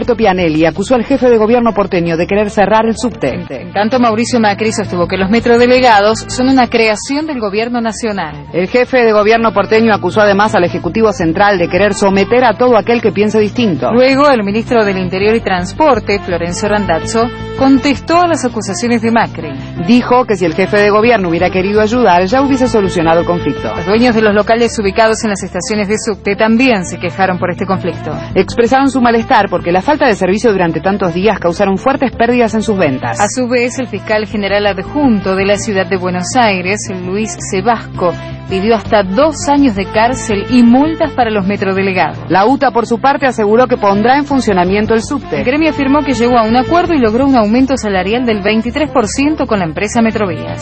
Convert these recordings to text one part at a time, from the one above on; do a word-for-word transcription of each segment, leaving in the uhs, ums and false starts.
Alberto Pianelli acusó al jefe de gobierno porteño de querer cerrar el subte. En tanto, Mauricio Macri sostuvo que los metrodelegados son una creación del gobierno nacional. El jefe de gobierno porteño acusó además al Ejecutivo Central de querer someter a todo aquel que piense distinto. Luego, el ministro del Interior y Transporte, Florencio Randazzo, contestó a las acusaciones de Macri. Dijo que si el jefe de gobierno hubiera querido ayudar, ya hubiese solucionado el conflicto. Los dueños de los locales ubicados en las estaciones de subte también se quejaron por este conflicto. Expresaron su malestar porque la falta de servicio durante tantos días causaron fuertes pérdidas en sus ventas. A su vez, el fiscal general adjunto de la ciudad de Buenos Aires, Luis Sebasco, pidió hasta dos años de cárcel y multas para los metrodelegados. La U T A, por su parte, aseguró que pondrá en funcionamiento el subte. El gremio afirmó que llegó a un acuerdo y logró un aumento salarial del veintitrés por ciento con la empresa Metrovías.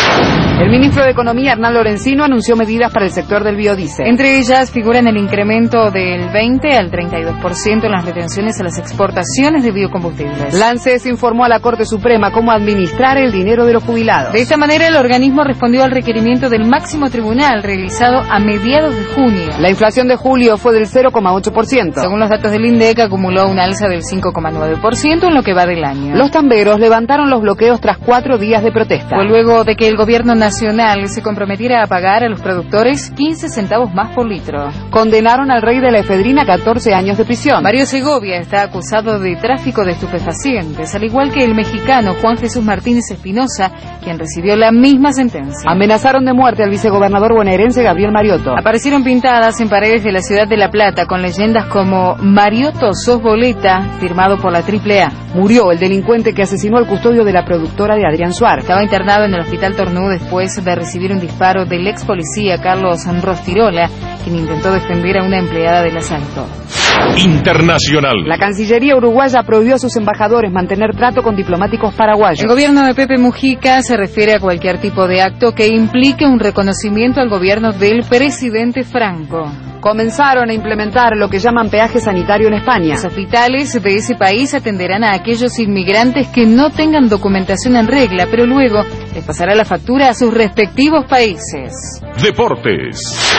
El ministro de Economía, Hernán Lorenzino, anunció medidas para el sector del biodiesel. Entre ellas figuran el incremento del veinte al treinta y dos por ciento en las retenciones a las exportaciones de biocombustibles. La ANSES informó a la Corte Suprema cómo administrar el dinero de los jubilados. De esta manera, el organismo respondió al requerimiento del máximo tribunal realizado a mediados de junio. La inflación de julio fue del cero coma ocho por ciento. Según los datos del INDEC, acumuló un alza del cinco coma nueve por ciento en lo que va del año. Los tamberos levantaron los bloqueos tras cuatro días de protesta. Fue luego de que el gobierno nacional se comprometiera a pagar a los productores quince centavos más por litro. Condenaron al rey de la efedrina a catorce años de prisión. Mario Segovia está acusado de tráfico de estupefacientes, al igual que el mexicano Juan Jesús Martínez Espinosa, quien recibió la misma sentencia. Amenazaron de muerte al vicegobernador bonaerense Gabriel Mariotto. Aparecieron pintadas en paredes de la ciudad de La Plata con leyendas como Mariotto sos boleta, firmado por la triple A. Murió el delincuente que asesinó al custodio de la productora de Adrián Suárez. Estaba internado en el hospital Tornú después de recibir un disparo del ex policía Carlos Rostirola, quien intentó defender a una empleada del asalto. Internacional. La Cancillería uruguaya prohibió a sus embajadores mantener trato con diplomáticos paraguayos. El gobierno de Pepe Mujica se refiere a cualquier tipo de acto que implique un reconocimiento al gobierno del presidente Franco. Comenzaron a implementar lo que llaman peaje sanitario en España. Los hospitales de ese país atenderán a aquellos inmigrantes que no tengan documentación en regla, pero luego les pasará la factura a sus respectivos países. Deportes.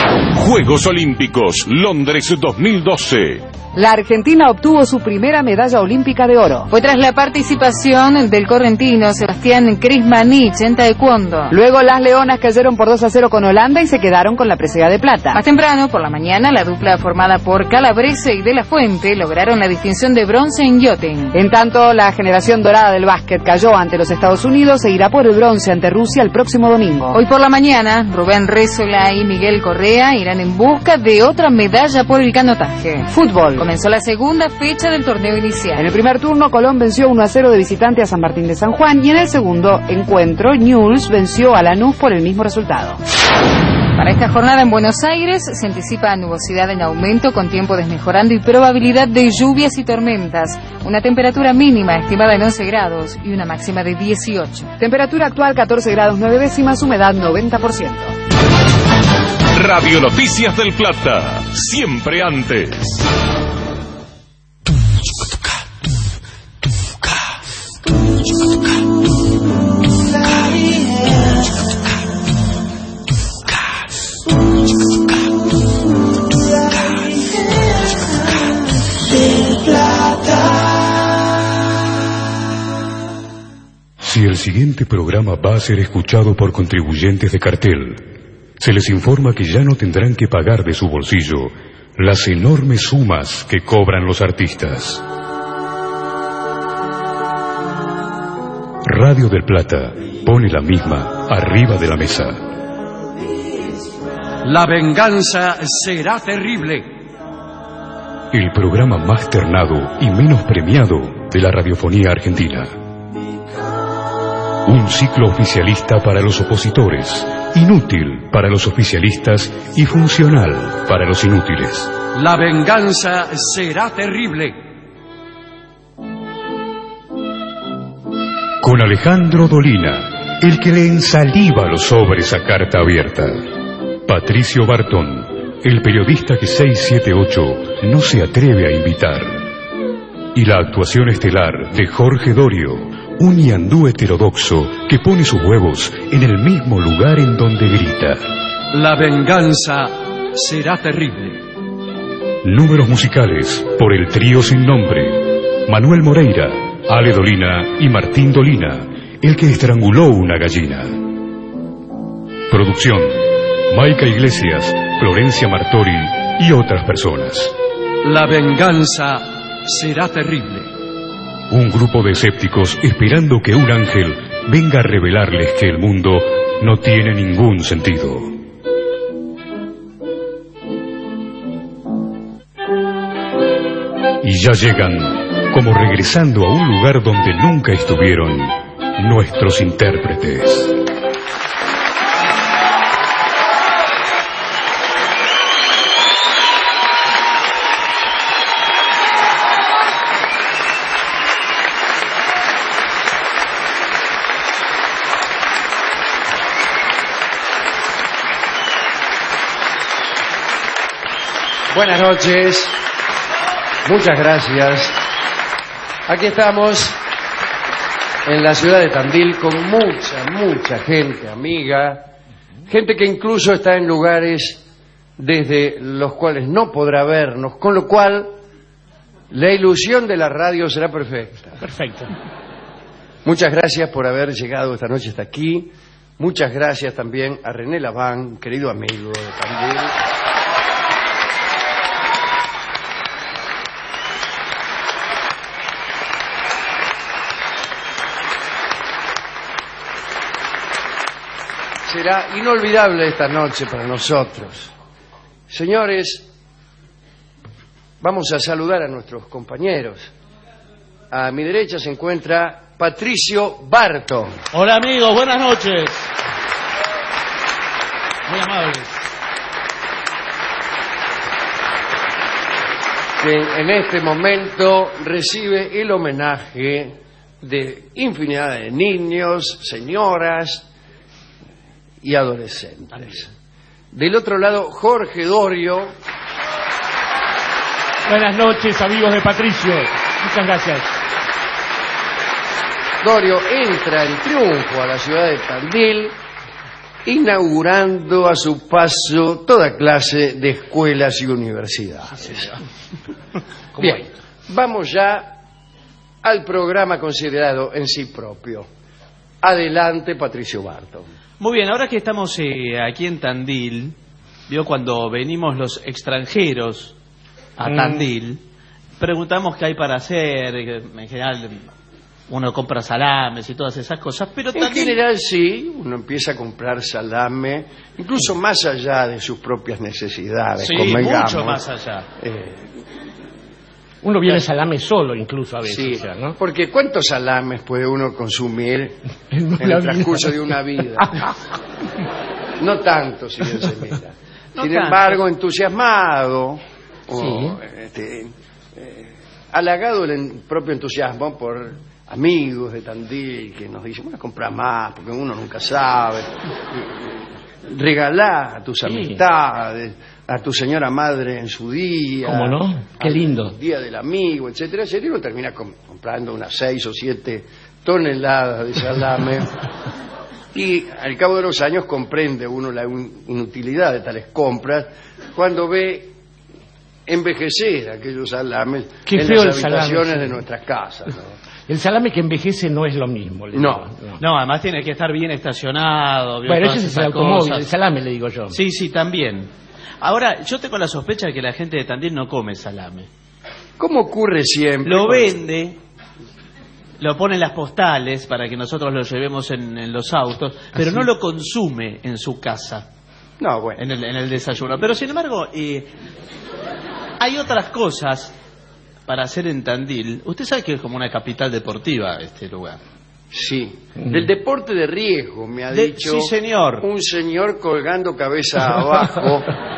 Juegos Olímpicos Londres dos mil doce. La Argentina obtuvo su primera medalla olímpica de oro. Fue tras la participación del correntino Sebastián Crismanich en taekwondo. Luego las leonas cayeron por dos a cero con Holanda y se quedaron con la presea de plata. Más temprano, por la mañana, la dupla formada por Calabrese y De La Fuente lograron la distinción de bronce en yachting. En tanto, la generación dorada del básquet cayó ante los Estados Unidos e irá por el bronce ante Rusia el próximo domingo. Hoy por la mañana, Rubén Rézola y Miguel Correa irán en busca de otra medalla por el canotaje. Fútbol. Comenzó la segunda fecha del torneo inicial. En el primer turno, Colón venció uno a cero de visitante a San Martín de San Juan y en el segundo encuentro, Newell's venció a Lanús por el mismo resultado. Para esta jornada en Buenos Aires se anticipa nubosidad en aumento con tiempo desmejorando y probabilidad de lluvias y tormentas. Una temperatura mínima estimada en once grados y una máxima de dieciocho. Temperatura actual catorce grados nueve décimas, humedad noventa por ciento. Radio Noticias del Plata, siempre antes. Si el siguiente programa va a ser escuchado por contribuyentes de cartel, se les informa que ya no tendrán que pagar de su bolsillo las enormes sumas que cobran los artistas. Radio del Plata pone la misma arriba de la mesa. La venganza será terrible. El programa más ternado y menos premiado de la radiofonía argentina. Un ciclo oficialista para los opositores, inútil para los oficialistas y funcional para los inútiles. La venganza será terrible. Con Alejandro Dolina, el que le ensaliva los sobres a carta abierta. Patricio Bartón, el periodista que seiscientos setenta y ocho no se atreve a invitar. Y la actuación estelar de Jorge Dorio, un ñandú heterodoxo que pone sus huevos en el mismo lugar en donde grita. La venganza será terrible. Números musicales por el trío sin nombre. Manuel Moreira, Ale Dolina y Martín Dolina, el que estranguló una gallina. Producción: Maica Iglesias, Florencia Martori y otras personas. La venganza será terrible. Un grupo de escépticos esperando que un ángel venga a revelarles que el mundo no tiene ningún sentido. Y ya llegan, como regresando a un lugar donde nunca estuvieron, nuestros intérpretes. Buenas noches, muchas gracias. Aquí estamos en la ciudad de Tandil con mucha, mucha gente amiga, gente que incluso está en lugares desde los cuales no podrá vernos, con lo cual la ilusión de la radio será perfecta. Perfecto. Muchas gracias por haber llegado esta noche hasta aquí. Muchas gracias también a René Laván, querido amigo de Tandil. Será inolvidable esta noche para nosotros. Señores, vamos a saludar a nuestros compañeros. A mi derecha se encuentra Patricio Barton. Hola amigos, buenas noches. Muy amables. Que en este momento recibe el homenaje de infinidad de niños, señoras y adolescentes. Del otro lado, Jorge Dorio. Buenas noches, amigos de Patricio. Muchas gracias. Dorio entra en triunfo a la ciudad de Tandil, inaugurando a su paso toda clase de escuelas y universidades. Bien, vamos ya al programa considerado en sí propio. Adelante, Patricio Barton. Muy bien, ahora que estamos eh, aquí en Tandil, vio cuando venimos los extranjeros a mm. Tandil, preguntamos qué hay para hacer, en general uno compra salames y todas esas cosas, pero en Tandil... general sí, uno empieza a comprar salame, incluso más allá de sus propias necesidades, sí, convengamos. mucho más allá. Eh, Uno viene salame solo incluso a veces. Sí, o sea, ¿no? porque ¿cuántos salames puede uno consumir en el transcurso de una vida? No tanto, si bien se mira. No Sin tanto. embargo, entusiasmado, o, Sí. este, eh, halagado el propio entusiasmo por amigos de Tandil que nos dicen, bueno, compra más, porque uno nunca sabe. Regalá a tus Sí. amistades, a tu señora madre en su día. ¿Cómo no? Qué lindo. Al día del amigo, etcétera, etcétera. Y uno termina com- comprando unas seis o siete toneladas de salame. Y al cabo de los años comprende uno la un- inutilidad de tales compras cuando ve envejecer aquellos salames Qué en feo las el salame, habitaciones sí. de nuestras casas, ¿no? El salame que envejece no es lo mismo. le No. digo, No, además tiene que estar bien estacionado. vio, Bueno, todas ese es el esas automóvil, cosas. el salame le digo yo. Sí, sí, también. Ahora, yo tengo la sospecha de que la gente de Tandil no come salame. ¿Cómo ocurre siempre? Lo vende, lo pone en las postales para que nosotros lo llevemos en, en los autos, pero no lo consume en su casa, No, bueno. en el, en el desayuno. Pero sin embargo, eh, hay otras cosas para hacer en Tandil. Usted sabe que es como una capital deportiva este lugar. Sí, del deporte de riesgo, me ha De- dicho sí, señor. un señor colgando cabeza abajo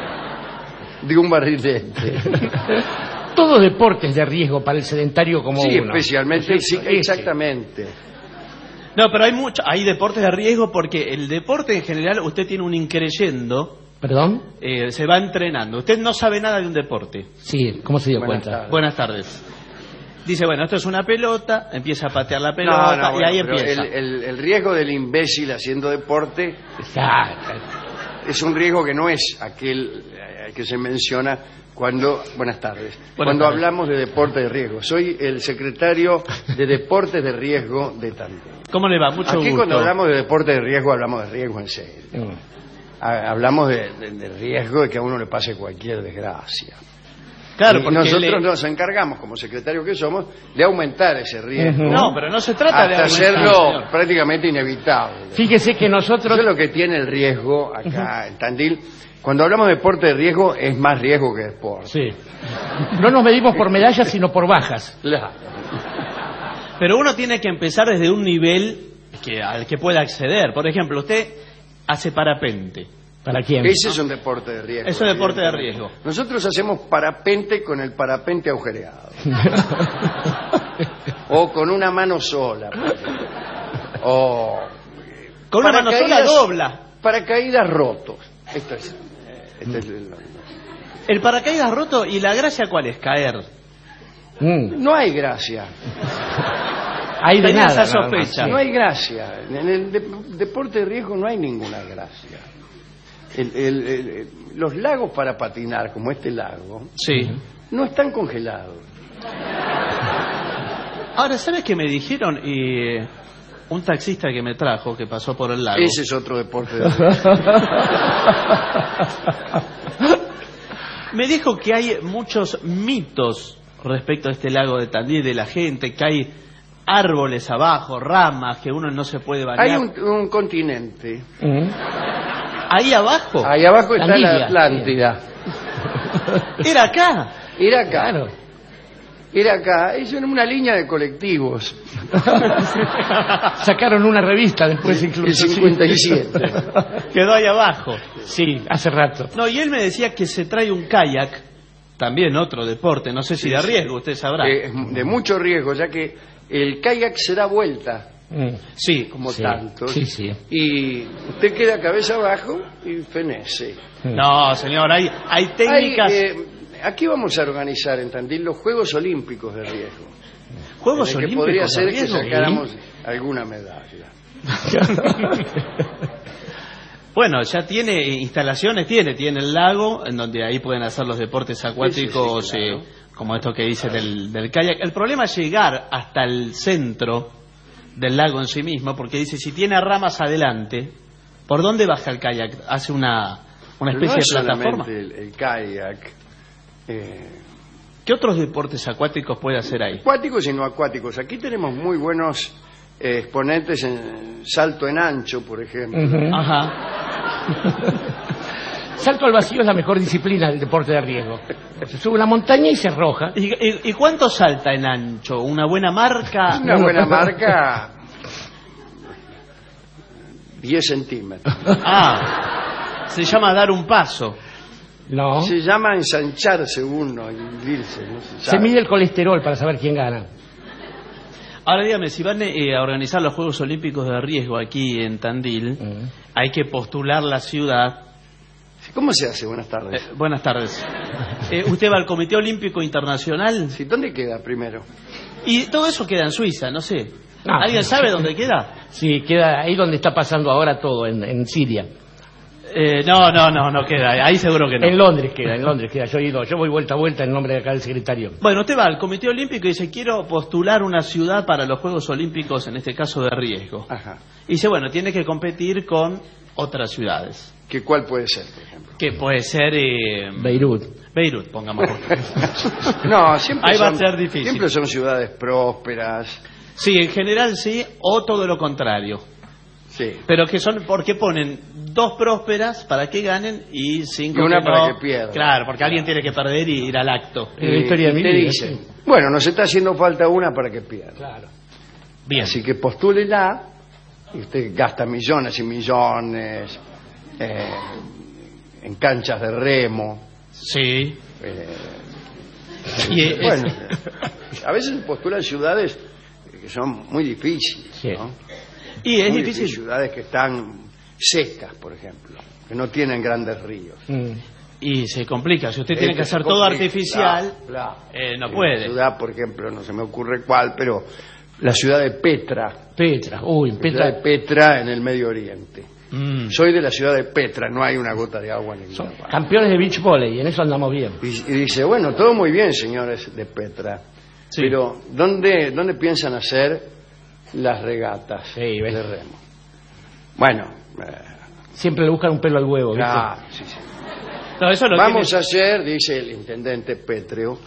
de un barrilete. Todo deporte es de riesgo para el sedentario como Sí, uno. especialmente, sí, Ese. exactamente. No, pero hay mucho, hay deportes de riesgo porque el deporte en general usted tiene un increyendo, ¿Perdón? eh, se va entrenando. Usted no sabe nada de un deporte. Sí, ¿cómo se dio Buenas cuenta? tardes. Buenas tardes. Dice, bueno, esto es una pelota, empieza a patear la pelota No, no, y bueno, ahí pero empieza. el, el- el riesgo del imbécil haciendo deporte Exacto. es un riesgo que no es aquel eh, que se menciona cuando... Buenas tardes. Buenas cuando tardes. hablamos de deporte de riesgo. Soy el secretario de Deportes de Riesgo de Tandil. ¿Cómo le va? Mucho Aquí gusto. cuando hablamos de deporte de riesgo, hablamos de riesgo en serio. Mm. Ha- Hablamos de, de- de riesgo de que a uno le pase cualquier desgracia. Claro, Y porque nosotros le- nos encargamos, como secretario que somos, de aumentar ese riesgo. Ujú. No, pero no se trata de hasta aumentar, hacerlo señor. prácticamente inevitable. Fíjese que nosotros... Eso es lo que tiene el riesgo acá en Tandil. Cuando hablamos de deporte de riesgo, es más riesgo que deporte. Sí. No nos medimos por medallas, sino por bajas. Claro. Pero uno tiene que empezar desde un nivel que, al que pueda acceder. Por ejemplo, usted hace parapente. ¿Para quién? Ese es un deporte de riesgo. Es un deporte de riesgo. Nosotros hacemos parapente con el parapente agujereado. O con una mano sola. por ejemplo. O Con una mano sola paracaídas- dobla. Paracaídas rotos. Esto es, eh, este es el- El paracaídas roto y la gracia ¿cuál es? Caer. Mm. No hay gracia. Hay de Tenía nada. esa nada más, sospecha. sí. No hay gracia. En el de- deporte de riesgo no hay ninguna gracia. El- el- el- el- los lagos para patinar, como este lago, Sí. no están congelados. Ahora, ¿sabes qué me dijeron? Y eh, un taxista que me trajo, que pasó por el lago. Ese es otro deporte de riesgo. Me dijo que hay muchos mitos respecto a este lago de Tandil, de la gente, que hay árboles abajo, ramas, que uno no se puede bañar. Hay un, un continente. Mm. Ahí abajo. Ahí abajo está La la Libia. Atlántida. Era acá. Era acá. Claro. Era acá. Es en una línea de colectivos. Sacaron una revista después incluso. El cincuenta y siete. Quedó ahí abajo. Sí, hace rato. No, y él me decía que se trae un kayak, también otro deporte, no sé si de riesgo, usted sabrá. Eh, de mucho riesgo, ya que el kayak se da vuelta, Mm. Sí, como Sí, tantos. sí, sí. Y usted queda cabeza abajo y fenece. no, señor, hay, hay técnicas. Hay, eh, aquí vamos a organizar en Tandil los Juegos Olímpicos de riesgo. Juegos en el que Olímpicos podría de ser que riesgo. sacáramos alguna medalla. Bueno, ya tiene instalaciones, tiene, tiene el lago, en donde ahí pueden hacer los deportes acuáticos, Sí, sí, sí, claro. eh, como esto que dice del, del kayak. El problema es llegar hasta el centro del lago en sí mismo, porque dice, si tiene ramas adelante, ¿por dónde baja el kayak? ¿Hace una, una Pero especie no es de plataforma? solamente el, el kayak eh, ¿Qué otros deportes acuáticos puede hacer ahí? acuáticos y no acuáticos. Aquí tenemos muy buenos eh, exponentes en salto en ancho, por ejemplo. Ujú. Ajá. Salto al vacío es la mejor disciplina del deporte de riesgo. Se sube una montaña y se arroja. ¿Y, y, y cuánto salta en ancho? ¿Una buena marca? Una buena marca, diez centímetros. Ah, se llama dar un paso. No. Se llama ensancharse uno, hundirse, no se Se sabe. mide el colesterol para saber quién gana. Ahora dígame, si van eh, a organizar los Juegos Olímpicos de riesgo aquí en Tandil, Mm. hay que postular la ciudad. ¿Cómo se hace? Buenas tardes. Eh, buenas tardes. Eh, ¿Usted va al Comité Olímpico Internacional? Sí, ¿dónde queda primero? Y todo eso queda en Suiza, no sé. Ah. ¿Alguien sabe dónde queda? Sí, queda ahí donde está pasando ahora todo, en, en Siria. Eh, no, no, no, no queda. Ahí seguro que no. En Londres queda, en Londres queda. Yo he ido, yo voy vuelta a vuelta en nombre de acá del secretario. Bueno, usted va al Comité Olímpico y dice, quiero postular una ciudad para los Juegos Olímpicos, en este caso de riesgo. Ajá. Y dice, bueno, tiene que competir con otras ciudades. ¿Qué, ¿Cuál puede ser, por ejemplo? Que puede ser eh, Beirut. Beirut, pongamos. No, siempre Ahí va a son, ser difícil. siempre son ciudades prósperas. Sí, en general sí, o todo lo contrario. Sí. Pero que son, ¿por qué ponen dos prósperas para que ganen y cinco Y una que para no? que pierdan. Claro, porque alguien tiene que perder y ir al acto. Es la historia de mi te vida, dicen, sí. bueno, nos está haciendo falta una para que pierda. Claro. Bien. Así que postúlela y usted gasta millones y millones eh, en canchas de remo. Sí. eh, Y es- bueno, a veces se postulan ciudades que son muy difíciles, Sí. ¿no? y es Muy difícil. Ciudades que están secas, por ejemplo, que no tienen grandes ríos. Mm. Y se complica. Si usted tiene Este que hacer se todo complica, artificial, claro, claro. eh, no Sí, puede. Una ciudad, por ejemplo, no se me ocurre cuál, pero la ciudad de Petra. Petra, uy, La ciudad de Petra. Petra en el Medio Oriente. Mm. Soy de la ciudad de Petra, no hay una gota de agua en ninguna parte. Campeones de beach volley, en eso andamos bien. Y, y dice, bueno, todo muy bien, señores de Petra, sí. Pero ¿dónde, ¿dónde piensan hacer las regatas sí, de remo? Bueno... Eh, siempre le buscan un pelo al huevo, ¿viste? Ah, sí, sí. No, eso lo Vamos tiene... a hacer, dice el intendente Pétreo,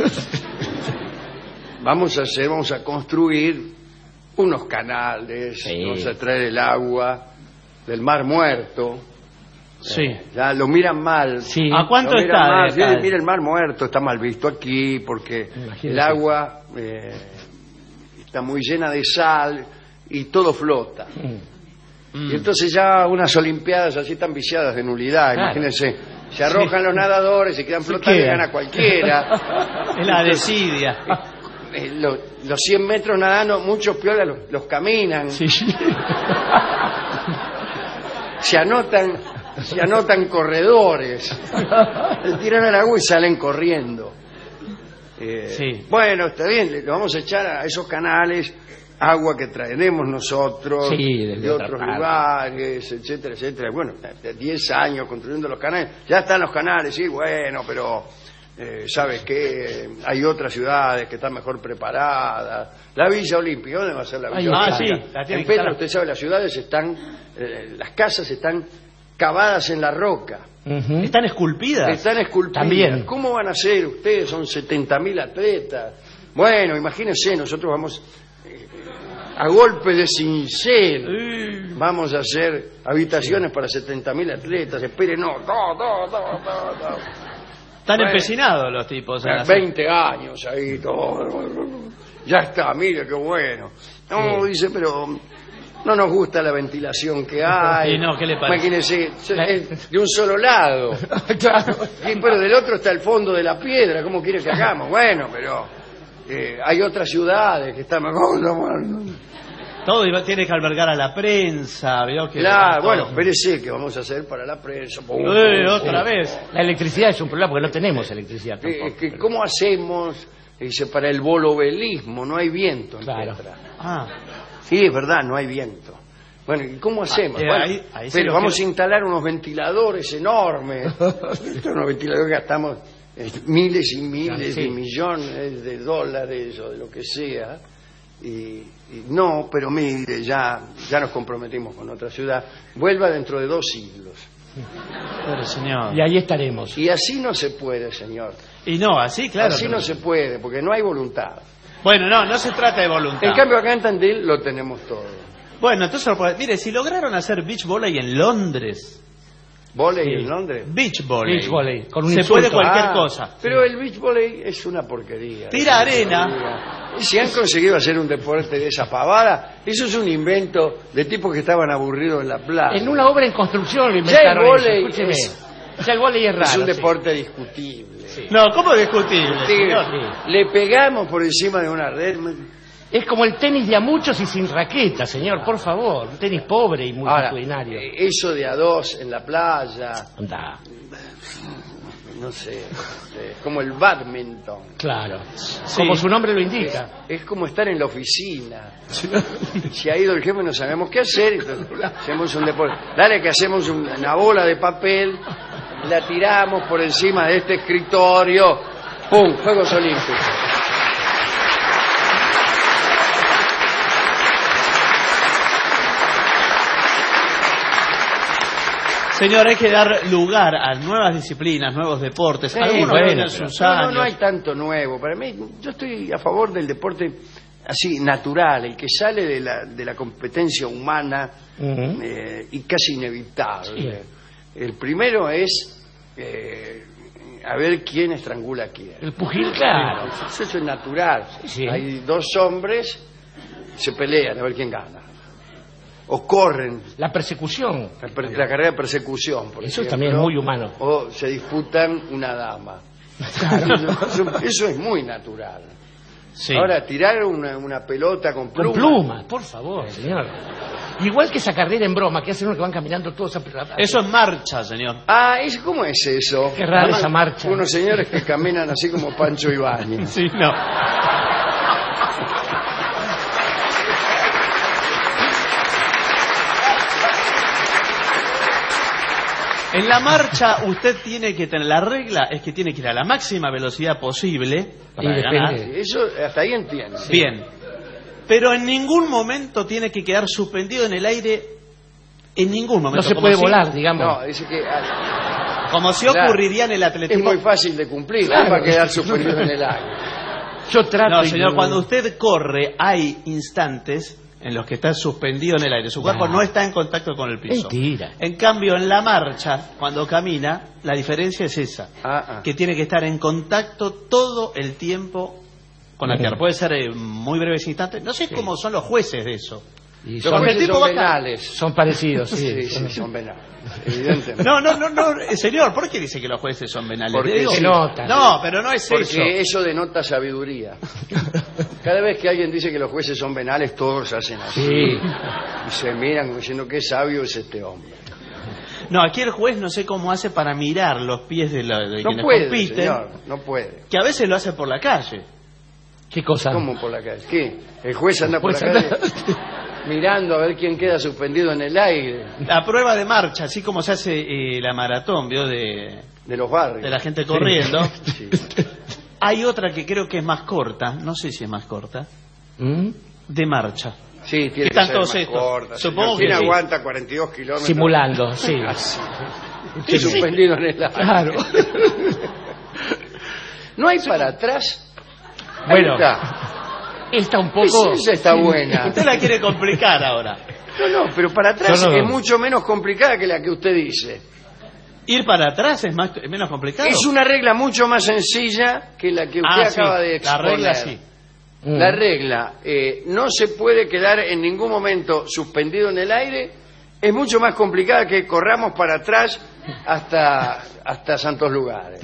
vamos a hacer, vamos a construir unos canales, sí. Vamos a traer el agua del Mar Muerto. Sí. Eh, ya lo miran mal. Sí. ¿A cuánto lo está? Mal. Sí, mira, el Mar Muerto está mal visto aquí porque Imagínese. El agua eh, está muy llena de sal y todo flota. Mm. Y entonces ya unas olimpiadas así tan viciadas de nulidad, claro. Imagínense, se arrojan sí. Los nadadores y quedan flotando y gana cualquiera. Es la desidia. Eh, los, los cien metros nadando, muchos piolas los, los caminan. Sí. Se anotan, se anotan corredores. Tiran al agua y salen corriendo. Eh, sí. Bueno, está bien, le vamos a echar a esos canales agua que traeremos nosotros, sí, de otros parte. Lugares, etcétera, etcétera. Bueno, diez años construyendo los canales, ya están los canales, sí, bueno, pero eh, ¿sabes qué? Hay otras ciudades que están mejor preparadas. La Villa Olímpica, ¿dónde va a ser la Villa ah, Olímpica? Sí, en Petra, usted sabe, las ciudades están, eh, las casas están cavadas en la roca. Uh-huh. ¿Están esculpidas? Están esculpidas. También. ¿Cómo van a ser ustedes? Son setenta mil atletas. Bueno, imagínense, nosotros vamos... a golpe de cincel vamos a hacer habitaciones sí. Para setenta mil atletas. Esperen, no, no, no, no, no, no. Están bueno, empecinados los tipos. En veinte años ahí, todo. Ya está, mire qué bueno. No, sí. Dice, pero no nos gusta la ventilación que hay. Sí, no, ¿qué le parece? Imagínense, es de un solo lado. Claro. Sí, pero del otro está el fondo de la piedra. ¿Cómo quiere que hagamos? Bueno, pero eh, hay otras ciudades que están mejor. Todo tiene que albergar a la prensa, ¿vio? Que claro, bueno, espérese que vamos a hacer para la prensa. Pum, pum, eh, otra pum. Vez. La electricidad es un problema porque no tenemos electricidad tampoco. Eh, que, ¿Cómo hacemos? Dice, para el bolovelismo, no hay viento en claro. Petra. Ah. Sí, es verdad, no hay viento. Bueno, ¿y cómo hacemos? Ah, eh, bueno, ahí, ahí pero vamos que... a instalar unos ventiladores enormes. Unos ventiladores que gastamos eh, miles y miles sí. de millones de dólares o de lo que sea. Y, y no, pero mire, ya, ya nos comprometimos con otra ciudad. Vuelva dentro de dos siglos. Pero señor. Y ahí estaremos. Y así no se puede, señor. Y no, así, claro. Así no se puede, porque no hay voluntad. Bueno, no, no se trata de voluntad. En cambio, acá en Tandil lo tenemos todo. Bueno, entonces, mire, si lograron hacer beach volley en Londres. ¿Volley sí. en Londres? Beach volley. Beach volley. Con un se insulto. puede cualquier ah, cosa. Pero sí. El beach volley es una porquería. Tira arena. Y si han conseguido hacer un deporte de esa pavada, eso es un invento de tipos que estaban aburridos en la playa. En una obra en construcción lo inventaron. Ya el volley es, ya el volley es raro. Es un sí. deporte discutible. Sí. No, ¿cómo discutible? Sí. Le pegamos por encima de una red. Es como el tenis de a muchos y sin raqueta, señor, por favor. Un tenis pobre y multitudinario. Ahora, eso de a dos en la playa. Anda. No sé, es como el badminton. Claro, sí. Como su nombre lo indica. Es, es como estar en la oficina. Si ha ido el jefe no sabemos qué hacer, entonces hacemos un deporte. Dale que hacemos una bola de papel, la tiramos por encima de este escritorio, ¡pum! Juegos Olímpicos. Señor, hay que dar lugar a nuevas disciplinas, nuevos deportes. Sí, algunos bueno, tienen sus años. No, no hay tanto nuevo. Para mí, yo estoy a favor del deporte así, natural, el que sale de la, de la competencia humana uh-huh. eh, y casi inevitable. Sí. El primero es eh, a ver quién estrangula a quién. El pugil, claro. Eso, eso es natural. Sí. Hay dos hombres, se pelean a ver quién gana. O corren. La persecución. La, per, la carrera de persecución, por eso ejemplo, también es muy humano. O se disputan una dama. Claro. Eso, eso es muy natural. Sí. Ahora, tirar una, una pelota con plumas. Con plumas, por favor, señor. Igual que esa carrera en broma, que hacen uno que van caminando todos a... Eso es marcha, señor. Ah, ¿cómo es eso? Qué rara esa marcha. Unos señores que caminan así como Pancho Ibáñez. Sí, no. En la marcha usted tiene que tener, la regla es que tiene que ir a la máxima velocidad posible para y ganar. Eso hasta ahí entiendo. Bien, pero en ningún momento tiene que quedar suspendido en el aire, en ningún momento. No se como puede si, volar, digamos. No, dice que... Como si Claro. ocurriría en el Es atletismo. muy fácil de cumplir, claro. No va a quedar suspendido en el aire. Yo trato. No, y señor, no- cuando usted corre hay instantes en los que está suspendido en el aire. Su cuerpo No. no está en contacto con el piso. Mentira. En cambio, en la marcha, cuando camina, la diferencia es esa. Ah, ah. Que tiene que estar en contacto todo el tiempo con la tierra. Puede ser eh, muy breves instantes. No sé cómo son los jueces de eso. Y Los son, jueces tipo son va acá. penales. son parecidos, sí. Sí, sí, son penales. Evidentemente. No, no, no, no, eh, señor, ¿por qué dice que los jueces son penales? Porque Le digo- se nota. No, pero no es Porque eso. eso denota sabiduría. Cada vez que alguien dice que los jueces son penales, todos hacen así. Sí. Y se miran como diciendo qué sabio es este hombre. No, aquí el juez no sé cómo hace para mirar los pies de, la, de No quienes puede, compiten, señor, no puede. que a veces lo hace por la calle. ¿Qué cosa? ¿Cómo por la calle? ¿Qué? El juez anda por Pues la anda- calle mirando a ver quién queda suspendido en el aire La prueba de marcha, así como se hace eh, la maratón, ¿vio? De, de los barrios. de la gente corriendo. Sí. Hay otra que creo que es más corta, no sé si es más corta, ¿Mm? de marcha. Sí, tiene ¿Qué que están ser todos más estos? corta. Supongo señor. ¿Quién que sí. aguanta cuarenta y dos kilómetros? Simulando, sí. Así. Usted suspendido en el aire. Claro. ¿No hay para atrás? Ahí Bueno, está. esta un poco. Esa está buena. Usted la quiere complicar ahora. No, no, pero para atrás No, no. es mucho menos complicada que la que usted dice. Ir para atrás es más es menos complicado. Es una regla mucho más sencilla que la que usted Ah, sí, acaba de la exponer. regla sí. Mm. La regla, eh, no se puede quedar en ningún momento suspendido en el aire, es mucho más complicada que corramos para atrás hasta, hasta santos lugares.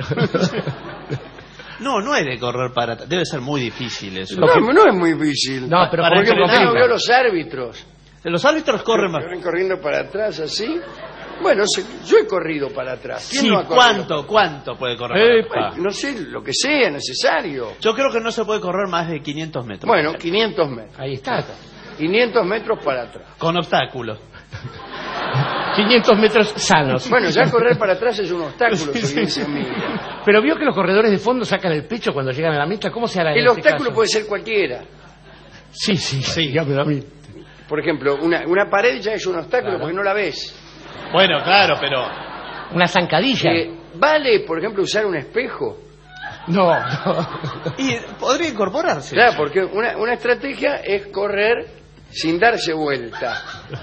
No, no es de correr para atrás. Debe ser muy difícil eso. No, no es muy difícil. No, pero Para Porque entrenar, usted no vio claro. los árbitros. Los árbitros corren más. Corren corriendo para atrás así. Bueno, se- yo he corrido para atrás. ¿Quién Sí, no ha corrido? ¿cuánto, cuánto puede correr? para atrás? No sé, lo que sea necesario. Yo creo que no se puede correr más de quinientos metros. Bueno, quinientos metros. Ahí está. quinientos metros para atrás. Con obstáculos. quinientos metros sanos. Bueno, ya correr para atrás es un obstáculo, experiencia mía. Pero vio que los corredores de fondo sacan el pecho cuando llegan a la meta. ¿Cómo se hará en El este obstáculo caso? puede ser cualquiera. Sí, sí, sí. Dígamelo a mí. Por ejemplo, una, una pared ya es un obstáculo Claro. porque no la ves. Bueno, claro, pero Una zancadilla. Eh, ¿Vale, por ejemplo, usar un espejo? No, no. y podría incorporarse. Claro, porque una, una estrategia es correr sin darse vuelta.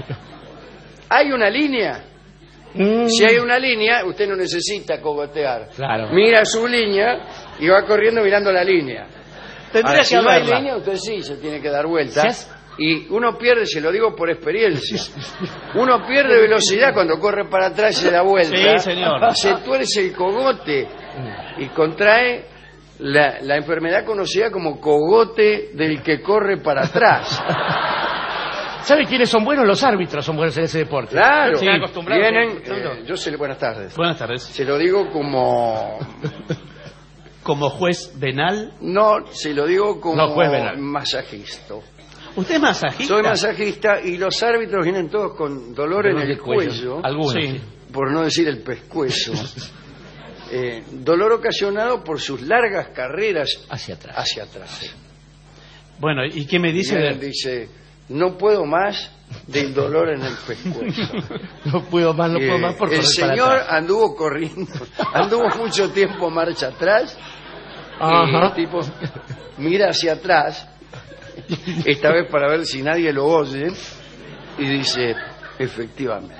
¿Hay una línea? Mm. Si hay una línea, usted no necesita cogotear. Claro. Mira su línea y va corriendo mirando la línea. Tendría Ahora, que si no hay haberla. línea, usted sí se tiene que dar vuelta. ¿Se hace? Y uno pierde, se lo digo por experiencia, uno pierde velocidad cuando corre para atrás y se da vuelta. Sí, señor. Se tuerce el cogote y contrae la, la enfermedad conocida como cogote del que corre para atrás. ¿Sabe quiénes son buenos? Los árbitros son buenos en ese deporte. Claro, Sí, acostumbrados. vienen, eh, yo sé, buenas tardes. Buenas tardes. Se lo digo como, Como juez venal. no, se lo digo como No, juez venal. masajista. ¿Usted es masajista? Soy masajista y los árbitros vienen todos con dolor en Dolor el de cuello, Algunos. Sí. Sí. por no decir el pescuezo. Eh, dolor ocasionado por sus largas carreras Hacia atrás. hacia atrás. Bueno, ¿y qué me dice? Vienen, de- dice, no puedo más del dolor en el pescuezo. No puedo más, no Eh, puedo más por el correr para señor atrás. anduvo corriendo, anduvo mucho tiempo marcha atrás. Y Ajá. el tipo mira hacia atrás, esta vez para ver si nadie lo oye, y dice, efectivamente.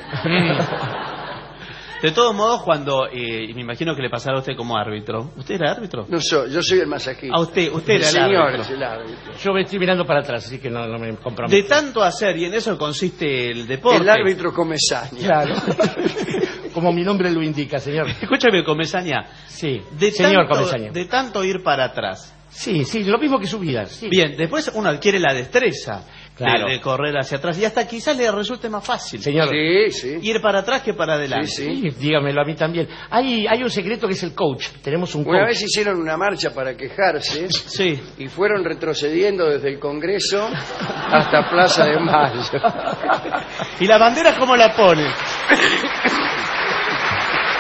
De todos modos, cuando, eh, y me imagino que le pasará a usted como árbitro. ¿Usted era árbitro? No soy, yo soy el masajista. A usted, usted el era el señor árbitro. es el árbitro. Yo me estoy mirando para atrás, así que no, no me comprometo. De tanto hacer, y en eso consiste el deporte. El árbitro comesaña. Claro. Como mi nombre lo indica, señor. Escúchame, Comesaña. Sí, De señor tanto, Comesaña. de tanto ir para atrás. Sí, sí, lo mismo que su vida. Sí. Bien, después uno adquiere la destreza Claro. de, de correr hacia atrás y hasta quizás le resulte más fácil Señor. Sí, sí. ir para atrás que para Sí, adelante. sí. Sí, dígamelo a mí también. Hay, hay un secreto que es el coach. Tenemos un Una coach. vez hicieron una marcha para quejarse Sí. y fueron retrocediendo desde el Congreso hasta Plaza de Mayo. ¿Y la bandera cómo la pone?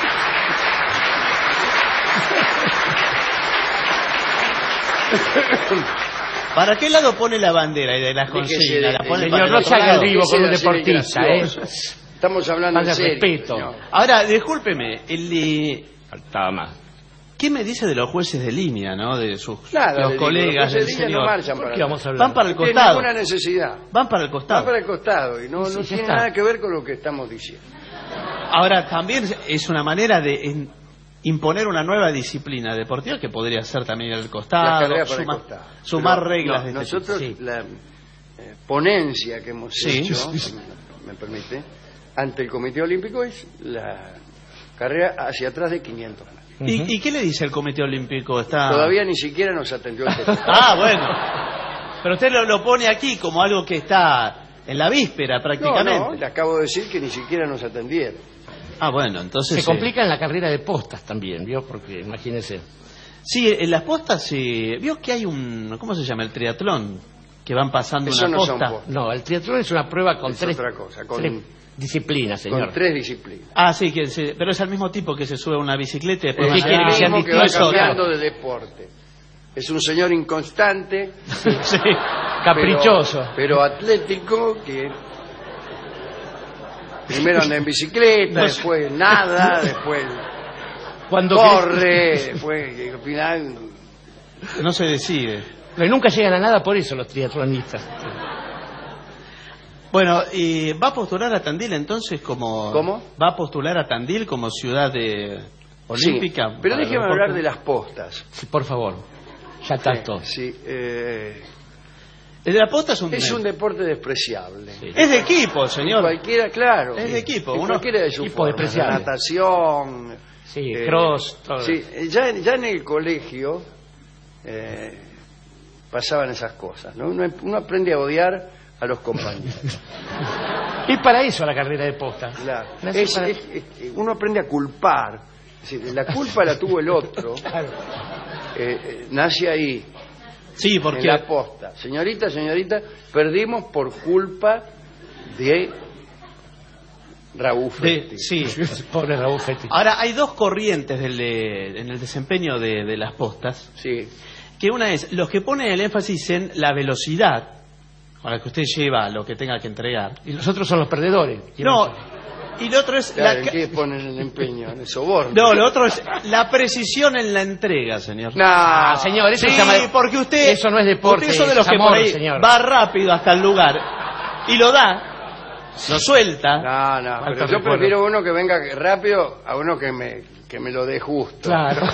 ¿Para qué lado pone la bandera y de las consignas? ¿La pone Señor, para el no otro se haga lado? el vivo con un Quisiera ser deportista, ¿eh? gracioso. Estamos hablando Más en de serio. respeto. señor. Ahora, discúlpeme, el de... Faltaba más. ¿Qué me dice de los jueces de línea, no? De sus Nada, los le digo, colegas los del jueces de línea señor. no marchan ¿Por para qué atrás. vamos a hablar? Van para el No tiene costado. ninguna necesidad. Van para el Va costado. para el costado y no, Sí, no ya tiene está. nada que ver con lo que estamos diciendo. Ahora, también es una manera de en- imponer una nueva disciplina deportiva que podría ser también el Las costado, carreras para suma- el costado. sumar Pero, reglas no, de este nosotros, tipo. Sí. la eh, ponencia que hemos Sí. hecho, me permite, ante el Comité Olímpico es la carrera hacia atrás de quinientos metros. ¿Y, ¿Y qué le dice el Comité Olímpico? Está... Todavía ni siquiera nos atendió el teléfono. Ah, bueno. Pero usted lo, lo pone aquí como algo que está en la víspera No, prácticamente. no, le acabo de decir que ni siquiera nos atendieron. Ah, bueno, entonces... Se eh, complica en la carrera de postas también, ¿vio? Porque imagínese. Sí, en las postas, sí. ¿Vio que hay un... ¿Cómo se llama? El triatlón. Que van pasando Eso una no son posta. postas. No, el triatlón es una prueba con Es tres, otra cosa, con- tres disciplinas, señor. Con tres disciplinas. Ah, sí, que se- pero es el mismo tipo que se sube a una bicicleta y después ¿Qué va Es quiere el que sean mismo que va distintos? cambiando de deporte. Es un señor inconstante, Sí. Caprichoso. Pero, pero atlético, que primero anda en bicicleta, después nada, después Cuando corre, después y al final No se decide. Pero nunca llegan a nada por eso los triatlonistas. Bueno, y ¿va a postular a Tandil entonces como... ¿Cómo? ¿Va a postular a Tandil como ciudad de olímpica? Sí, pero para déjeme los hablar deportes? de las postas. Sí, por favor. Ya tanto. Sí, eh, El de la posta es un... es un deporte despreciable. Es de equipo, señor. Cualquiera, claro. Es de equipo, Y uno- cualquiera de su equipo forma, despreciable. natación. Sí, eh, cross, todo. Sí, ya, ya en el colegio eh, pasaban esas cosas, ¿no? Uno, uno aprende a odiar a los compañeros. Y para eso la carrera de posta. Claro. Nace Es- para- es- es- uno aprende a culpar. Es decir, la culpa la tuvo el otro. Claro. Eh, eh, nace ahí, Sí, en porque... la posta. Señorita, señorita, perdimos por culpa de Raúl Fetti. de- sí. Pobre Raúl Fetti. Ahora, hay dos corrientes del, de- en el desempeño de, de las postas. Sí. Que una es los que ponen el énfasis en la velocidad con la que usted lleva lo que tenga que entregar. Y los otros son los perdedores. No, y lo otro es... Claro, la ¿en ca- qué ponen el empeño? En el soborno. No, lo otro es la precisión en la entrega, señor. No, Ah, señor, eso Sí, se llama- porque usted... Eso no es deporte, Usted es de los es que amor, por ahí señor. va rápido hasta el lugar y lo da, lo suelta. No, no, Falta pero yo recuerdo. prefiero uno que venga rápido a uno que me, que me lo dé justo. Claro.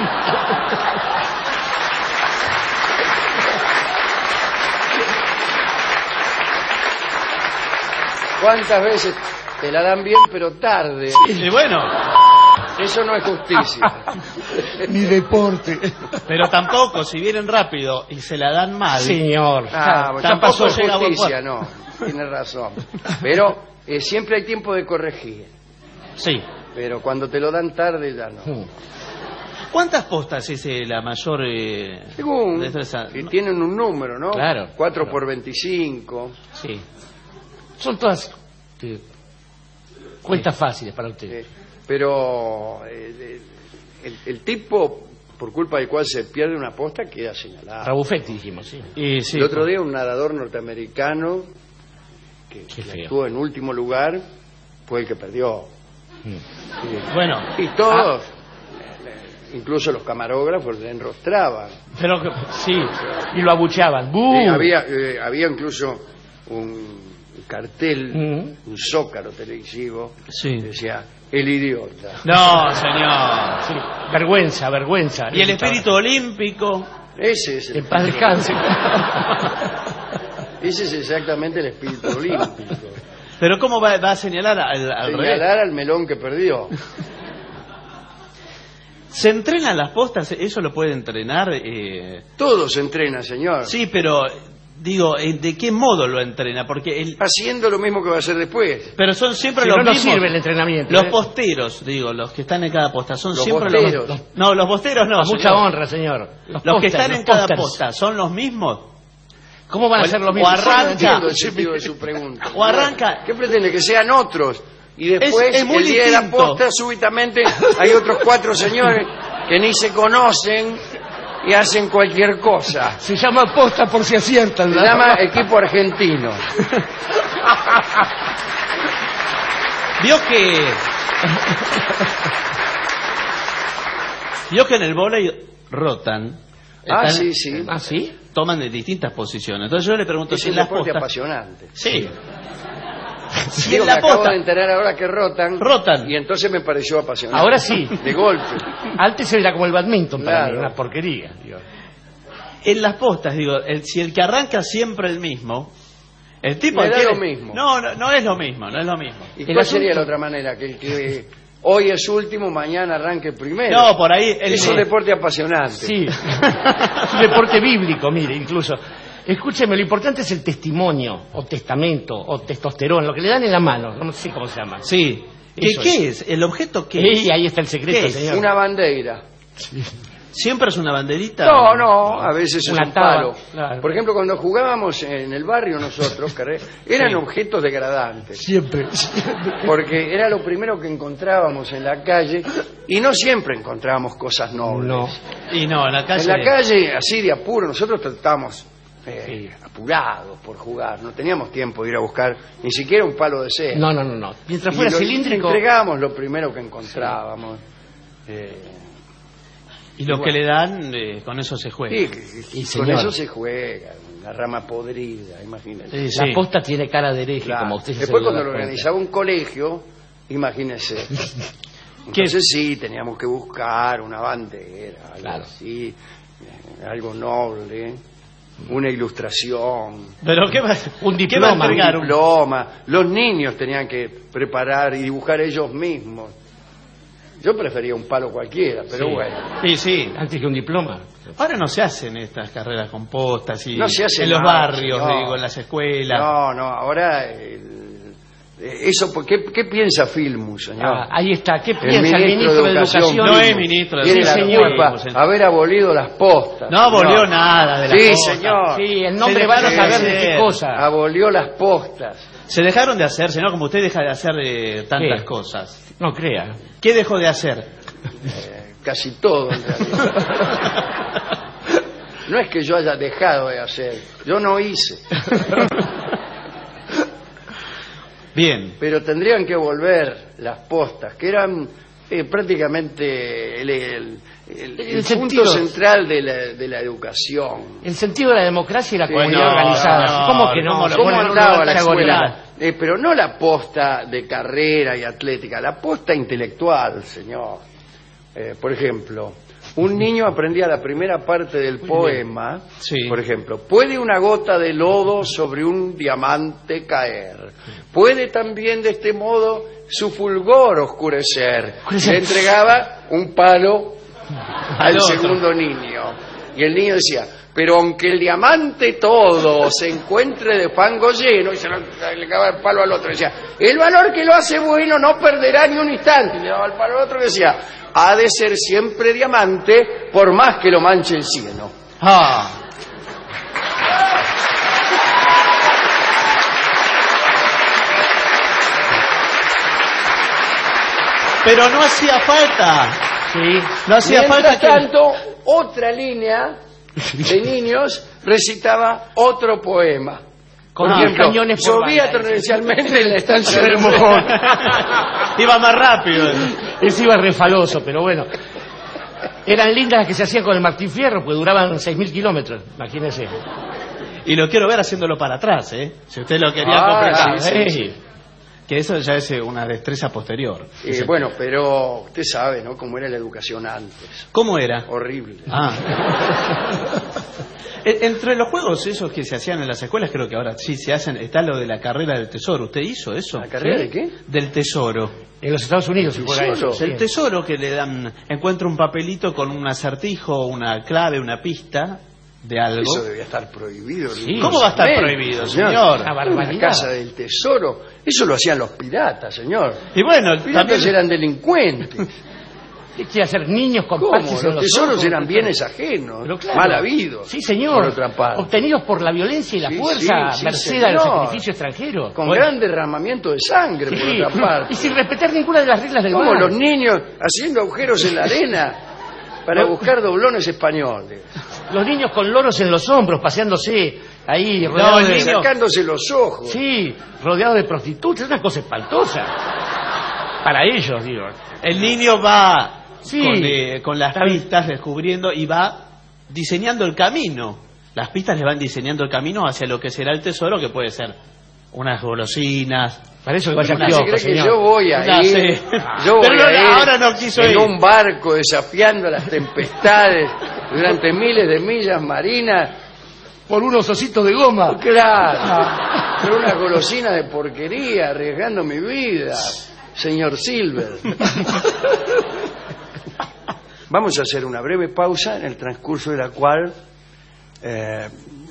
¿Cuántas veces te la dan bien pero tarde? Y bueno, Eso no es justicia. Ni deporte. pero tampoco, si vienen rápido y se la dan mal... Señor. Ah, pues Tampoco tampoco es llega a buen justicia, no. Tiene razón. Pero eh, siempre hay tiempo de corregir. Sí. Pero cuando te lo dan tarde ya no. Hmm. ¿Cuántas postas es eh, la mayor eh, Según, destreza? y tienen un número, ¿no? Claro. cuatro por veinticinco. Sí. Son todas eh, cuentas fáciles para usted. Eh, pero eh, el, el tipo por culpa del cual se pierde una posta queda señalado. Raúl Fetti, dijimos, sí. Y sí, El otro día un nadador norteamericano que, Qué que feo. estuvo en último lugar fue el que perdió. bueno, Y todos, eh, incluso los camarógrafos, le enrostraban. Pero que- sí, y lo abucheaban. ¡Bú! Eh, había, eh, había incluso un cartel, Mm. un zócalo televisivo, Sí. que decía, el idiota. no, señor. Sí, vergüenza, vergüenza. Y el espíritu olímpico. Ese es, el En paz descanse. ese es exactamente el espíritu olímpico. Pero ¿cómo va, va a señalar al, al revés? Señalar al melón que perdió. ¿Se entrenan las postas? ¿Eso lo puede entrenar? Eh, Todo se entrena, señor. sí, pero digo, ¿eh, ¿de qué modo lo entrena? Porque el, Haciendo lo mismo que va a hacer después. pero son siempre Si los no, no mismos. sirve el entrenamiento. Los ¿eh? posteros, digo, los que están en cada posta, son Los siempre posteros. los No, los posteros no. A mucha señor. honra, señor. Los, posters, que están los en cada posters. posta, ¿son los mismos? ¿Cómo van a O- ser los o mismos? arranca- No entiendo el sentido de su pregunta. O arranca- ¿Qué pretende? Que sean otros. Y después, Es- es muy el día de la distinto. posta, súbitamente hay otros cuatro señores que ni se conocen y hacen cualquier cosa. Se llama posta por si aciertan. Se llama equipo argentino. Vio que... Vio que en el vóley rotan. Ah, Están- sí, sí. ¿Ah, sí? Toman de distintas posiciones. Entonces yo le pregunto Es si un en las deporte postas... apasionante. Sí. Si Digo, en me la acabo posta... de enterar ahora que rotan. Rotan. Y entonces me pareció apasionante. Ahora sí. De golpe. Antes era como el badminton para Claro. mí, una porquería. Digo. En las postas, digo, el- si el que arranca siempre el mismo, el tipo Me da quiere- lo mismo. No, no, no es lo mismo, no es lo mismo. ¿Y El cuál sería asunto- la otra manera? Que el que hoy es último, mañana arranque primero. No, por ahí... el- Es un deporte apasionante. Sí. Es un deporte bíblico, mire, incluso. Escúcheme, lo importante es el testimonio, o testamento, o testosterona, lo que le dan en la mano, no sé cómo se llama. Sí. ¿Qué, Eso ¿Qué es? ¿El objeto qué Y es? ahí está el secreto, ¿Qué es? señor. Una bandeira. ¿Siempre es una banderita? No, no, a veces es Una un taba, palo. claro. Por ejemplo, cuando jugábamos en el barrio nosotros, Carré, eran Sí. objetos degradantes. Siempre. Porque era lo primero que encontrábamos en la calle y no siempre encontrábamos cosas nobles. No. Y no, en la calle... En la calle, así de apuro, nosotros tratábamos eh, apurados por jugar. No teníamos tiempo de ir a buscar ni siquiera un palo de cera. No, no, no, no. Mientras Y fuera lo- cilíndrico. entregábamos lo primero que encontrábamos. Eh, Y lo que le dan, eh, con eso se juega. y, Y, y con señor. eso se juega, una rama podrida, imagínate. Sí, La posta tiene cara de hereje, Claro. como usted se Después dio cuando lo cuenta. organizaba un colegio, imagínese. Entonces sí, teníamos que buscar una bandera, algo Claro. así, eh, algo noble, una ilustración, Pero ¿qué va, Un ¿qué va a diploma, entregar? un diploma. Los niños tenían que preparar y dibujar ellos mismos. Yo prefería un palo cualquiera, pero Sí. bueno. Sí, sí. Antes que un diploma. Ahora no se hacen estas carreras con postas y No se hace en los nada, barrios, señor. digo, en las escuelas. No, no, ahora... el- eh, eso, ¿por ¿qué, ¿qué piensa Filmus, señor? Ah, ahí está. ¿Qué El piensa el ministro de Educación? No es ministro de Tiene Sí, la señor. culpa haber abolido las postas. No abolió señor. nada de las Sí, postas. señor. Sí, el nombre Se van a dejaron saber de de qué hacer. cosa. Abolió las postas. Se dejaron de hacer, señor, como usted deja de hacer eh, tantas ¿Qué? cosas. No crea. ¿Qué dejó de hacer? Eh, casi todo, en realidad. No es que yo haya dejado de hacer, yo no hice. Bien. Pero tendrían que volver las postas, que eran eh, prácticamente el, el- el- el El punto sentido. central de la, de la educación. El sentido de la democracia y la Sí, comunidad no, organizada. no, ¿Cómo que no? ¿cómo lo ¿Cómo ponen en un andaba lugar la antagonal? escuela? Eh, pero no la posta de carrera y atlética, la posta intelectual, señor. Eh, por ejemplo, un niño aprendía la primera parte del poema, Sí. por ejemplo, puede una gota de lodo sobre un diamante caer, puede también de este modo su fulgor oscurecer. Oscurecer. Le entregaba un palo al otro. segundo niño y el niño decía, pero aunque el diamante todo se encuentre de fango lleno, y se lo- le daba el palo al otro, decía, el valor que lo hace bueno no perderá ni un instante, y le daba el palo al otro que decía, ha de ser siempre diamante por más que lo manche el cielo. Ah. Pero no hacía falta. Sí. No hacía Mientras falta que... tanto, otra línea de niños recitaba otro poema. Con Por diez ejemplo, cañones por llovía bala. torrencialmente en la estancia del mojón. Iba más rápido. Ese iba refaloso, pero bueno. Eran lindas las que se hacían con el Martín Fierro, pues duraban seis mil kilómetros, imagínese. Y lo quiero ver haciéndolo para atrás, ¿eh? Si usted lo quería Ah, comprar. sí, Eh, sí. Que eso ya es eh, una destreza posterior. Eh, bueno, pero usted sabe, ¿no? Cómo era la educación antes. ¿Cómo era? Horrible. Ah. E- Entre los juegos esos que se hacían en las escuelas, creo que ahora sí se hacen, está lo de la carrera del tesoro. ¿Usted hizo eso? ¿La carrera ¿Sí? de qué? Del tesoro. En los Estados Unidos se juega ¿Tesoro? eso. sí. El tesoro que le dan, encuentra un papelito con un acertijo, una clave, una pista de algo. Eso debía estar prohibido. Sí. ¿Cómo va a estar Rigurosamente, prohibido, señor? señor? Una La barbaridad. casa del tesoro. Eso lo hacían los piratas, señor. Y bueno, Los piratas también... eran delincuentes. ¿Qué quiere hacer niños con ¿Cómo? parches en Los los tesoros ojos? eran bienes ajenos, Pero claro. mal habidos. Sí, señor. Por otra parte. Obtenidos por la violencia y la Sí, fuerza, sí, sí, merced al señor. sacrificio extranjero. Con Bueno, gran derramamiento de sangre, por sí. otra parte. Y sin respetar ninguna de las reglas del Como mar. los niños haciendo agujeros en la arena. para buscar doblones españoles. Los niños con loros en los hombros, paseándose ahí, No, rodeados el de... niño sacándose los ojos. Sí, rodeados de prostitutas, es una cosa espantosa. Para ellos, digo. El niño va Sí. con, eh, con las Está bien. pistas descubriendo y va diseñando el camino. Las pistas le van diseñando el camino hacia lo que será el tesoro, que puede ser unas golosinas. Para eso que vaya Una- a ¿Se cree que señor. yo voy a No ir? sé. Yo voy Pero no, a ir ahora no quiso en ir. un barco desafiando las tempestades durante miles de millas marinas. Por unos ositos de goma. Claro, por una golosina de porquería, arriesgando mi vida, señor Silver. Vamos a hacer una breve pausa en el transcurso de la cual eh,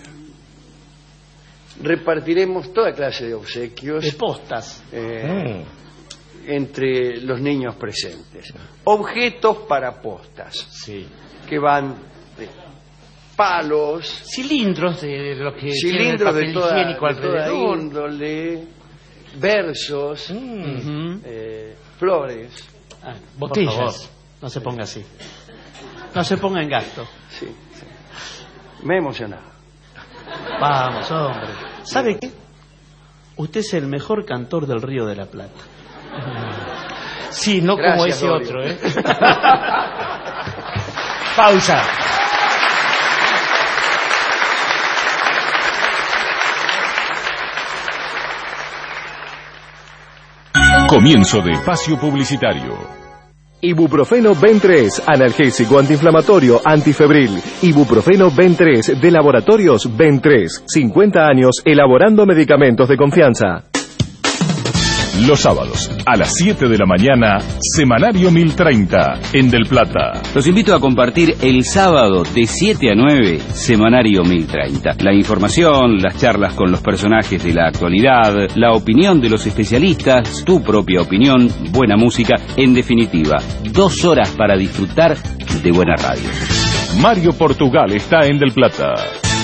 repartiremos toda clase de obsequios De postas. eh, entre los niños presentes. Objetos para postas, Sí. que van de palos, Cilindros de lo que cilindros tiene de el papel toda, higiénico de toda alrededor. índole, versos, Mm. Ujú. eh, flores. Ah, Botellas. por favor, no se ponga así. No se ponga en gasto. Sí, sí. Me he emocionado. Vamos, hombre. ¿Sabe qué? Usted es el mejor cantor del Río de la Plata. Sí, no Gracias, como ese Dorio. otro, ¿eh? Pausa. Comienzo de espacio publicitario. Ibuprofeno Ben tres, analgésico antiinflamatorio, antifebril. Ibuprofeno Ben tres, de Laboratorios Ben tres. cincuenta años elaborando medicamentos de confianza. Los sábados, a las siete de la mañana, Semanario mil treinta, en Del Plata. Los invito a compartir el sábado de siete a nueve, Semanario mil treinta. La información, las charlas con los personajes de la actualidad, la opinión de los especialistas, tu propia opinión, buena música, en definitiva, dos horas para disfrutar de buena radio. Mario Portugal está en Del Plata.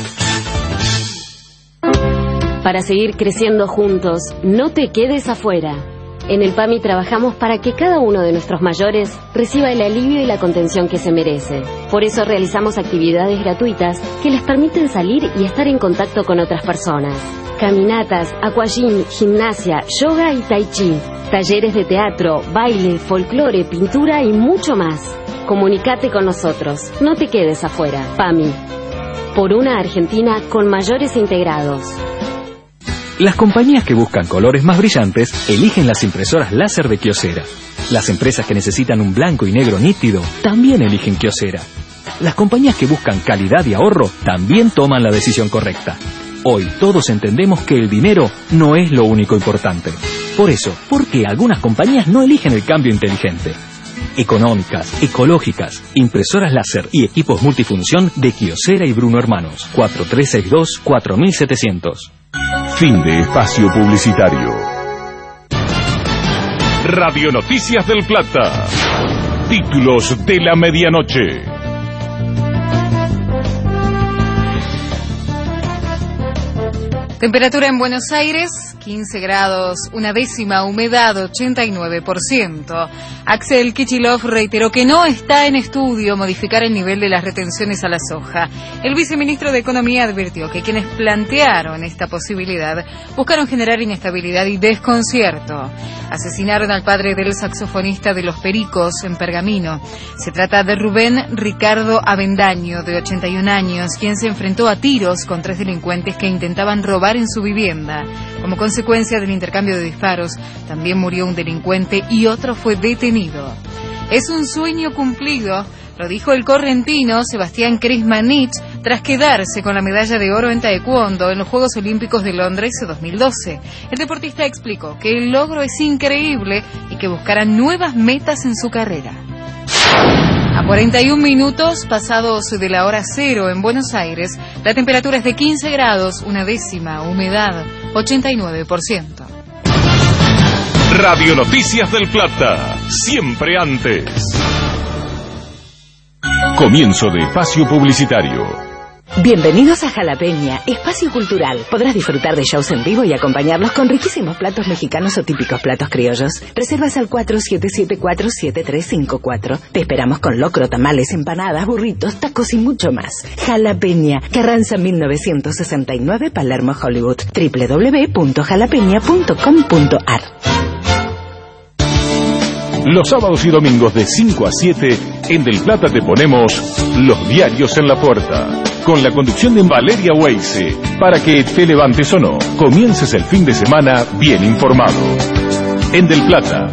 Para seguir creciendo juntos, no te quedes afuera. En el PAMI trabajamos para que cada uno de nuestros mayores reciba el alivio y la contención que se merece. Por eso realizamos actividades gratuitas que les permiten salir y estar en contacto con otras personas. Caminatas, aquagym, gimnasia, yoga y tai chi. Talleres de teatro, baile, folclore, pintura y mucho más. Comunicate con nosotros. No te quedes afuera. PAMI. Por una Argentina con mayores integrados. Las compañías que buscan colores más brillantes eligen las impresoras láser de Kyocera. Las empresas que necesitan un blanco y negro nítido también eligen Kyocera. Las compañías que buscan calidad y ahorro también toman la decisión correcta. Hoy todos entendemos que el dinero no es lo único importante. Por eso, ¿por qué algunas compañías no eligen el cambio inteligente? Económicas, ecológicas, impresoras láser y equipos multifunción de Kyocera y Bruno Hermanos. cuatro tres seis dos, cuatro mil setecientos. Fin de espacio publicitario. Radio Noticias del Plata. Títulos de la medianoche. Temperatura en Buenos Aires, quince grados, una décima, humedad ochenta y nueve por ciento. Axel Kicillof reiteró que no está en estudio modificar el nivel de las retenciones a la soja. El viceministro de Economía advirtió que quienes plantearon esta posibilidad buscaron generar inestabilidad y desconcierto. Asesinaron al padre del saxofonista de Los Pericos en Pergamino. Se trata de Rubén Ricardo Avendaño, de ochenta y un años, quien se enfrentó a tiros con tres delincuentes que intentaban robar en su vivienda. Como consecuencia del intercambio de disparos, también murió un delincuente y otro fue detenido. Es un sueño cumplido, lo dijo el correntino Sebastián Krismanich tras quedarse con la medalla de oro en taekwondo en los Juegos Olímpicos de Londres dos mil doce. El deportista explicó que el logro es increíble y que buscará nuevas metas en su carrera. A cuarenta y un minutos pasados de la hora cero en Buenos Aires, la temperatura es de quince grados, una décima, humedad ochenta y nueve por ciento. Radio Noticias del Plata, siempre antes. Comienzo de espacio publicitario. Bienvenidos a Jalapeña, espacio cultural. Podrás disfrutar de shows en vivo y acompañarlos con riquísimos platos mexicanos o típicos platos criollos. Reservas al cuatro siete siete cuatro siete tres cinco cuatro. Te esperamos con locro, tamales, empanadas, burritos, tacos y mucho más. Jalapeña, Carranza mil novecientos sesenta y nueve, Palermo, Hollywood. doble u doble u doble u punto jalapeña punto com punto a r. Los sábados y domingos de cinco a siete, en Del Plata te ponemos Los Diarios en la Puerta, con la conducción de Valeria Weise, para que te levantes o no, comiences el fin de semana bien informado. En Del Plata.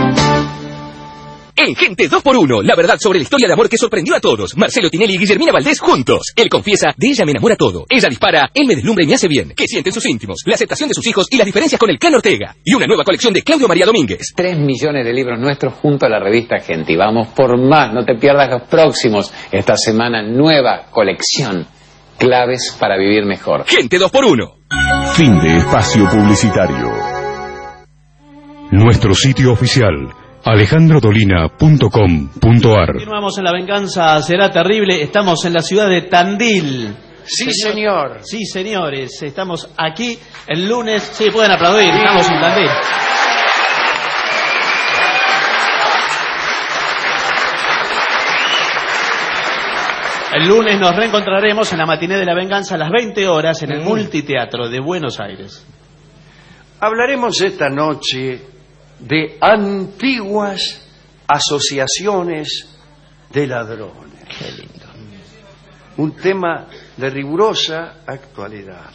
En Gente dos por uno, la verdad sobre la historia de amor que sorprendió a todos. Marcelo Tinelli y Guillermina Valdés juntos. Él confiesa, de ella me enamora todo. Ella dispara, él me deslumbra y me hace bien. ¿Qué sienten sus íntimos? La aceptación de sus hijos y las diferencias con el clan Ortega. Y una nueva colección de Claudio María Domínguez. Tres millones de libros nuestros junto a la revista Gente. Y vamos por más, no te pierdas los próximos. Esta semana, nueva colección. Claves para vivir mejor. Gente dos por uno. Fin de espacio publicitario. Nuestro sitio oficial, alejandro dolina punto com punto a r. Continuamos en La Venganza Será Terrible. Estamos en la ciudad de Tandil. Sí, señor. Sí, señores. Estamos aquí el lunes. Sí, pueden aplaudir. Estamos en Tandil. El lunes nos reencontraremos en la matiné de La Venganza a las veinte horas en el Multiteatro de Buenos Aires. Hablaremos esta noche de antiguas asociaciones de ladrones. Qué lindo. Un tema de rigurosa actualidad.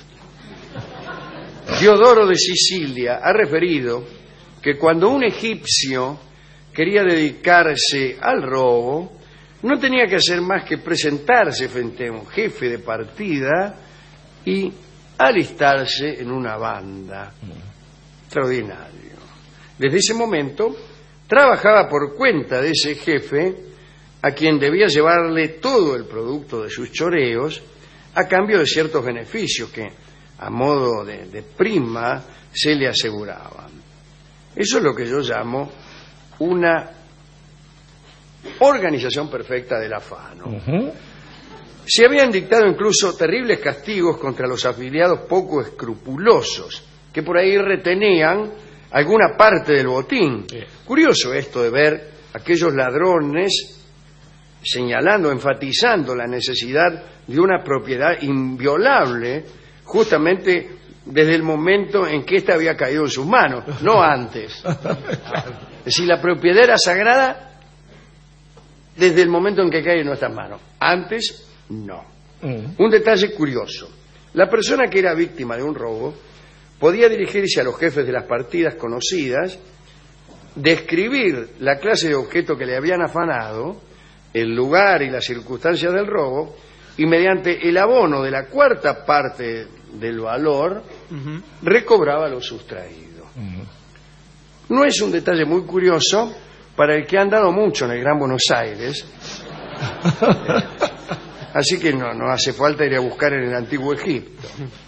Diodoro de Sicilia ha referido que cuando un egipcio quería dedicarse al robo, no tenía que hacer más que presentarse frente a un jefe de partida y alistarse en una banda. Extraordinario. Desde ese momento, trabajaba por cuenta de ese jefe, a quien debía llevarle todo el producto de sus choreos, a cambio de ciertos beneficios que, a modo de, de prima, se le aseguraban. Eso es lo que yo llamo una organización perfecta del afano. Uh-huh. Se habían dictado incluso terribles castigos contra los afiliados poco escrupulosos, que por ahí retenían alguna parte del botín. Sí. Curioso esto de ver aquellos ladrones señalando, enfatizando la necesidad de una propiedad inviolable, justamente desde el momento en que ésta había caído en sus manos, no antes. Es decir, la propiedad era sagrada desde el momento en que cae en nuestras manos. Antes, no. Mm. Un detalle curioso. La persona que era víctima de un robo podía dirigirse a los jefes de las partidas conocidas, describir la clase de objeto que le habían afanado, el lugar y las circunstancias del robo, y mediante el abono de la cuarta parte del valor, uh-huh. recobraba lo sustraído. Uh-huh. No es un detalle muy curioso para el que ha andado mucho en el Gran Buenos Aires, eh, así que no, no hace falta ir a buscar en el Antiguo Egipto.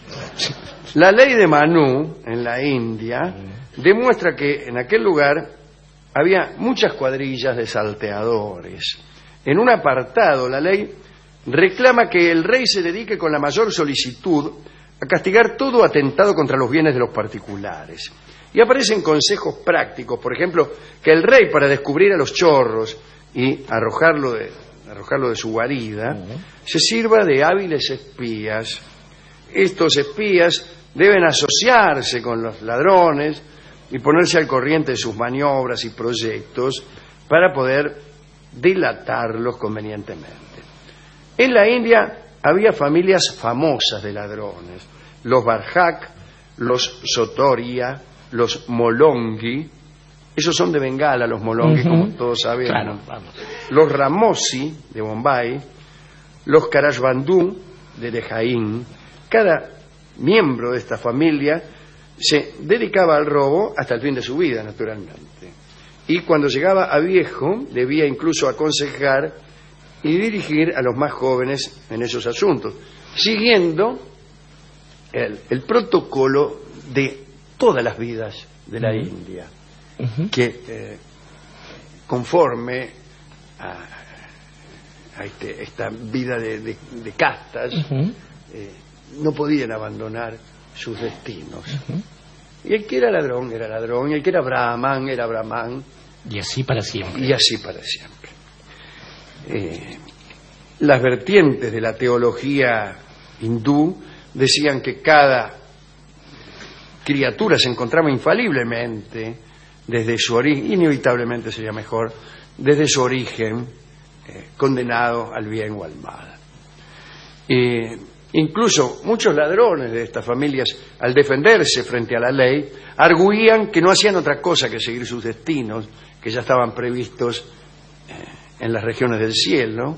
La ley de Manú, en la India, demuestra que en aquel lugar había muchas cuadrillas de salteadores. En un apartado, la ley reclama que el rey se dedique con la mayor solicitud a castigar todo atentado contra los bienes de los particulares. Y aparecen consejos prácticos, por ejemplo, que el rey, para descubrir a los chorros y arrojarlo de, arrojarlo de su guarida, uh-huh. se sirva de hábiles espías. Estos espías deben asociarse con los ladrones y ponerse al corriente de sus maniobras y proyectos para poder dilatarlos convenientemente. En la India había familias famosas de ladrones, los Barjak, los Sotoria, los Molongi, esos son de Bengala, los Molongi, uh-huh. como todos sabemos, claro, vamos. Los Ramosi de Bombay, los Karashbandú de Dejaín. Cada miembro de esta familia se dedicaba al robo hasta el fin de su vida, naturalmente. Y cuando llegaba a viejo, debía incluso aconsejar y dirigir a los más jóvenes en esos asuntos, siguiendo el, el protocolo de todas las vidas de la uh-huh. India, uh-huh. que eh, conforme a, a este, esta vida de, de, de castas, Uh-huh. eh, no podían abandonar sus destinos. Uh-huh. Y el que era ladrón era ladrón, y el que era brahman era brahman. Y así para siempre. Y así para siempre. Eh, las vertientes de la teología hindú decían que cada criatura se encontraba infaliblemente desde su origen, inevitablemente sería mejor, desde su origen, eh, condenado al bien o al mal. Eh, incluso muchos ladrones de estas familias, al defenderse frente a la ley, arguían que no hacían otra cosa que seguir sus destinos, que ya estaban previstos eh, en las regiones del cielo,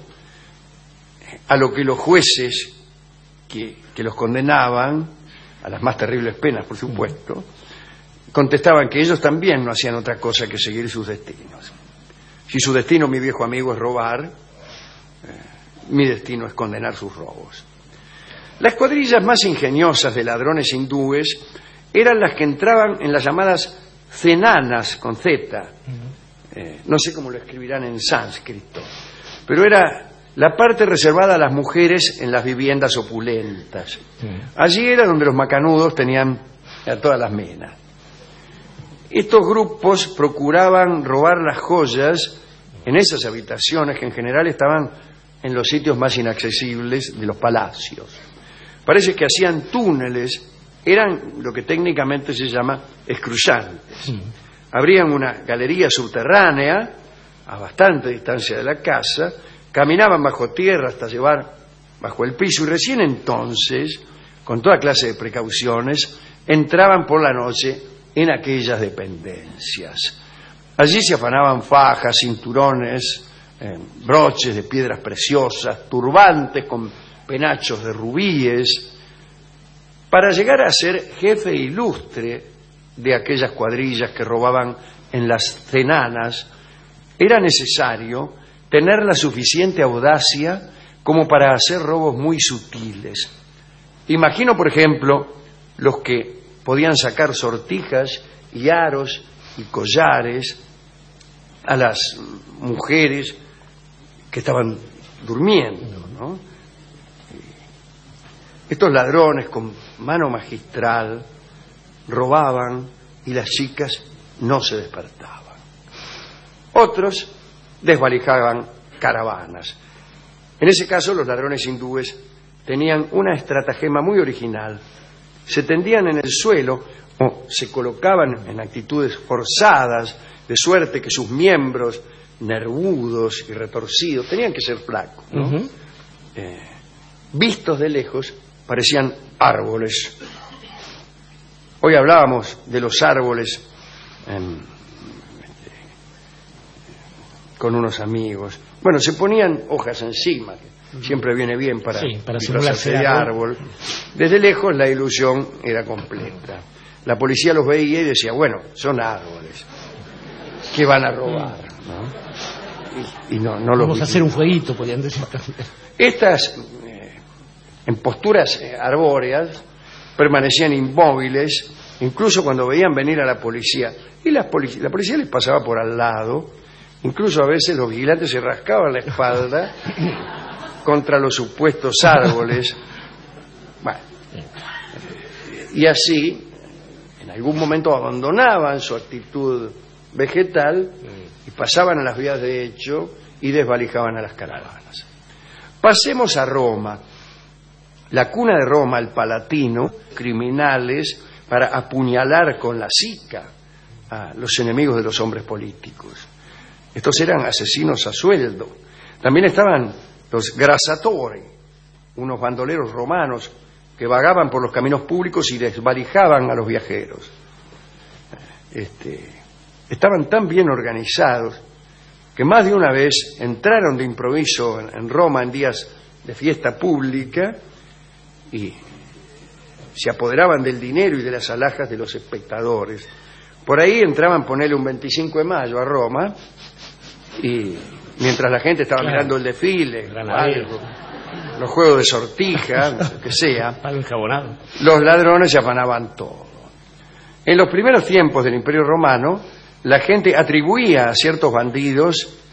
a lo que los jueces que, que los condenaban, a las más terribles penas, por supuesto, contestaban que ellos también no hacían otra cosa que seguir sus destinos. Si su destino, mi viejo amigo, es robar, eh, mi destino es condenar sus robos. Las cuadrillas más ingeniosas de ladrones hindúes eran las que entraban en las llamadas cenanas, con Z. Eh, no sé cómo lo escribirán en sánscrito, pero era la parte reservada a las mujeres en las viviendas opulentas. Allí era donde los macanudos tenían a todas las menas. Estos grupos procuraban robar las joyas en esas habitaciones que en general estaban en los sitios más inaccesibles de los palacios. Parece que hacían túneles, eran lo que técnicamente se llama excruyantes. Abrían una galería subterránea a bastante distancia de la casa, caminaban bajo tierra hasta llevar bajo el piso y recién entonces, con toda clase de precauciones, entraban por la noche en aquellas dependencias. Allí se afanaban fajas, cinturones, eh, broches de piedras preciosas, turbantes con penachos de rubíes. Para llegar a ser jefe ilustre de aquellas cuadrillas que robaban en las cenanas, era necesario tener la suficiente audacia como para hacer robos muy sutiles. Imagino, por ejemplo, los que podían sacar sortijas y aros y collares a las mujeres que estaban durmiendo, ¿no? Estos ladrones con mano magistral robaban y las chicas no se despertaban. Otros desvalijaban caravanas. En ese caso, los ladrones hindúes tenían una estratagema muy original. Se tendían en el suelo o se colocaban en actitudes forzadas, de suerte que sus miembros nervudos y retorcidos tenían que ser flacos, ¿no? Uh-huh. eh, vistos de lejos parecían árboles. Hoy hablábamos de los árboles en, con unos amigos. Bueno, se ponían hojas encima, que siempre viene bien para, sí, para disfrazarse de árbol. Desde lejos la ilusión era completa. La policía los veía y decía, bueno, son árboles, ¿qué van a robar? ¿No? Y, y no, no los Vamos a hacer un jueguito, podrían decir. Estas, eh, en posturas eh, arbóreas, permanecían inmóviles, incluso cuando veían venir a la policía. Y la policía, la policía les pasaba por al lado. Incluso a veces los vigilantes se rascaban la espalda contra los supuestos árboles. Bueno, y así, en algún momento abandonaban su actitud vegetal y pasaban a las vías de hecho y desvalijaban a las caravanas. Pasemos a Roma, la cuna de Roma, el Palatino, criminales para apuñalar con la sica a los enemigos de los hombres políticos. Estos eran asesinos a sueldo. También estaban los grassatori, unos bandoleros romanos que vagaban por los caminos públicos y desvalijaban a los viajeros. Este, estaban tan bien organizados que más de una vez entraron de improviso en, en Roma en días de fiesta pública y se apoderaban del dinero y de las alhajas de los espectadores. Por ahí entraban, ponerle un veinticinco de mayo a Roma, y mientras la gente estaba claro. mirando el desfile, algo, los juegos de sortija, lo que sea, los ladrones se afanaban todo. En los primeros tiempos del Imperio Romano, la gente atribuía a ciertos bandidos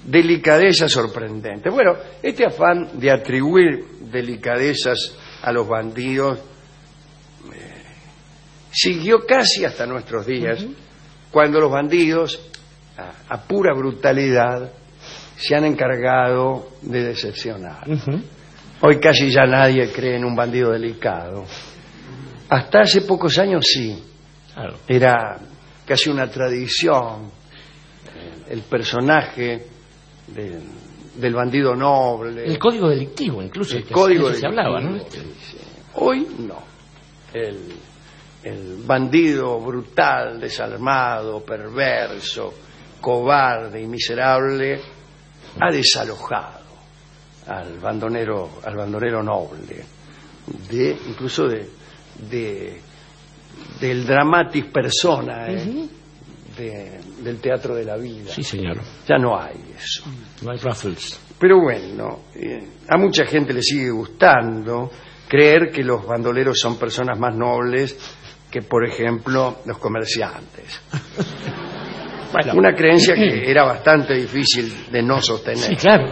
delicadezas sorprendentes. Bueno, este afán de atribuir delicadezas a los bandidos eh, siguió casi hasta nuestros días, uh-huh. cuando los bandidos, a, a pura brutalidad, se han encargado de decepcionar. Uh-huh. Hoy casi ya nadie cree en un bandido delicado. Hasta hace pocos años sí. Claro. Era casi una tradición el personaje del, del bandido noble. El código delictivo, incluso. El código delictivo. Se hablaba, ¿no? Hoy no. El, el bandido brutal, desarmado, perverso, cobarde y miserable ha desalojado al bandonero, al bandonero noble, de incluso de, de del dramatis persona, ¿eh? Uh-huh. de, del teatro de la vida. Sí, señor. Ya no hay eso. No hay Raffles. Pero bueno, eh, a mucha gente le sigue gustando creer que los bandoleros son personas más nobles que, por ejemplo, los comerciantes. Bueno, una creencia que era bastante difícil de no sostener. Sí, claro.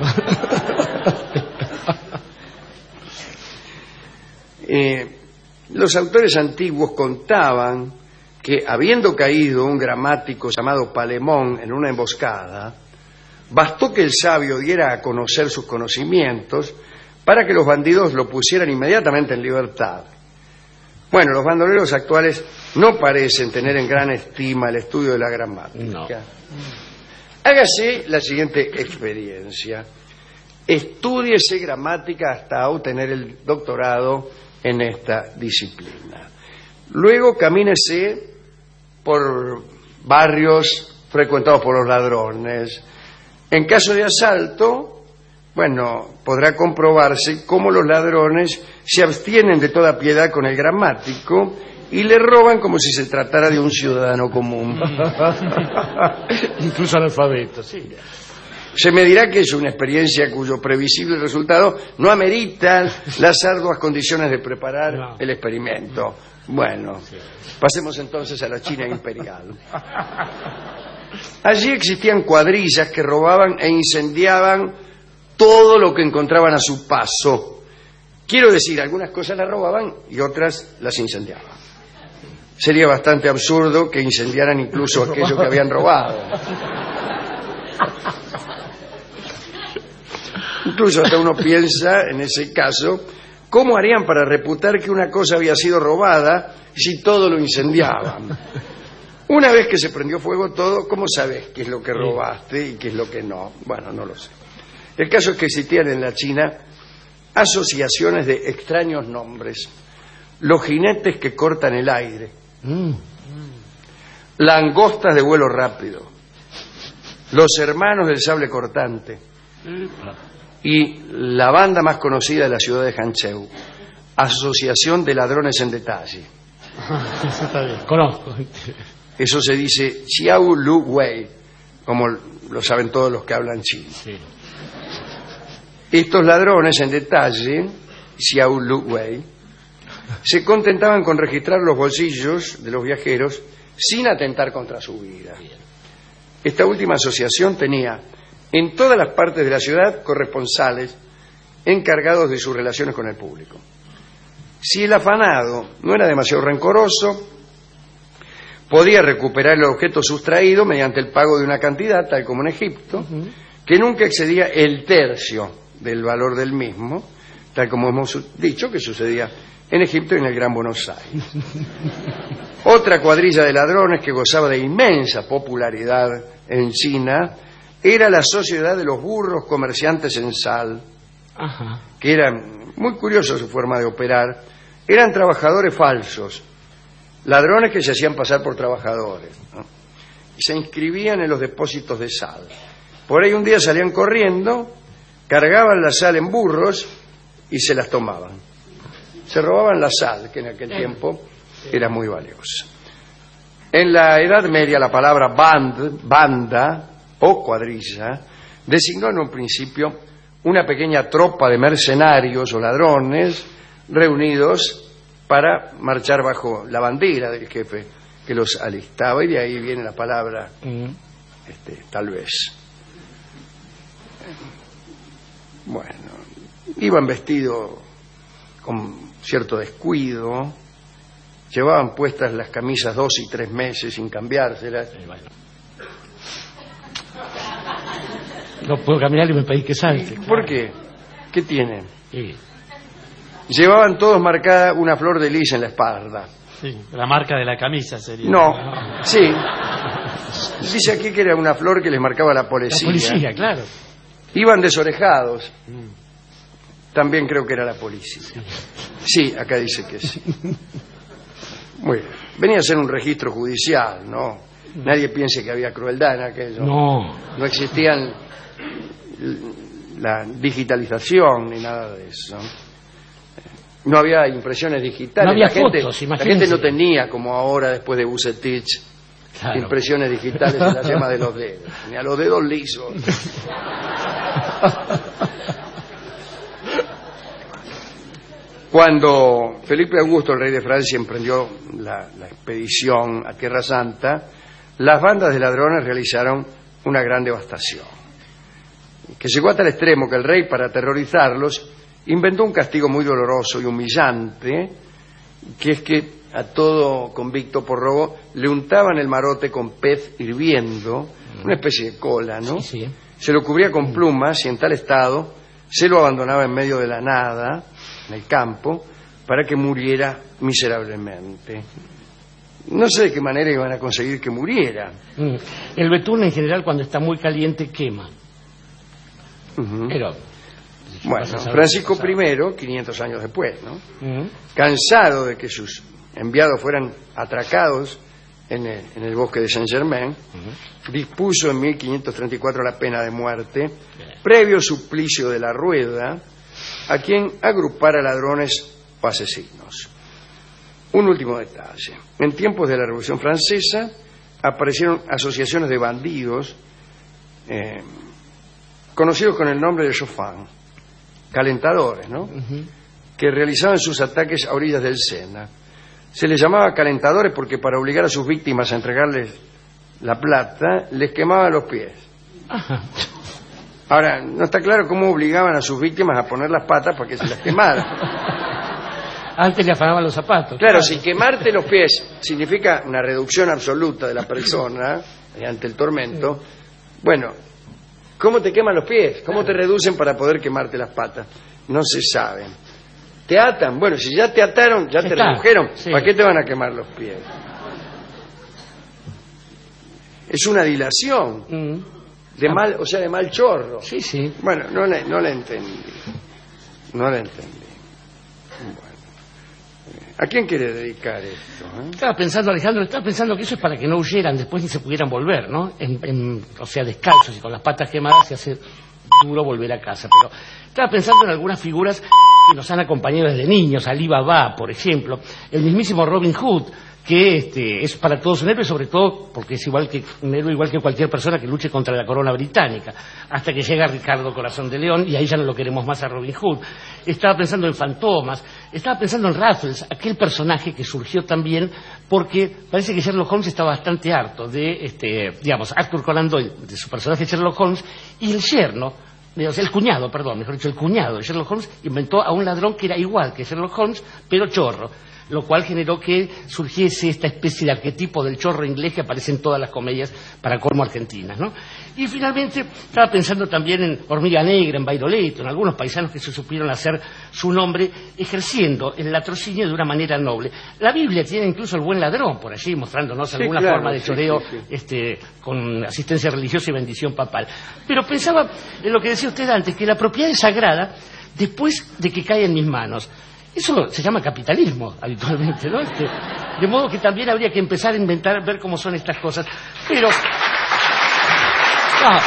eh, los autores antiguos contaban que, habiendo caído un gramático llamado Palemón en una emboscada, bastó que el sabio diera a conocer sus conocimientos para que los bandidos lo pusieran inmediatamente en libertad. Bueno, los bandoleros actuales no parecen tener en gran estima el estudio de la gramática. No. Hágase la siguiente experiencia. Estúdiese gramática hasta obtener el doctorado en esta disciplina. Luego camínese por barrios frecuentados por los ladrones. En caso de asalto, bueno, podrá comprobarse cómo los ladrones se abstienen de toda piedad con el gramático y le roban como si se tratara de un ciudadano común. Incluso analfabeto, sí. Se me dirá que es una experiencia cuyo previsible resultado no amerita las arduas condiciones de preparar no. el experimento. Bueno, pasemos entonces a la China imperial. Allí existían cuadrillas que robaban e incendiaban todo lo que encontraban a su paso. Quiero decir, algunas cosas las robaban y otras las incendiaban. Sería bastante absurdo que incendiaran incluso aquello que habían robado. Incluso hasta uno piensa, en ese caso, ¿cómo harían para reputar que una cosa había sido robada si todo lo incendiaban? Una vez que se prendió fuego todo, ¿cómo sabes qué es lo que robaste y qué es lo que no? Bueno, no lo sé. El caso es que existían en la China asociaciones de extraños nombres. Los jinetes que cortan el aire. Mm. Langostas de vuelo rápido. Los hermanos del sable cortante. Y la banda más conocida de la ciudad de Hangzhou, Asociación de Ladrones en Detalle. Eso está bien, conozco. Eso se dice Xiao Lu Wei, como lo saben todos los que hablan chino. Sí. Estos ladrones en detalle, Xiao Lu Wei, se contentaban con registrar los bolsillos de los viajeros sin atentar contra su vida. Esta última asociación tenía en todas las partes de la ciudad corresponsales encargados de sus relaciones con el público. Si el afanado no era demasiado rencoroso, podía recuperar el objeto sustraído mediante el pago de una cantidad, tal como en Egipto, uh-huh. que nunca excedía el tercio del valor del mismo, tal como hemos dicho que sucedía en Egipto y en el Gran Buenos Aires. Otra cuadrilla de ladrones que gozaba de inmensa popularidad en China era la Sociedad de los Burros Comerciantes en Sal, Ajá. que era muy curiosa su forma de operar. Eran trabajadores falsos, ladrones que se hacían pasar por trabajadores, ¿no? Y se inscribían en los depósitos de sal. Por ahí un día salían corriendo, cargaban la sal en burros y se las tomaban. Se robaban la sal, que en aquel tiempo era muy valiosa. En la Edad Media la palabra band, banda o cuadrilla designó en un principio una pequeña tropa de mercenarios o ladrones reunidos para marchar bajo la bandera del jefe que los alistaba, y de ahí viene la palabra mm. este, tal vez. Bueno, iban vestidos con cierto descuido, llevaban puestas las camisas dos y tres meses sin cambiárselas. No puedo caminar y me pedís que salte. ¿Por qué? ¿Qué tienen? Sí. Llevaban todos marcada una flor de lis en la espalda. Sí, la marca de la camisa sería. No, sí. Dice aquí que era una flor que les marcaba la policía. La policía, claro. Iban desorejados. También creo que era la policía. Sí, acá dice que sí. Muy bien. Venía a ser un registro judicial, ¿no? Nadie piense que había crueldad en aquello. No. No existían la digitalización ni nada de eso. No había impresiones digitales. No había la gente, fotos, la gente no tenía, como ahora después de Bucetich, claro, impresiones digitales en la yema de los dedos, ni a los dedos lisos. Cuando Felipe Augusto, el rey de Francia, emprendió la, la expedición a Tierra Santa, las bandas de ladrones realizaron una gran devastación, que llegó a tal extremo que el rey, para aterrorizarlos, inventó un castigo muy doloroso y humillante, que es que a todo convicto por robo le untaban el marote con pez hirviendo, una especie de cola, ¿no? Sí, sí. Se lo cubría con plumas y en tal estado se lo abandonaba en medio de la nada, en el campo, para que muriera miserablemente. No sé de qué manera iban a conseguir que muriera. Mm. El betún en general cuando está muy caliente quema. Uh-huh. Pero bueno, Francisco I, quinientos años después, ¿no? Uh-huh. Cansado de que sus enviados fueran atracados en el, en el bosque de Saint-Germain, uh-huh, dispuso en mil quinientos treinta y cuatro la pena de muerte, yeah, previo suplicio de la rueda, a quien agrupara ladrones o asesinos. Un último detalle. En tiempos de la Revolución Francesa aparecieron asociaciones de bandidos eh, conocidos con el nombre de chauffeurs, calentadores, ¿no? Uh-huh. Que realizaban sus ataques a orillas del Sena. Se les llamaba calentadores porque para obligar a sus víctimas a entregarles la plata, les quemaban los pies. Ajá. Ahora, no está claro cómo obligaban a sus víctimas a poner las patas para que se las quemaran. Antes le afanaban los zapatos. Claro, claro, si quemarte los pies significa una reducción absoluta de la persona ante el tormento, bueno, ¿cómo te queman los pies? ¿Cómo te reducen para poder quemarte las patas? No se sabe. Te atan. Bueno, si ya te ataron, ya te Está. redujeron, sí. ¿Para qué te van a quemar los pies? Es una dilación. Mm. De mal, o sea, de mal chorro. Sí, sí. Bueno, no le, no le entendí. No le entendí. Bueno. ¿A quién quiere dedicar esto? Eh? Estaba pensando, Alejandro, estaba pensando que eso es para que no huyeran después ni se pudieran volver, ¿no? En, en, o sea, descalzos y con las patas quemadas se hace duro volver a casa. Pero estaba pensando en algunas figuras que nos han acompañado desde niños. Ali Baba, por ejemplo. El mismísimo Robin Hood, que este, es para todos un héroe, sobre todo porque es igual que un héroe igual que cualquier persona que luche contra la corona británica, hasta que llega Ricardo Corazón de León y ahí ya no lo queremos más a Robin Hood. Estaba pensando en Fantomas, estaba pensando en Raffles, aquel personaje que surgió también porque parece que Sherlock Holmes está bastante harto de, este, digamos, Arthur Conan Doyle, de su personaje Sherlock Holmes, y el yerno, el cuñado, perdón, mejor dicho, el cuñado de Sherlock Holmes inventó a un ladrón que era igual que Sherlock Holmes, pero chorro, lo cual generó que surgiese esta especie de arquetipo del chorro inglés que aparece en todas las comedias para colmo argentinas, ¿no? Y finalmente estaba pensando también en Hormiga Negra, en Bairoleto, en algunos paisanos que se supieron hacer su nombre ejerciendo el latrocinio de una manera noble. La Biblia tiene incluso el buen ladrón por allí, mostrándonos sí, alguna claro, forma de choreo sí, sí, sí. Este, con asistencia religiosa y bendición papal. Pero pensaba en lo que decía usted antes, que la propiedad es sagrada después de que cae en mis manos. Eso se llama capitalismo habitualmente, ¿no? Este, de modo que también habría que empezar a inventar, ver cómo son estas cosas. Pero... No.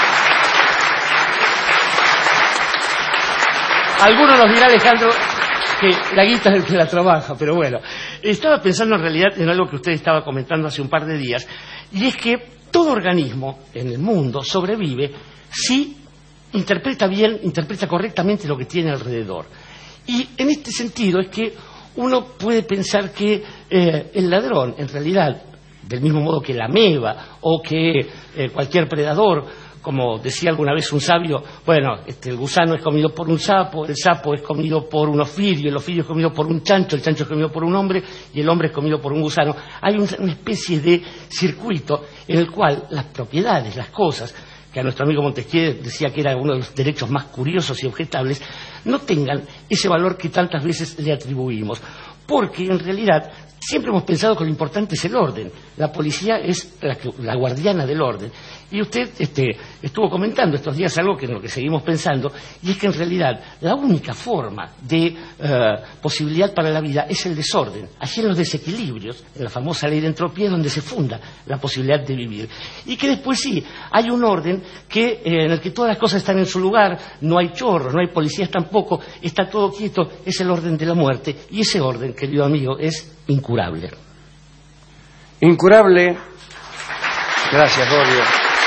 Alguno nos dirá, Alejandro, que la guita es el que la trabaja, pero bueno. Estaba pensando en realidad en algo que usted estaba comentando hace un par de días, y es que todo organismo en el mundo sobrevive si interpreta bien, interpreta correctamente lo que tiene alrededor. Y en este sentido es que uno puede pensar que eh, el ladrón, en realidad, del mismo modo que la ameba o que eh, cualquier predador, como decía alguna vez un sabio, bueno, este, el gusano es comido por un sapo, el sapo es comido por un ofidio, el ofidio es comido por un chancho, el chancho es comido por un hombre y el hombre es comido por un gusano. Hay un, una especie de circuito en el cual las propiedades, las cosas, que a nuestro amigo Montesquieu decía que era uno de los derechos más curiosos y objetables, no tengan ese valor que tantas veces le atribuimos. Porque en realidad siempre hemos pensado que lo importante es el orden. La policía es la, la guardiana del orden. Y usted este, estuvo comentando estos días algo que en lo que seguimos pensando, y es que en realidad la única forma de uh, posibilidad para la vida es el desorden. Allí en los desequilibrios, en la famosa ley de entropía, es donde se funda la posibilidad de vivir. Y que después sí, hay un orden que, eh, en el que todas las cosas están en su lugar, no hay chorros, no hay policías tampoco, está todo quieto, es el orden de la muerte. Y ese orden, querido amigo, es incurable. Incurable. Gracias, Bobbio.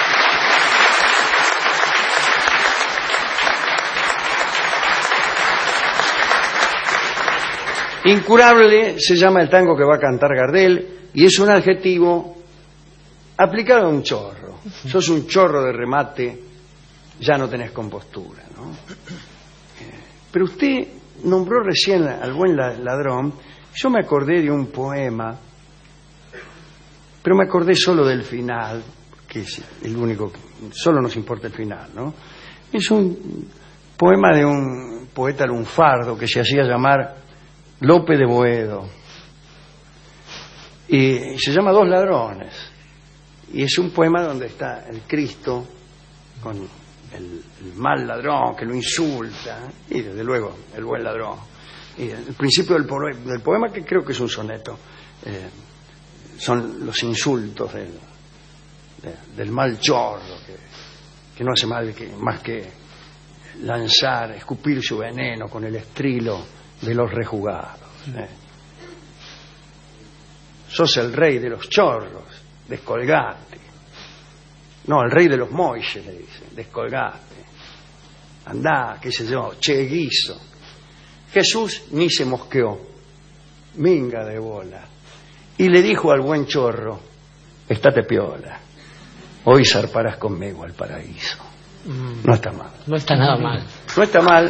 Incurable se llama el tango que va a cantar Gardel y es un adjetivo aplicado a un chorro. Sos un chorro de remate, ya no tenés compostura, ¿no? Pero usted nombró recién al buen ladrón. Yo me acordé de un poema, pero me acordé solo del final, que es el único que solo nos importa el final, ¿no? Es un poema de un poeta lunfardo que se hacía llamar Lope de Boedo, y se llama Dos ladrones, y es un poema donde está el Cristo con el, el mal ladrón que lo insulta, y desde luego el buen ladrón. Y el principio del, po del poema, que creo que es un soneto, eh, son los insultos del, de, del mal chorro que, que no hace mal que, más que lanzar, escupir su veneno con el estrilo de los rejugados. ¿eh? Sos el rey de los chorros, descolgate. No, el rey de los moises, le dice, descolgate. Andá, qué sé yo, che guiso. Jesús ni se mosqueó, minga de bola, y le dijo al buen chorro, estate piola, hoy zarparás conmigo al paraíso. Mm. No está mal. No está nada mal. No está mal.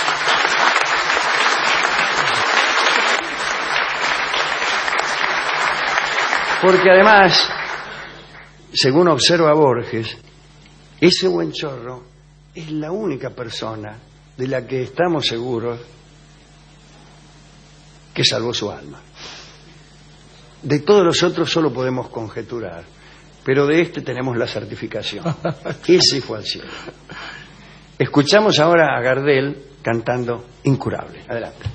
Porque además, según observa Borges, ese buen chorro es la única persona de la que estamos seguros que salvó su alma. De todos los otros solo podemos conjeturar, pero de este tenemos la certificación. Ese fue al cielo. Escuchamos ahora a Gardel cantando Incurable. Adelante.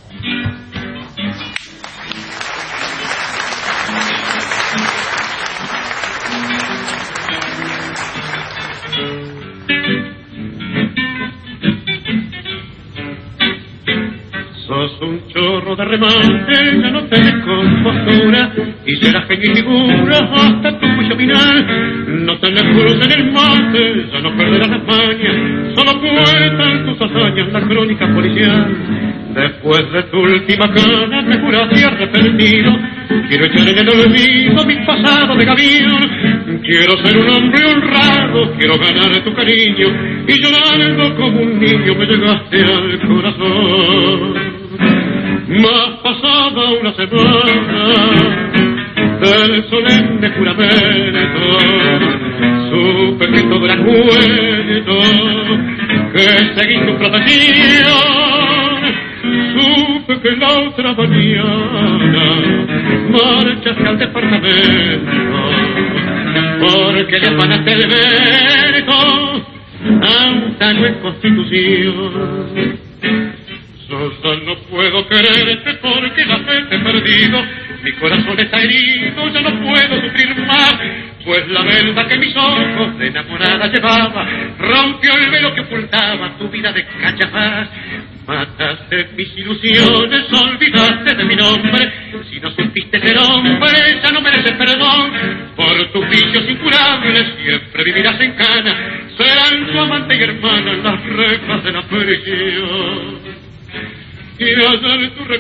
Sos un chorro de remate, ya no tenés compostura y serás genio y figura hasta tu juicio final. No tenés cruz en el mate, ya no perderás las mañas, solo cuentan tus hazañas la crónica policial. Después de tu última cana me juraste arrepentido, quiero echar en el olvido mi pasado de gavión. Quiero ser un hombre honrado, quiero ganar tu cariño y llorando como un niño me llegaste al corazón. Más pasada una semana del solemne juramento, supe que todo era cuento, que seguí tu protección. Supe que la otra mañana marchaste al departamento, porque le afanaste el mérito a un tango en Constitución. Sosa, no puedo quererte porque la fe te he perdido, mi corazón está herido, ya no puedo sufrir más, pues la verdad que mis ojos de enamorada llevaba rompió el velo que ocultaba tu vida de cachafaz. Mataste mis ilusiones, olvidaste de mi nombre, si no supiste ser hombre ya no mereces perdón, por tus vicios incurables siempre vivirás en cana, serán tu amante y hermana las rejas de la prisión. Y allá en tu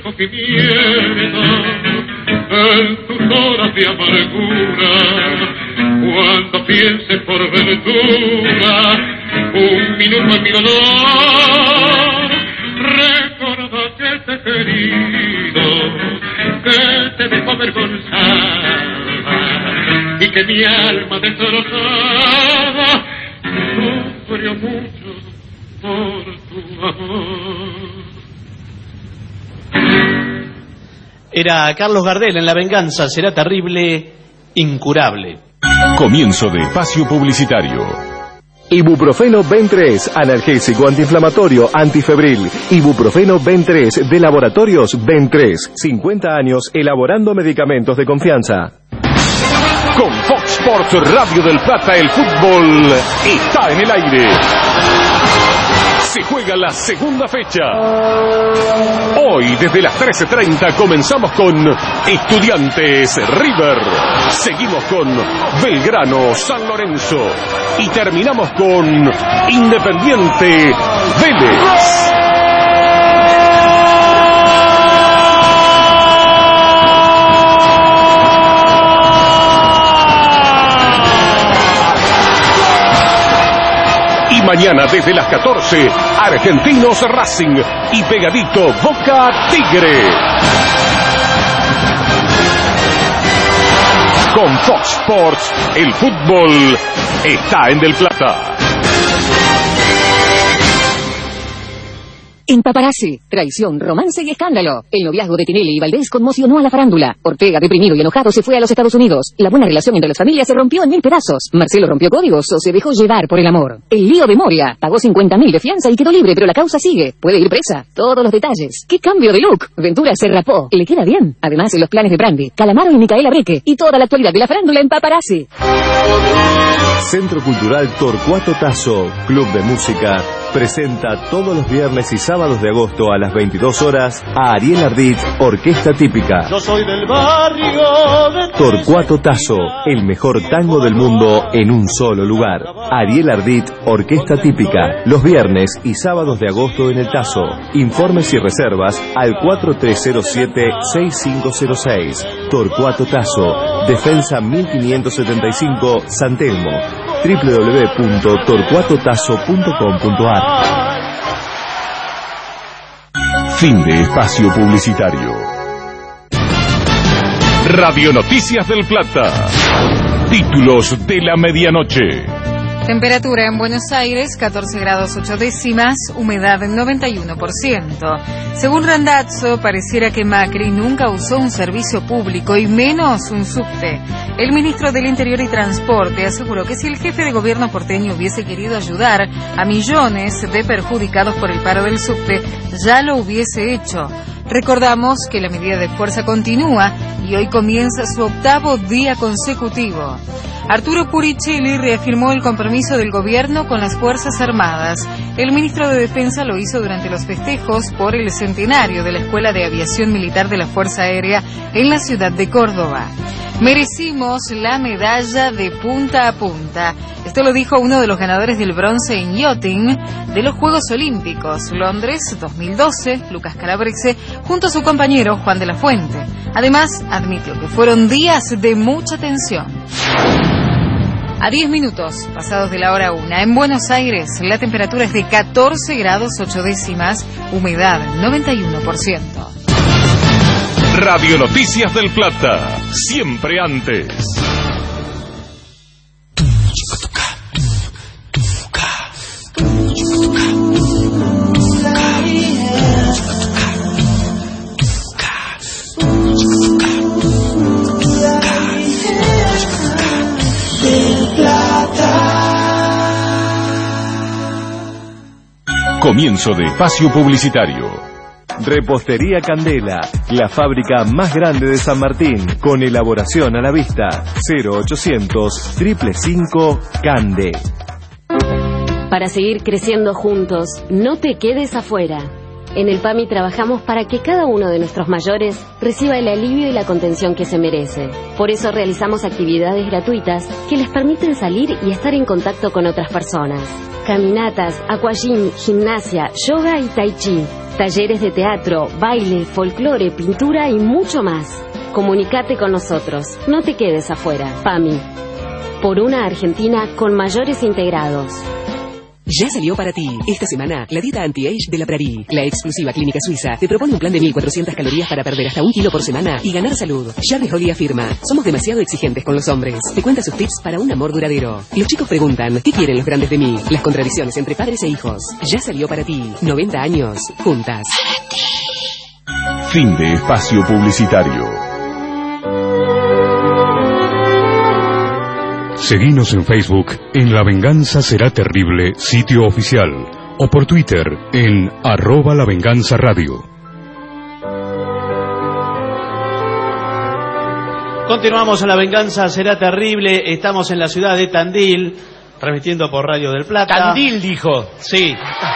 recogimiento, en tus horas de amargura, cuando pienses por ventura un minuto en mi dolor, recuerda que te he querido, que te dejo avergonzada y que mi alma destrozada sufrió mucho por tu amor. Era Carlos Gardel en La venganza será terrible, incurable. Comienzo de espacio publicitario. Ibuprofeno Ben tres, analgésico antiinflamatorio, antifebril. Ibuprofeno Ben tres de Laboratorios Ben tres. cincuenta años elaborando medicamentos de confianza. Con Fox Sports Radio del Plata, el fútbol está en el aire. Se juega la segunda fecha. Hoy, desde las trece treinta, comenzamos con Estudiantes River. Seguimos con Belgrano San Lorenzo. Y terminamos con Independiente Vélez. Y mañana desde las catorce, Argentinos Racing y pegadito Boca Tigre. Con Fox Sports, el fútbol está en Del Plata. En Paparazzi, traición, romance y escándalo. El noviazgo de Tinelli y Valdés conmocionó a la farándula. Ortega, deprimido y enojado, se fue a los Estados Unidos. La buena relación entre las familias se rompió en mil pedazos. Marcelo rompió códigos o se dejó llevar por el amor. El lío de Moria. Pagó cincuenta mil de fianza y quedó libre, pero la causa sigue. Puede ir presa. Todos los detalles. ¿Qué cambio de look? Ventura se rapó. Le queda bien. Además, en los planes de Brandy, Calamaro y Micaela Breque. Y toda la actualidad de la farándula en Paparazzi. Centro Cultural Torcuato Tasso, Club de Música, presenta todos los viernes y sábados de agosto a las veintidós horas a Ariel Ardit, Orquesta Típica. Yo soy del barrio de Torcuato Tasso, el mejor tango del mundo en un solo lugar. Ariel Ardit, Orquesta Típica, los viernes y sábados de agosto en el Tasso. Informes y reservas al cuatro tres cero siete, seis cinco cero seis. Torcuato Tasso, Defensa mil quinientos setenta y cinco, San Telmo. doble u doble u doble u punto torcuato tasso punto com punto a r. Fin de espacio publicitario. Radio Noticias del Plata. Títulos de la medianoche. Temperatura en Buenos Aires, catorce grados ocho décimas, humedad noventa y uno por ciento. Según Randazzo, pareciera que Macri nunca usó un servicio público y menos un subte. El ministro del Interior y Transporte aseguró que si el jefe de gobierno porteño hubiese querido ayudar a millones de perjudicados por el paro del subte, ya lo hubiese hecho. Recordamos que la medida de fuerza continúa y hoy comienza su octavo día consecutivo. Arturo Puricelli reafirmó el compromiso del gobierno con las Fuerzas Armadas. El ministro de Defensa lo hizo durante los festejos por el centenario de la Escuela de Aviación Militar de la Fuerza Aérea en la ciudad de Córdoba. Merecimos la medalla de punta a punta. Esto lo dijo uno de los ganadores del bronce en yachting de los Juegos Olímpicos, Londres dos mil doce, Lucas Calabrese, junto a su compañero Juan de la Fuente. Además, admitió que fueron días de mucha tensión. A diez minutos pasados de la hora una, en Buenos Aires la temperatura es de catorce grados ocho décimas, humedad noventa y uno por ciento. Radio Noticias del Plata, siempre antes. Comienzo de espacio publicitario. Repostería Candela, la fábrica más grande de San Martín, con elaboración a la vista. cero ochocientos, cinco cinco cinco, Cande. Para seguir creciendo juntos, no te quedes afuera. En el PAMI trabajamos para que cada uno de nuestros mayores reciba el alivio y la contención que se merece. Por eso realizamos actividades gratuitas que les permiten salir y estar en contacto con otras personas. Caminatas, aquagym, gimnasia, yoga y tai chi. Talleres de teatro, baile, folclore, pintura y mucho más. Comunicate con nosotros. No te quedes afuera. PAMI. por una Argentina con mayores integrados. Ya salió para ti. Esta semana, la dieta anti-age de la Prairie. La exclusiva clínica suiza te propone un plan de mil cuatrocientas calorías para perder hasta un kilo por semana y ganar salud. Jarry Holly afirma, somos demasiado exigentes con los hombres. Te cuenta sus tips para un amor duradero. Los chicos preguntan, ¿qué quieren los grandes de mí? Las contradicciones entre padres e hijos. Ya salió para ti. noventa años, juntas. Fin de espacio publicitario. Seguinos en Facebook en La Venganza Será Terrible, sitio oficial, o por Twitter en arroba La Venganza Radio. Continuamos en La Venganza Será Terrible. Estamos en la ciudad de Tandil, transmitiendo por Radio del Plata. Tandil, dijo. Sí.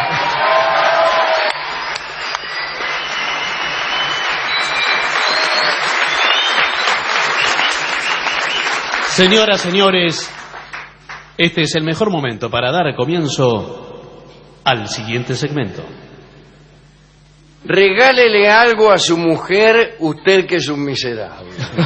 Señoras, señores, este es el mejor momento para dar comienzo al siguiente segmento. Regálele algo a su mujer, usted que es un miserable.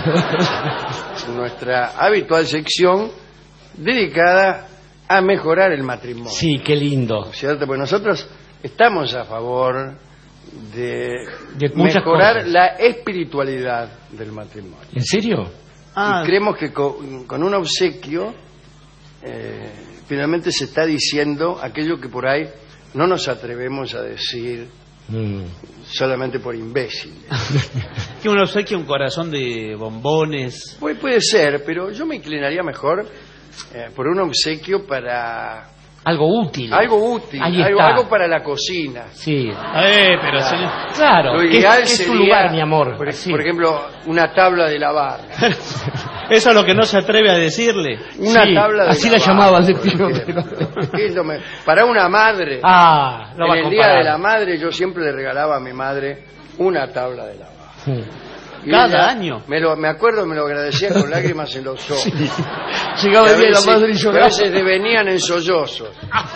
Nuestra habitual sección dedicada a mejorar el matrimonio. Sí, qué lindo. ¿Cierto? Pues nosotros estamos a favor de, de mejorar cosas. La espiritualidad del matrimonio. ¿En serio? Ah. Y creemos que con, con un obsequio eh, finalmente se está diciendo aquello que por ahí no nos atrevemos a decir mm. solamente por imbéciles. ¿Que un obsequio, un corazón de bombones? Pues puede ser, pero yo me inclinaría mejor eh, por un obsequio para... Algo útil. Algo útil, algo, algo para la cocina. Sí. Eh, pero claro. señor... Claro, Lo ¿qué, ideal qué es sería, tu lugar, mi amor? Por, sí. por ejemplo, una tabla de lavar. Eso es lo que no se atreve a decirle. Una sí, tabla de así lavar. la llamaban. Es lo me... Para una madre. Ah, no en va el a día de la madre yo siempre le regalaba a mi madre una tabla de lavar. Sí. Y Cada año. Me, lo, me acuerdo, me lo agradecía con lágrimas en los ojos. Sí. Llegaba el día de la madre y lloraba. A veces devenían en sollozos.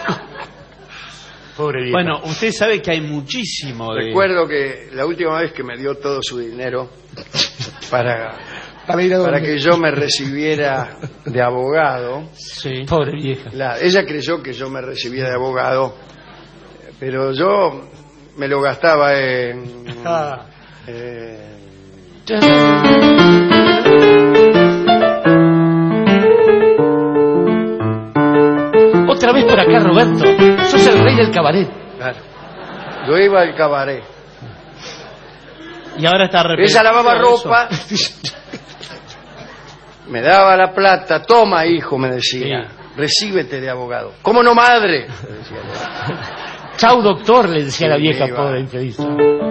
Pobre vieja. Bueno, usted sabe que hay muchísimo de... Recuerdo que la última vez que me dio todo su dinero para, para, ir a para que yo me recibiera de abogado. Sí. Pobre vieja. La, ella creyó que yo me recibía de abogado, pero yo me lo gastaba en... Ah. Eh, Otra vez por acá, Roberto. Sos el rey del cabaret. Claro. Yo iba al cabaret. Y ahora está arrepentido. Ella lavaba ropa. Me daba la plata. Toma, hijo, me decía. Sí. Recíbete de abogado. ¿Cómo no, madre? Me decía. Chau, doctor, le decía sí, la vieja iba. Pobre infeliz.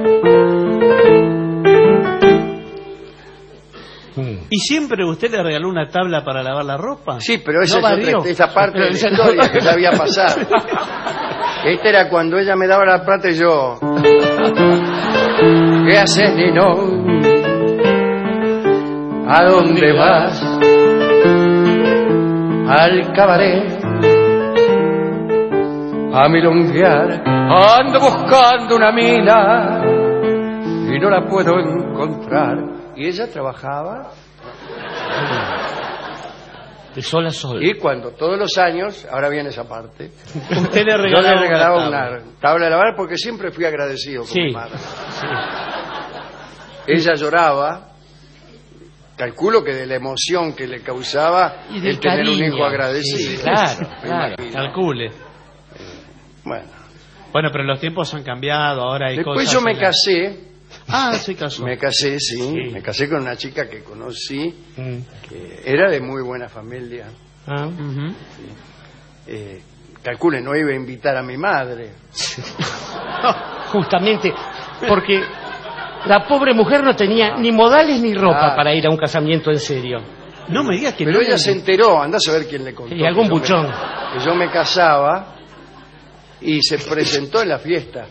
¿Y siempre usted le regaló una tabla para lavar la ropa? Sí, pero esa no es otra, esa parte de la historia que ya había pasado. Esta era cuando ella me daba la plata y yo... ¿Qué haces, Nino? ¿A dónde vas? Al cabaret a milonguear. Ando buscando una mina y no la puedo encontrar. Y ella trabajaba de sol a sol. Y cuando todos los años, ahora viene esa parte, usted le regalaba, yo le regalaba una, una tabla. tabla de lavar porque siempre fui agradecido con sí. mi madre. Sí. Ella lloraba, calculo que de la emoción que le causaba el tener un hijo agradecido. Sí, claro, claro. Calcule. Eh, bueno. Bueno, pero los tiempos han cambiado, ahora hay Después cosas... yo me la... casé. Ah, se casó. Me casé, sí, sí. Me casé con una chica que conocí, mm. que era de muy buena familia. Ah. Uh-huh. Sí. Eh, calcule, no iba a invitar a mi madre. Justamente, porque la pobre mujer no tenía ni modales ni ropa ah. para ir a un casamiento en serio. No me digas que Pero no ella me... se enteró, andá a saber quién le contó. Y algún que buchón. Me, que yo me casaba y se presentó en la fiesta.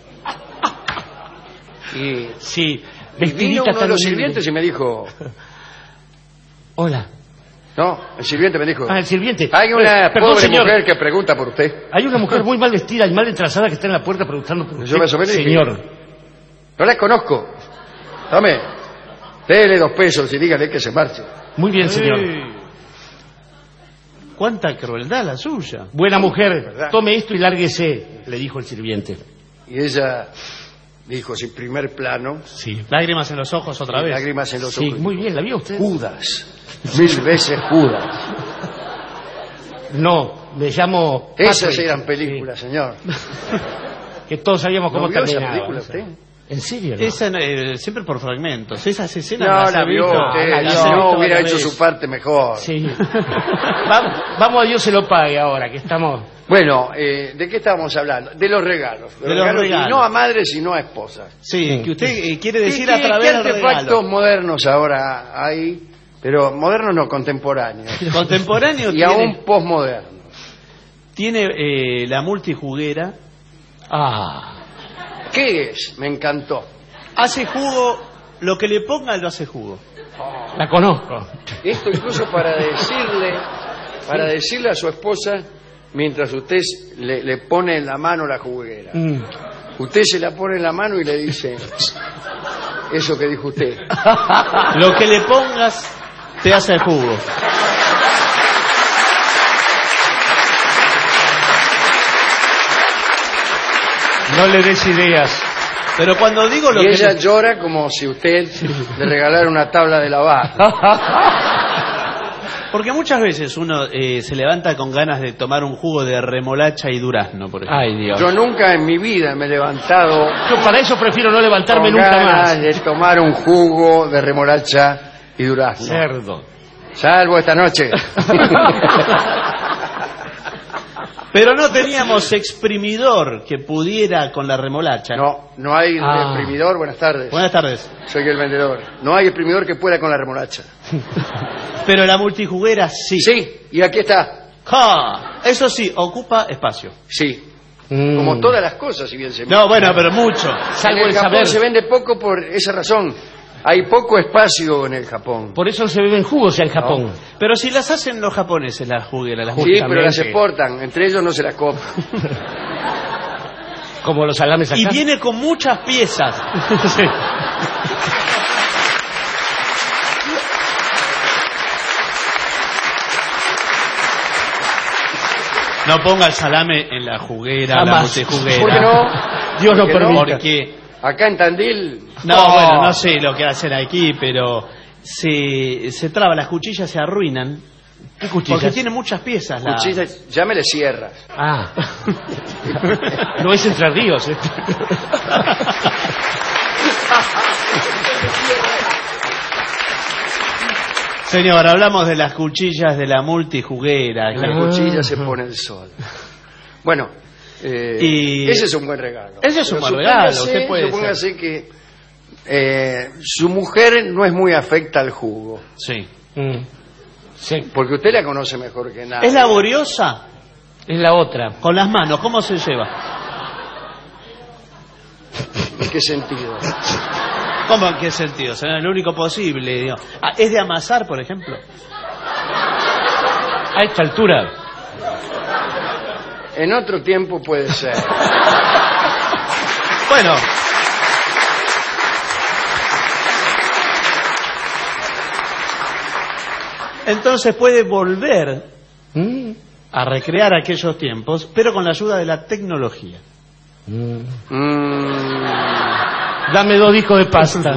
Y, sí, y vino uno de los sirvientes y me dijo... Hola. No, el sirviente me dijo... Ah, el sirviente. Hay una Perdón, pobre señor. mujer que pregunta por usted. Hay una mujer muy mal vestida y mal entrasada que está en la puerta preguntando por usted. Yo me sorprendí. Señor. No la conozco. Dame, dele dos pesos y dígale que se marche. Muy bien, señor. Sí. cuánta crueldad la suya. Buena mujer, tome esto y lárguese, le dijo el sirviente. Y ella dijo, sin primer plano. Sí. Lágrimas en los ojos otra vez. Lágrimas en los Sí, ojos. muy bien, ¿la vio usted? Judas. Mil veces Judas. No, me llamo... Esas Patrick. eran películas, señor. Que todos sabíamos cómo ¿No vio esa terminaba. película usted? ¿En serio? No? Esa, eh, siempre por fragmentos. Esas escenas No, las la he vio visto. usted. Ah, las he Si visto no, hubiera varias hecho veces. su parte mejor. Sí. vamos, vamos a Dios se lo pague ahora, que estamos... Bueno, eh, ¿de qué estábamos hablando? De los regalos. De los regalos. Y no a madres, sino a esposas. Sí, que usted eh, quiere decir ¿Qué- a qué- través qué del artefactos regalo. modernos ahora hay? Pero modernos no, contemporáneos. Contemporáneo Y tiene, aún posmodernos. tiene eh, la multijuguera. Ah. ¿Qué es? Me encantó. Hace jugo, lo que le ponga lo hace jugo. La conozco. Esto incluso para decirle, para decirle a su esposa, mientras usted le, le pone en la mano la juguera. Mm. Usted se la pone en la mano y le dice eso que dijo usted. Lo que le pongas te hace el jugo. No le des ideas. Pero cuando digo lo Y que ella le... llora como si usted le regalara una tabla de lavar. Porque muchas veces uno eh, se levanta con ganas de tomar un jugo de remolacha y durazno, por ejemplo. Ay, Dios. Yo nunca en mi vida me he levantado Yo para eso prefiero no levantarme con nunca ganas más. de tomar un jugo de remolacha y durazno. Cerdo. Salvo esta noche. Pero no teníamos exprimidor que pudiera con la remolacha. No, no hay Ah. exprimidor. Buenas tardes. Buenas tardes. Soy el vendedor. No hay exprimidor que pueda con la remolacha. Pero la multijuguera sí. Sí, y aquí está. ¡Ja! Eso sí, ocupa espacio. Sí. Mm. Como todas las cosas, si bien se No, bueno, pero mucho. Salvo en el el Japón saber. se vende poco por esa razón. Hay poco espacio en el Japón. Por eso se beben jugos en Japón. Pero si las hacen los japoneses, las jugueras, las Sí, justamente. pero las exportan. Entre ellos no se las compran. Como los salames acá. Y viene con muchas piezas. Sí. No ponga el salame en la juguera, la Jamás. multijuguera. ¿Por qué no? Dios lo ¿Por qué no? permita. Porque... Acá en Tandil. No, Oh. bueno, no sé lo que hacen aquí, pero se, se traba, las cuchillas se arruinan. ¿Qué cuchillas? Porque tiene muchas piezas. La... Cuchillas, ya me le cierras. Ah. No es Entre Ríos. ¿eh? Señor, hablamos de las cuchillas de la multijuguera. En la cuchilla se pone el sol. Bueno, eh, Y- ese es un buen regalo. Ese es un Pero buen regalo, supóngase- usted puede supóngase que eh, su mujer no es muy afecta al jugo. Sí. Mm. Sí. Porque usted la conoce mejor que nadie. ¿Es laboriosa? Es la otra. Con las manos, ¿cómo se lleva? ¿En qué sentido? ¿Cómo en qué sentido? Será lo único posible. Digo. Ah, ¿es de amasar, por ejemplo? A esta altura. En otro tiempo puede ser. Bueno. Entonces puede volver Mm. a recrear aquellos tiempos, pero con la ayuda de la tecnología. Mm. Mm, Dame dos discos de pasta.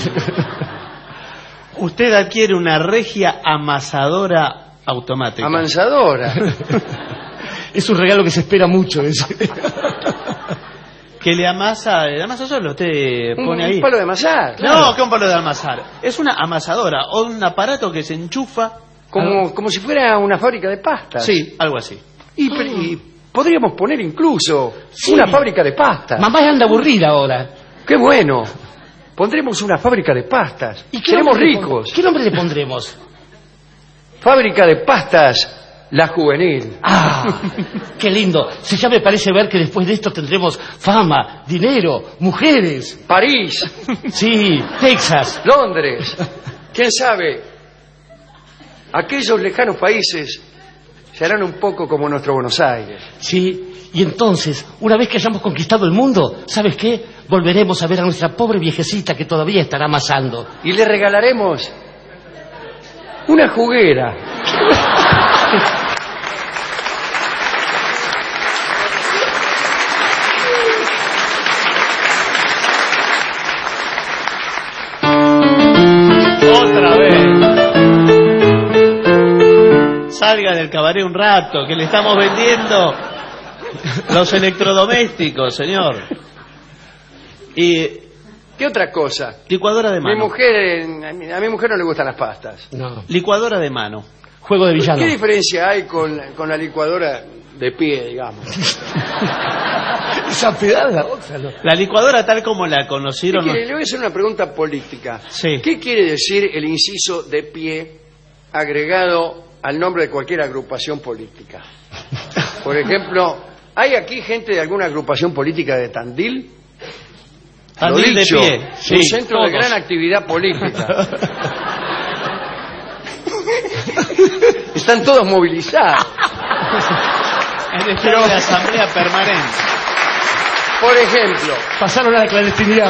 Usted adquiere una regia amasadora automática. amansadora. Es un regalo que se espera mucho. ese. Que le amasa, le amasa solo, usted Un, pone ahí. un palo de amasar. No, que un palo de amasar. Es una amasadora o un aparato que se enchufa. Como, como si fuera una fábrica de pastas. Sí, algo así. Y, pero- y podríamos poner incluso una fábrica de pastas. Mamá anda aburrida ahora. ¡Qué bueno! Pondremos una fábrica de pastas. ¿Y qué Seremos nombre le ricos. pon- ¿Qué nombre le pondremos? Fábrica de pastas, la juvenil. Ah, qué lindo. Si ya me parece ver que después de esto tendremos fama, dinero, mujeres. París, Sí, Texas. Londres. ¿Quién sabe? Aquellos lejanos países serán un poco como nuestro Buenos Aires. Sí, y entonces, una vez que hayamos conquistado el mundo, ¿sabes qué? Volveremos a ver a nuestra pobre viejecita que todavía estará amasando. Y le regalaremos una juguera. salga del cabaret un rato, que le estamos vendiendo los electrodomésticos, señor. Y ¿qué otra cosa? Licuadora de mano. Mi mujer, a mi, a mi mujer no le gustan las pastas. No. Licuadora de mano. Juego de villano. ¿Qué diferencia hay con, con la licuadora de pie, digamos? Esa pedada la otra, ¿no? La licuadora tal como la conocieron... ¿Qué quiere? Le voy a hacer una pregunta política. Sí. ¿Qué quiere decir el inciso de pie agregado al nombre de cualquier agrupación política? Por ejemplo, ¿hay aquí gente de alguna agrupación política de Tandil? Tandil Lo dicho, de pie. un Sí, centro todos. de gran actividad política. Están todos movilizados. En el Pero... de la asamblea permanente. Por ejemplo, pasaron a la clandestinidad.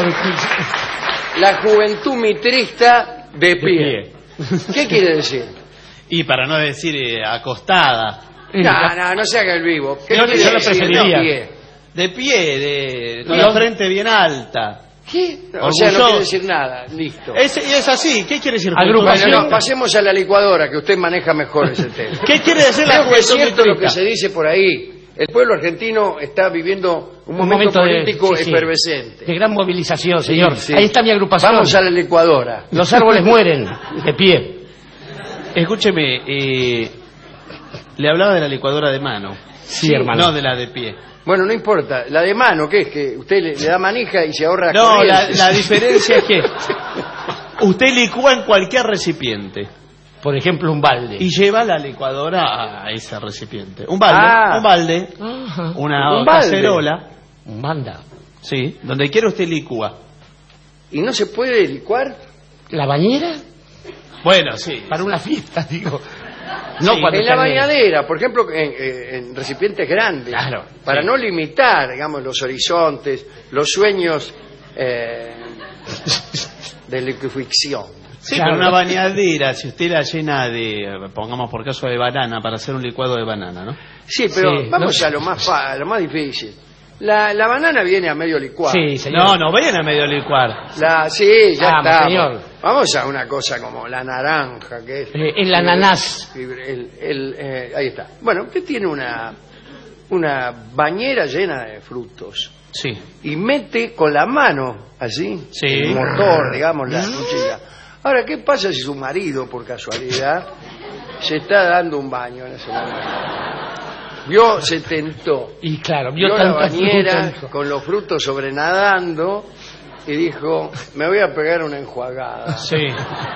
La juventud mitrista de pie. ¿Qué quiere decir? Y para no decir eh, acostada. No, no, no se haga el vivo. ¿Qué Yo, quiere yo lo decir preferiría. de pie? De pie, de, con ¿Y la dónde? frente bien alta. ¿Qué? O sea, no quiere decir nada. Listo. Es, es así. ¿Qué quiere decir? Bueno, no, pasemos a la licuadora, que usted maneja mejor ese tema. ¿Qué quiere decir la Creo que es juventud cierto lo mitrista? que se dice por ahí. El pueblo argentino está viviendo un, Un momento, momento de- político sí, sí. efervescente. De gran movilización, señor. Sí, sí. Ahí está mi agrupación. Vamos a la licuadora. Los árboles mueren de pie. Escúcheme, eh, le hablaba de la licuadora de mano. Sí, hermano. No de la de pie. Bueno, no importa. La de mano, ¿qué es? Que usted le, le da manija y se ahorra No, la, corriente. la diferencia es que usted licúa en cualquier recipiente. Por ejemplo, un balde. Y lleva la licuadora a ese recipiente. Un balde, Ah. un balde, Ajá. una Un balde. cacerola. Un banda. Sí, donde quiera usted licúa. ¿Y no se puede licuar? ¿La bañera? Bueno, sí. Para una fiesta, digo. No, Sí, cuando en la está bien. bañadera, por ejemplo, en, eh, en recipientes grandes, Claro, para sí. no limitar, digamos, los horizontes, los sueños eh, de liquefacción. Sí, Claro. pero una bañadera, si usted la llena de, pongamos por caso de banana, para hacer un licuado de banana, ¿no? Sí, pero Sí, vamos no- a lo más fa- a lo más difícil. La, la banana viene a medio licuar. Sí, señor. No, no vayan a medio licuar. La, sí, ya Vamos, está. señor. Vamos a una cosa como la naranja, que es... Eh, el ananás. el- el, eh, ahí está. Bueno, usted tiene una, una bañera llena de frutos Sí. y mete con la mano, así, Sí. el motor, digamos, la cuchilla. Ahora, ¿qué pasa si su marido, por casualidad, se está dando un baño en ese momento? Vio, se tentó. Y claro, vio Vio la tanta bañera fruta, dijo. con los frutos sobrenadando y dijo, me voy a pegar una enjuagada. Sí.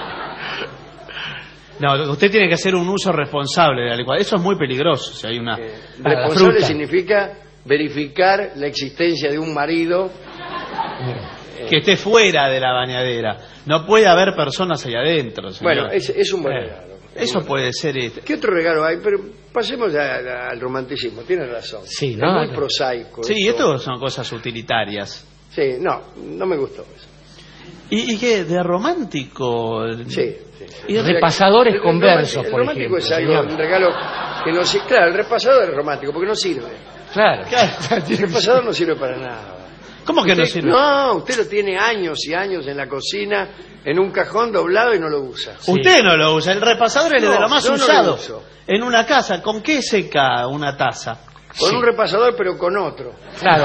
No, usted tiene que hacer un uso responsable de la licuadora. Eso es muy peligroso. Si hay una. Para la Responsable fruta. significa verificar la existencia de un marido. Que esté fuera de la bañadera. No puede haber personas ahí adentro, señor. Bueno, es, es un buen Eh, regalo. Eso puede ser. este. ¿Qué otro regalo hay? Pero pasemos a- a- al romanticismo, tiene razón. Sí, es ¿no? muy prosaico. Sí, esto son cosas utilitarias. Sí, no, no me gustó eso. ¿Y, y qué? ¿De romántico? Sí, sí, sí. Y de- Repasadores El- el con romántico- versos, el por romántico ejemplo. es algo, señor. un regalo que no sirve. Claro, el repasador es romántico porque no sirve. Claro. El repasador no sirve para nada. ¿Cómo que no Usted- sirve? No, usted lo tiene años y años en la cocina, en un cajón doblado y no lo usa. Usted no lo usa. El repasador es No, de lo más yo no lo usado. uso. En una casa, ¿con qué seca una taza? Con Sí. un repasador pero con otro. Claro.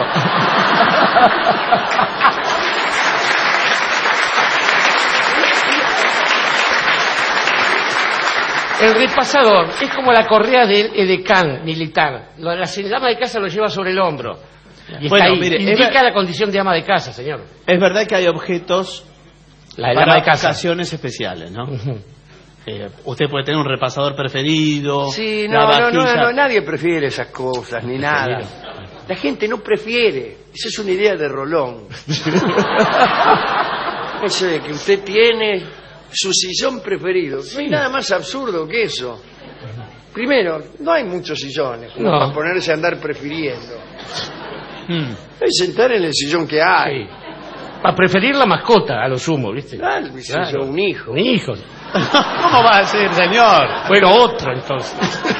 El repasador es como la correa del edecán militar. Lo- La el ama de casa lo lleva sobre el hombro. Y está Bueno, ahí. mire, es Indica ver- la condición de ama de casa, señor. Es verdad que hay objetos La del para ama de casa. ocasiones especiales, ¿no? Eh, usted puede tener un repasador preferido. Sí, la no, no, no, vajilla. no, nadie prefiere esas cosas, ni nada. La gente no prefiere. Esa es una idea de Rolón. Eso de que usted tiene su sillón preferido. No hay nada más absurdo que eso. Primero, no hay muchos sillones como No. para ponerse a andar prefiriendo. Mm. Hay sentar en el sillón que hay. Para preferir la mascota, a lo sumo, ¿viste? Ah, el sillón, un hijo. Un hijo. ¿Cómo va a ser, señor? Bueno, otro, entonces.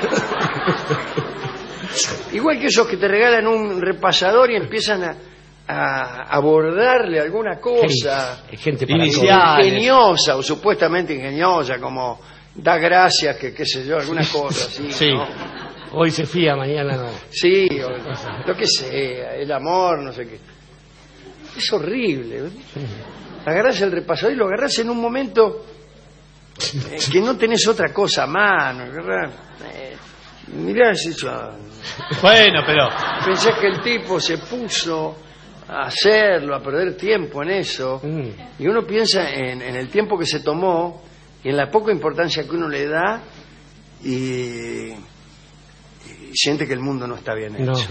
Igual que esos que te regalan un repasador y empiezan a, a abordarle alguna cosa Hay gente para Inicial. ingeniosa o supuestamente ingeniosa, como da gracias, que qué sé yo, alguna cosa así, Sí. ¿no? Hoy se fía, mañana no. Sí, o lo que sea, el amor, no sé qué. Es horrible. Agarrás el repasador y lo agarrás en un momento eh, que no tenés otra cosa a mano. Agarrás, eh, mirá, has hecho... Bueno, pero... Pensás que el tipo se puso a hacerlo, a perder tiempo en eso, Mm. y uno piensa en, en el tiempo que se tomó y en la poca importancia que uno le da y, y siente que el mundo no está bien hecho. No.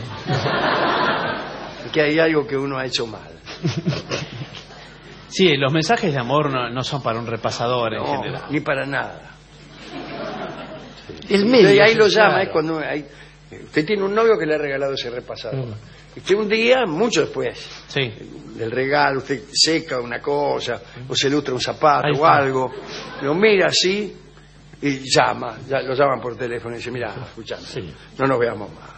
Y que hay algo que uno ha hecho mal. Sí, los mensajes de amor no, no son para un repasador en No, general. ni para nada. El medio. Y ahí lo claro. llama, es cuando hay, usted tiene un novio que le ha regalado ese repasador. Mm. Y usted un día, mucho después Sí. del regalo, usted seca una cosa, o se lustra un zapato Ahí o está. algo, lo mira así y llama, ya, lo llaman por teléfono y dice, mira, escuchame, no nos veamos más.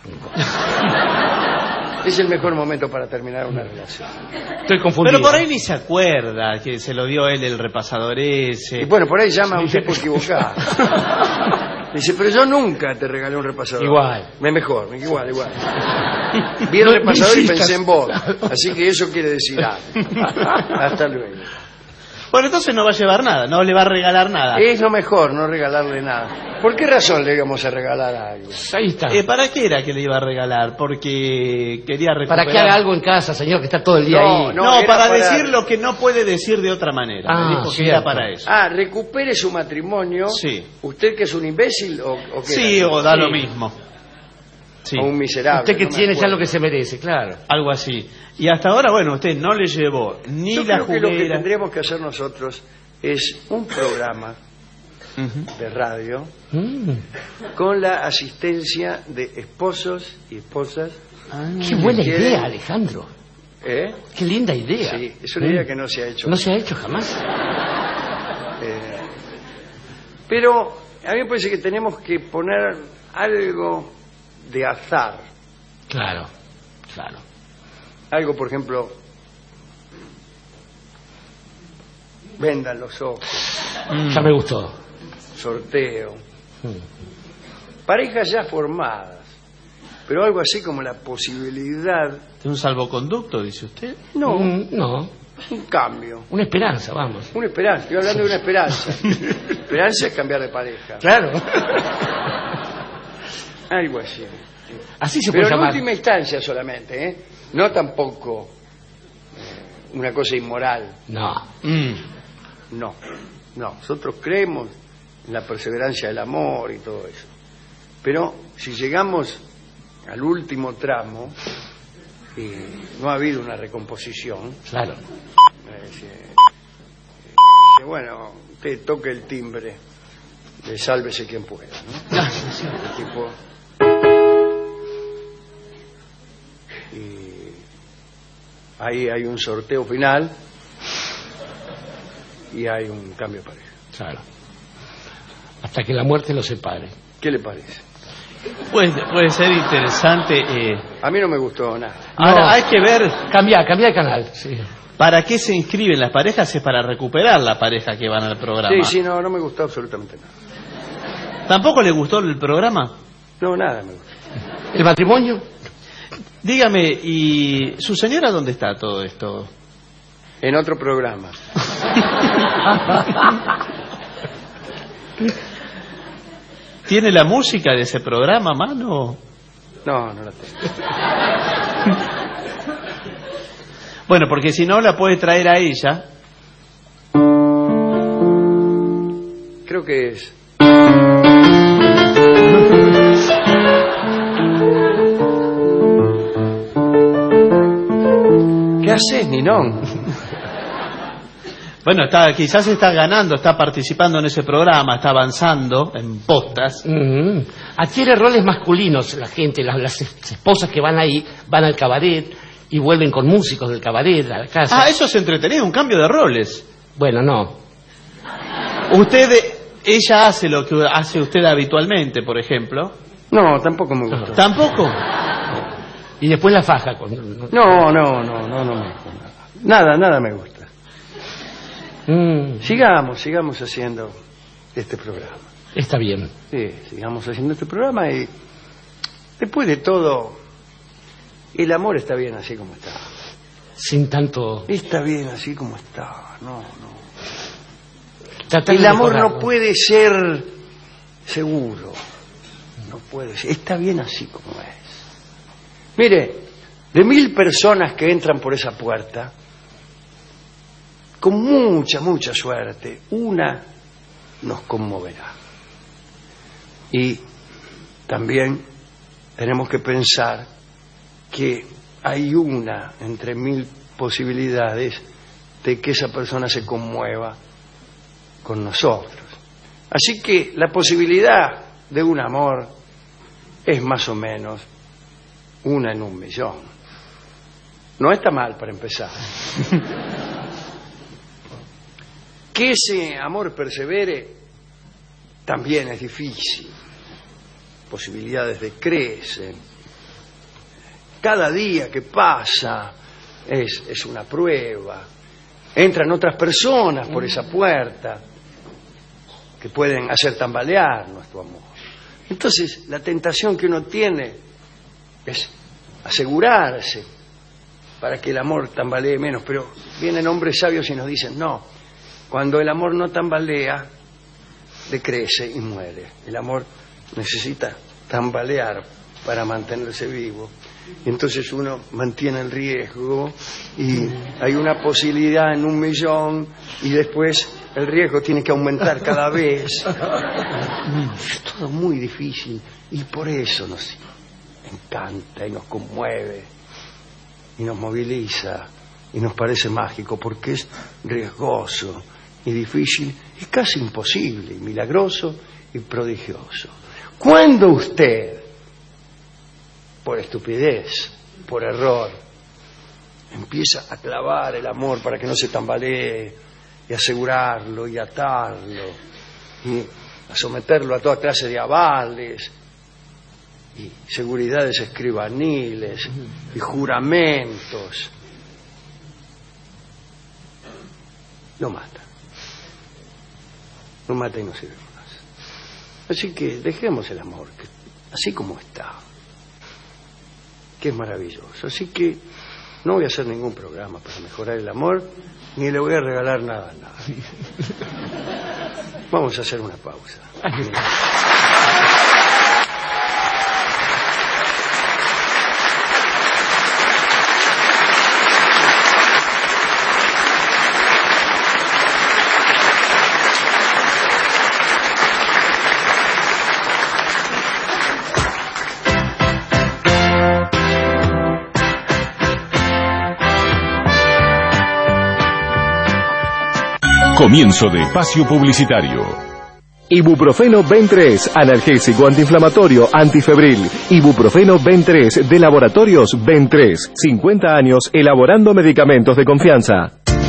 Es el mejor momento para terminar una relación. Estoy confundido. Pero por ahí ni se acuerda que se lo dio él el repasador ese. Y bueno, por ahí llama a un tipo equivocado. Dice, pero yo nunca te regalé un repasador. Igual. Me mejor, igual, igual. Vi el repasador y pensé en vos. Así que eso quiere decir algo. Hasta luego. Bueno, entonces no va a llevar nada, no le va a regalar nada. Es lo mejor no regalarle nada. ¿Por qué razón le íbamos a regalar algo? Ahí está. Eh, ¿Para qué era que le iba a regalar? Porque quería recuperar... Para que haga algo en casa, señor, que está todo el día No, ahí. No, No, era para, para- decir lo que no puede decir de otra manera. Ah, Me dijo que cierto. era para eso. Ah, recupere su matrimonio. Sí. ¿Usted que es un imbécil o, o qué? Sí, era? o da Sí. lo mismo. Sí, O un miserable. Usted que no me tiene ya acuerdo. lo que se merece, claro. algo así. Y hasta ahora, bueno, usted no le llevó ni Yo la creo que lo que juguera. tendríamos que hacer nosotros es un programa Ujú. de radio Mm. con la asistencia de esposos y esposas. Qué buena ¿Quiere? idea, Alejandro. ¿Eh? Qué linda idea. Sí, es una Mm. idea que no se ha hecho. No se ha hecho jamás. Eh, pero a mí me parece que tenemos que poner algo de azar. Claro, claro. Algo, por ejemplo, vendan los ojos, Mm. Ya me gustó. sorteo. Parejas ya formadas, pero algo así como la posibilidad, ¿De un salvoconducto, dice usted? no, Mm, no. un cambio, Una esperanza, vamos. una esperanza. Estoy hablando de una esperanza. Esperanza es cambiar de pareja. Claro. Algo así. Así se Pero puede en llamar. última instancia solamente, ¿eh? No tampoco eh, una cosa inmoral. No. Mm. No, no. Nosotros creemos en la perseverancia del amor y todo eso. Pero si llegamos al último tramo y no ha habido una recomposición, Claro. eh, dice, eh, dice, bueno, usted toque el timbre, de sálvese quien pueda, ¿no? El tipo... Y ahí hay un sorteo final y hay un cambio de pareja. Claro. Hasta que la muerte los separe. ¿Qué le parece? Puede, puede ser interesante. eh. A mí no me gustó nada. Ahora, No. hay que ver Cambia, cambia de canal. Sí. para qué se inscriben las parejas. Es para recuperar la pareja que van al programa. Sí, sí, no, no me gustó absolutamente nada. ¿Tampoco le gustó el programa? No, nada me gustó. ¿El matrimonio? Dígame, ¿y su señora dónde está todo esto? En otro programa. ¿Tiene la música de ese programa, mano? No, no la tengo. Bueno, porque si no la puede traer a ella. Creo que es. ¿Qué haces, Ninón? Bueno, está, quizás está ganando, está participando en ese programa, está avanzando en postas. Mm. Adquiere roles masculinos la gente, las, las esposas que van ahí, van al cabaret y vuelven con músicos del cabaret a la casa. Ah, eso es entretenido, un cambio de roles. Bueno, no. Usted, ella hace lo que hace usted habitualmente, por ejemplo. No, tampoco me gustó. ¿Tampoco? Y después la faja. Con... No, no, no, no, no me gustó nada. Nada, nada me gusta. Mm. Sigamos, sigamos haciendo este programa. Está bien. Sí, sigamos haciendo este programa y después de todo, el amor está bien así como está. Sin tanto... Está bien así como está, no, no. Tratar El de amor mejorarlo. no puede ser seguro, no puede ser, está bien así como es. Mire, de mil personas que entran por esa puerta, con mucha, mucha suerte, una nos conmoverá. Y también tenemos que pensar que hay una entre mil posibilidades de que esa persona se conmueva con nosotros. Así que la posibilidad de un amor es más o menos una en un millón. No está mal para empezar. Que ese amor persevere también es difícil. Posibilidades decrecen. Cada día que pasa es, es una prueba. Entran otras personas por esa puerta que pueden hacer tambalear nuestro amor. Entonces, la tentación que uno tiene es asegurarse para que el amor tambalee menos. Pero vienen hombres sabios y nos dicen, no, cuando el amor no tambalea, decrece y muere. El amor necesita tambalear para mantenerse vivo. Y entonces uno mantiene el riesgo y hay una posibilidad en un millón y después el riesgo tiene que aumentar cada vez. Es todo muy difícil y por eso nos encanta y nos conmueve y nos moviliza y nos parece mágico, porque es riesgoso y difícil y casi imposible, y milagroso y prodigioso. Cuando usted, por estupidez, por error, empieza a clavar el amor para que no se tambalee, y asegurarlo y atarlo, y a someterlo a toda clase de avales, y seguridades escribaniles, y juramentos, lo mata. Lo mata y no sirve más. Así que dejemos el amor, que, así como está, que es maravilloso. Así que no voy a hacer ningún programa para mejorar el amor, ni le voy a regalar nada a nadie. Vamos a hacer una pausa. Comienzo de espacio publicitario. Ibuprofeno Ben tres, analgésico, antiinflamatorio, antifebril. Ibuprofeno Ben tres, de Laboratorios Ben tres. cincuenta años elaborando medicamentos de confianza.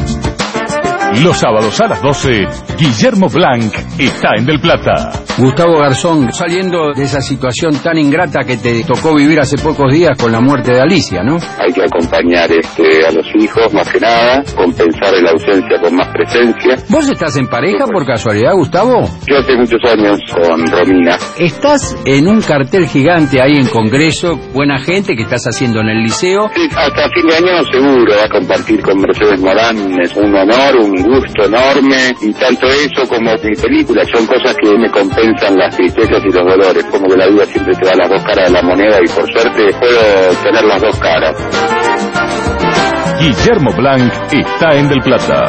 Los sábados a las doce, Guillermo Blanc está en Del Plata. Gustavo Garzón, saliendo de esa situación tan ingrata que te tocó vivir hace pocos días con la muerte de Alicia, ¿no? Hay que acompañar este, a los hijos, más que nada, compensar la ausencia con más presencia. ¿Vos estás en pareja por casualidad, Gustavo? Yo hace muchos años con Romina. Estás en un cartel gigante ahí en Congreso, buena gente, que estás haciendo en el liceo. Sí, hasta fin de año seguro, va a compartir con Mercedes Morán, es un honor, un gusto enorme, y tanto eso como mi película son cosas que me compensan las tristezas y los dolores, como que la vida siempre te da las dos caras de la moneda y por suerte puedo tener las dos caras. Guillermo Blanc está en Del Plata.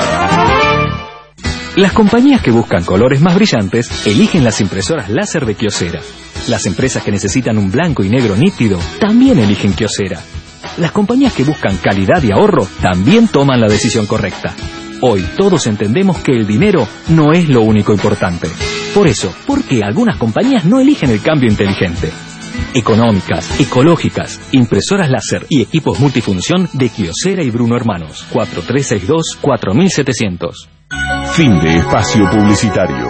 Las compañías que buscan colores más brillantes eligen las impresoras láser de Kyocera. Las empresas que necesitan un blanco y negro nítido también eligen Kyocera. Las compañías que buscan calidad y ahorro también toman la decisión correcta. Hoy todos entendemos que el dinero no es lo único importante. Por eso, ¿por qué algunas compañías no eligen el cambio inteligente? Económicas, ecológicas, impresoras láser y equipos multifunción de Kyocera y Bruno Hermanos. cuatro tres seis dos, cuatro mil setecientos. Fin de espacio publicitario.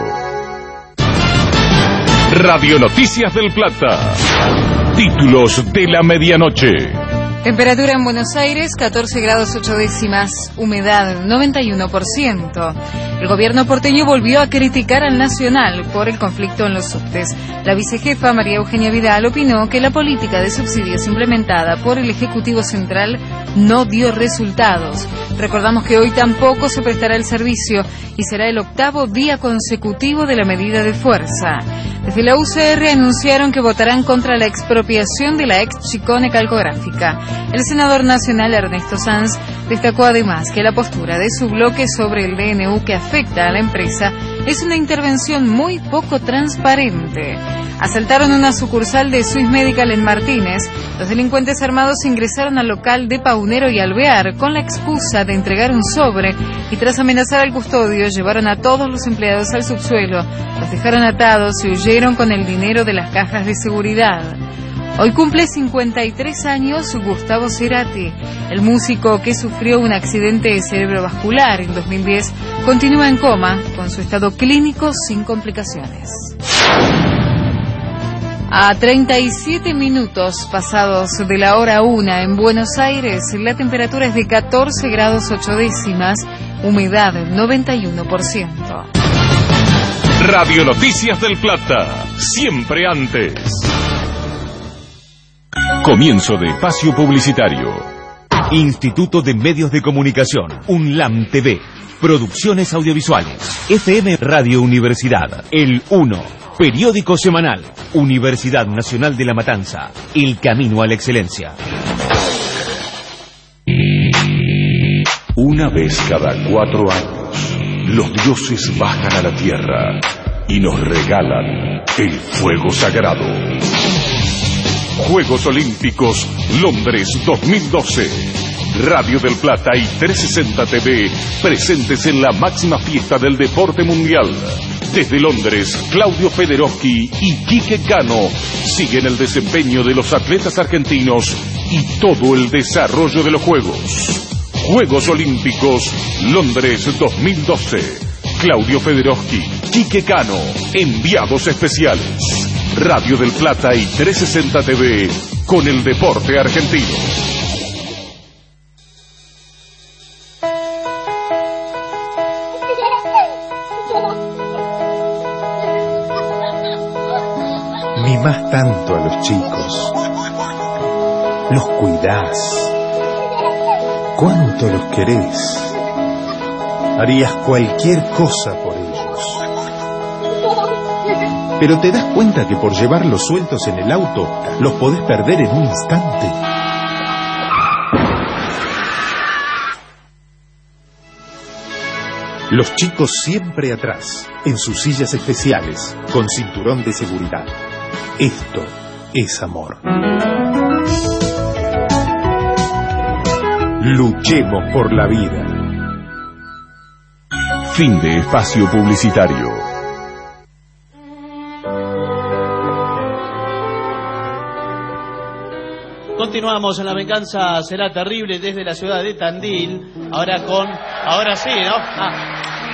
Radio Noticias del Plata. Títulos de la medianoche. Temperatura en Buenos Aires, catorce grados ocho décimas, humedad noventa y uno por ciento. El gobierno porteño volvió a criticar al Nacional por el conflicto en los subtes. La vicejefa María Eugenia Vidal opinó que la política de subsidios implementada por el Ejecutivo Central no dio resultados. Recordamos que hoy tampoco se prestará el servicio y será el octavo día consecutivo de la medida de fuerza. Desde la U C R anunciaron que votarán contra la expropiación de la ex Chicone Calcográfica. El senador nacional Ernesto Sanz destacó además que la postura de su bloque sobre el D N U que afecta a la empresa es una intervención muy poco transparente. Asaltaron una sucursal de Swiss Medical en Martínez. Los delincuentes armados ingresaron al local de Paunero y Alvear con la excusa de entregar un sobre y tras amenazar al custodio llevaron a todos los empleados al subsuelo, los dejaron atados y huyeron con el dinero de las cajas de seguridad. Hoy cumple cincuenta y tres años Gustavo Cerati. El músico que sufrió un accidente cerebrovascular en dos mil diez continúa en coma con su estado clínico sin complicaciones. A treinta y siete minutos pasados de la hora una en Buenos Aires, la temperatura es de catorce grados ocho décimas, humedad noventa y uno por ciento. Radio Noticias del Plata, siempre antes. Comienzo de espacio publicitario. Instituto de Medios de Comunicación, UNLAM T V, Producciones Audiovisuales, F M Radio Universidad, El uno, Periódico Semanal, Universidad Nacional de La Matanza, El Camino a la Excelencia. Una vez cada cuatro años, los dioses bajan a la tierra y nos regalan el fuego sagrado. Juegos Olímpicos Londres dos mil doce. Radio del Plata y trescientos sesenta T V presentes en la máxima fiesta del deporte mundial. Desde Londres, Claudio Federowski y Quique Cano siguen el desempeño de los atletas argentinos y todo el desarrollo de los Juegos. Juegos Olímpicos Londres dos mil doce. Claudio Federowski, Quique Cano, enviados especiales. Radio del Plata y trescientos sesenta T V con el deporte argentino. Mimás tanto a los chicos, los cuidás, cuánto los querés, harías cualquier cosa por ellos. Pero te das cuenta que por llevarlos sueltos en el auto, los podés perder en un instante. Los chicos siempre atrás, en sus sillas especiales, con cinturón de seguridad. Esto es amor. Luchemos por la vida. Fin de espacio publicitario. Continuamos en La Venganza Será Terrible desde la ciudad de Tandil. Ahora con... Ahora sí, ¿no? Ah.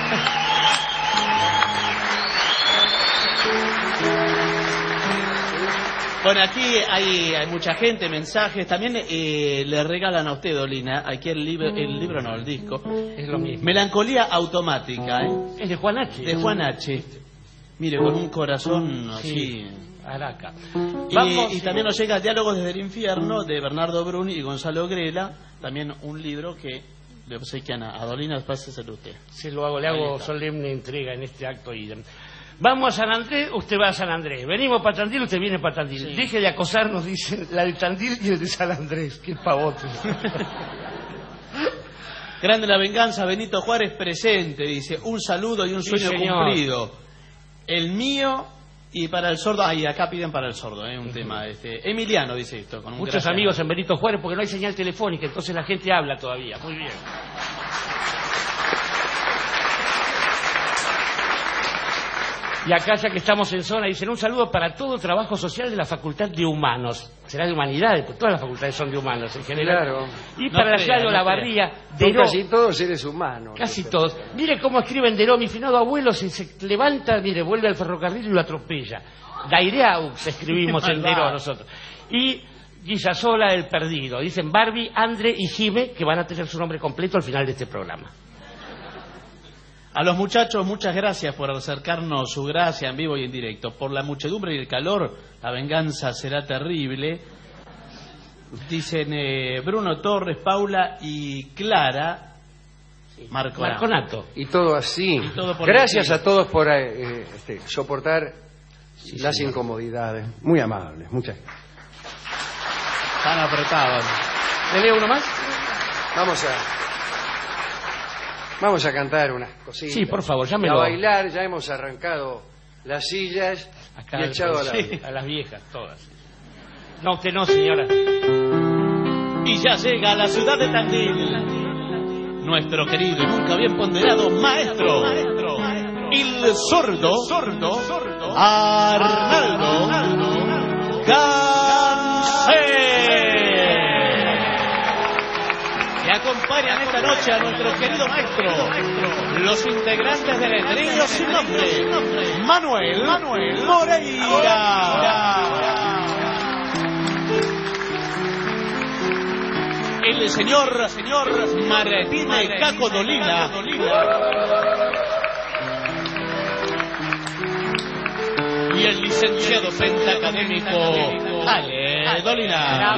Bueno, aquí hay, hay mucha gente, mensajes. También eh, le regalan a usted, Dolina, aquí el libro, el libro no, el disco. Es lo mismo. Melancolía automática, ¿eh? Es de Juan H. De Juan H. Mire, con un corazón así... Sí. Araca. Y, Vamos, y sí. también nos llega Diálogos desde el Infierno de Bernardo Bruni y Gonzalo Grela, también un libro que le obsequian a Adolina, páseselo usted. Se lo hago, le hago solemne entrega en este acto. Y vamos a San Andrés, usted va a San Andrés. Venimos para Tandil, usted viene para Tandil. Sí. Deje de acosarnos, dicen la de Tandil y el de San Andrés. Qué pavote. Grande La Venganza, Benito Juárez presente, dice, un saludo y un Sí, sueño señor. cumplido. El mío... Y para el sordo, ahí acá piden para el sordo, ¿eh? Un uh-huh. tema. Este, Emiliano dice esto. Con un Muchos gracias. amigos en Benito Juárez porque no hay señal telefónica, entonces la gente habla todavía. Muy bien. Y acá, ya que estamos en zona, dicen un saludo para todo trabajo social de la Facultad de Humanos. Será de Humanidades, porque todas las facultades son de Humanos en general. Claro. Y No para la crea, ciudad de no Olavarría, crea. Deró. Son casi todos seres humanos. Casi todos. Mire cómo escriben Deró, mi finado abuelo se, se levanta, mire, vuelve al ferrocarril y lo atropella. Daireaux escribimos en Deró nosotros. Y Guisasola el perdido. Dicen Barbie, Andre y Jime, que van a tener su nombre completo al final de este programa. A los muchachos, muchas gracias por acercarnos su gracia en vivo y en directo. Por la muchedumbre y el calor, la venganza será terrible. Dicen eh, Bruno Torres, Paula y Clara Marconato. Marconato. Y todo así. Y todo por Gracias el a todos por eh, este, soportar sí, las señor. incomodidades. Muy amables. Muchas gracias. Están apretados. ¿Le leo uno más? Vamos a... Vamos a cantar unas cositas. Sí, por favor, y llámelo. a bailar, ya hemos arrancado las sillas Acá y echado a, la... sí, a las viejas, todas. No, usted no, señora. Y ya llega a la ciudad de Tandil nuestro querido y nunca bien ponderado maestro, maestro, maestro el sordo, sordo, sordo Arnaldo Gansé. Y acompañan esta noche a nuestro querido maestro, los integrantes del trío sin nombre, Manuel, Manuel Moreira. El señor, señor Martín Caco Dolina. Y el licenciado pentacadémico Ale Dolina.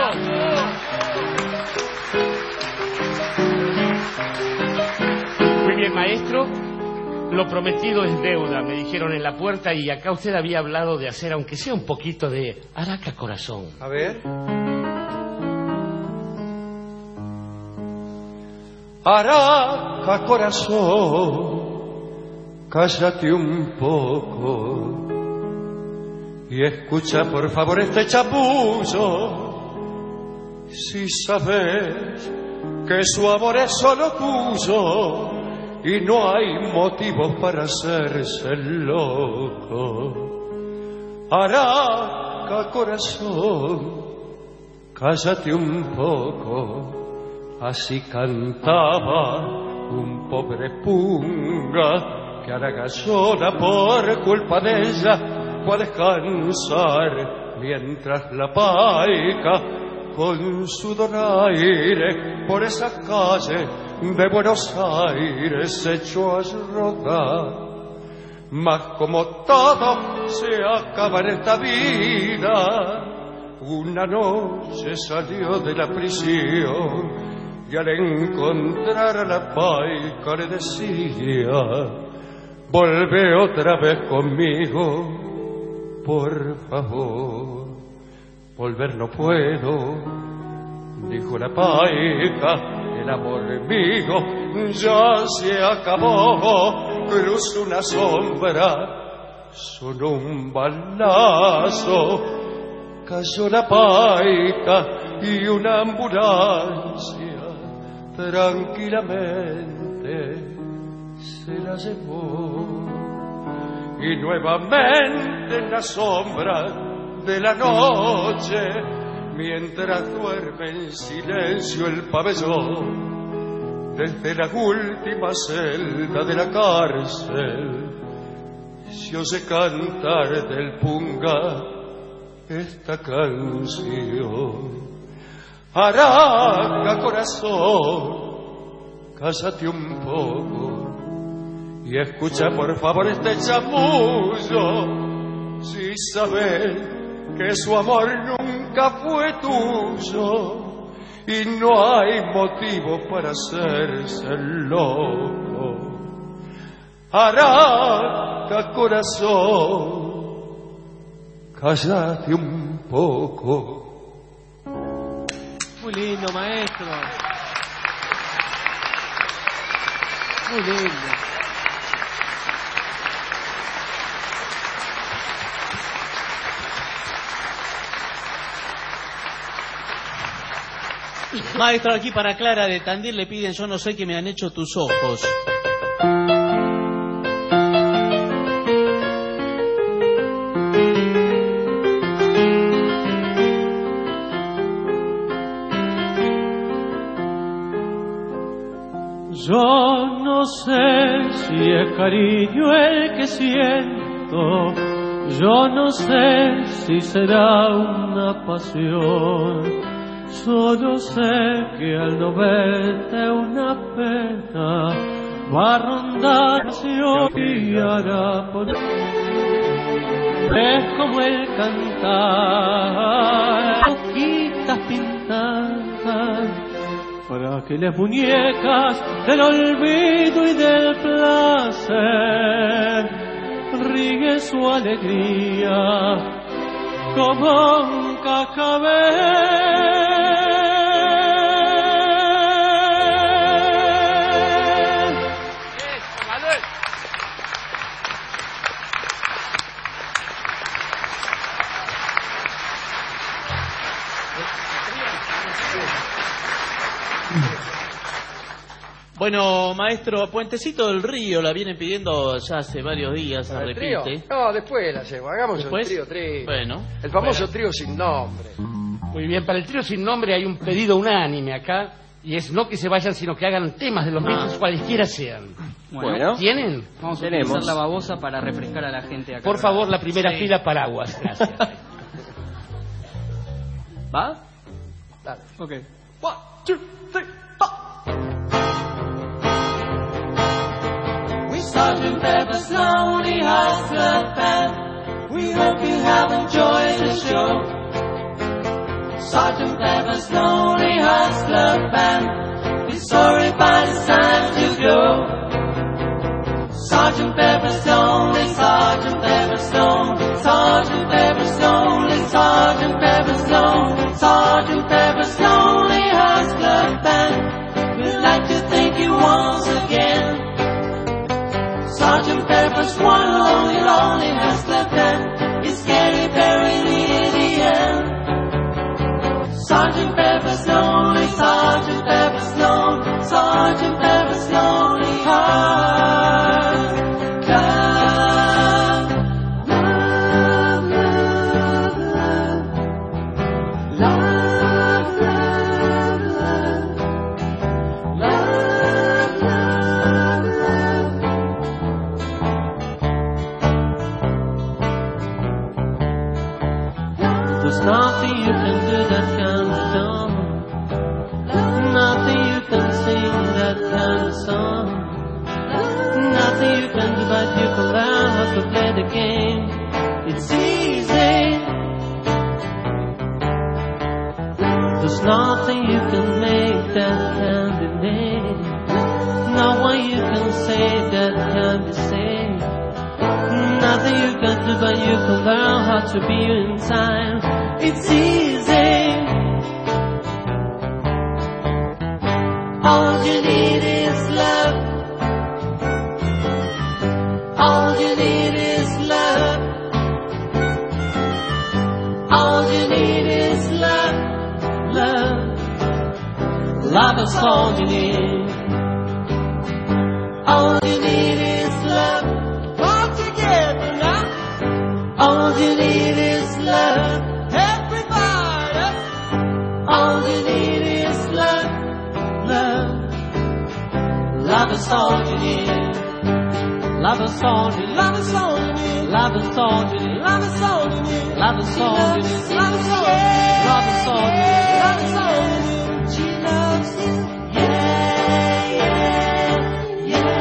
Muy bien, maestro. Lo prometido es deuda, me dijeron en la puerta, y acá usted había hablado de hacer, aunque sea un poquito de Araca Corazón. A ver. Araca corazón, cállate un poco y escucha por favor este chapullo. Si sabes que su amor es solo tuyo y no hay motivos para hacerse loco. Araca corazón, cállate un poco. Así cantaba un pobre punga que Araca llora por culpa de ella, fue a descansar mientras la paica con su donaire por esa calle de Buenos Aires se echó a rodar. Mas como todo se acaba en esta vida, una noche salió de la prisión y al encontrar a la paica le decía: volve otra vez conmigo, por favor. Volver no puedo, dijo la paica, el amor mío ya se acabó. Cruzó una sombra, sonó un balazo, cayó la paica y una ambulancia tranquilamente se la llevó. Y nuevamente en la sombra de la noche, mientras duerme en silencio el pabellón, desde la última celda de la cárcel se oye cantar del punga esta canción. Araca corazón, cállate un poco y escucha por favor este chamullo. Si sabes que su amor nunca fue tuyo y no hay motivo para hacerse loco. Araca corazón, cállate un poco. Muy lindo, maestro. Muy lindo. Maestro, aquí para Clara de Tandil le piden Yo no sé qué me han hecho tus ojos. Yo no sé si es cariño el que siento, Yo no sé si será una pasión, solo sé que al no verte una pena va a rondar y hará por... Es como el cantar, hojitas pintadas, para que las muñecas del olvido y del placer ríe su alegría como un cascabel. Bueno, maestro, Puentecito del Río la vienen pidiendo ya hace varios días, se ¿El trío? repite. No, después la hacemos. Hagamos ¿Después? el trío, trío. Bueno. El famoso Bueno. trío sin nombre. Muy bien, para el trío sin nombre hay un pedido unánime acá, y es no que se vayan, sino que hagan temas de los Beatles, cualesquiera sean. Bueno. ¿Tienen? Vamos a utilizar la babosa para refrescar a la gente acá. Por favor, la primera Sí. fila, paraguas. Gracias. ¿Va? Dale. Ok. One, two, three, We Sergeant Pepper's Lonely Hearts Club Band. We hope you have enjoyed the show. Sergeant Pepper's Lonely Hearts Club Band. Be sorry by the time to go. Sergeant Pepper's Lonely, Sergeant Pepper's Lonely, Sergeant Pepper's Lonely, Sergeant Pepper's Lonely, Sergeant Pepper's Lonely Hearts Club Band. We'd like to thank you once again. Sergeant Pepper's one lonely, lonely Hearts Club Band is getting very near the end. Sergeant Pepper's Lonely, Sergeant Pepper's Lonely, Sergeant Pepper's Lonely Hearts Club. Love, love, love. Love, love, love. Love, love, love. There's nothing you can do that can be done. Nothing you can sing that can be sung. Nothing you can do but you can learn how to play the game. It's easy. There's nothing you can make that can be made. No one you can say that can be said. Nothing you can do but you can learn how to be you in time. It's easy. All you need is love. All you need is love. All you need is love. Love, love is all you need. All you need is love. All together now. All you need is love. Everybody. All you need is love. Love, love is all you need. Love is all you need. Love is all you need. Love is all you need. Love is all you need. Love is all you need. Love is all you need. Love is all you need. Love is all you need. She loves you. Yeah, yeah, yeah.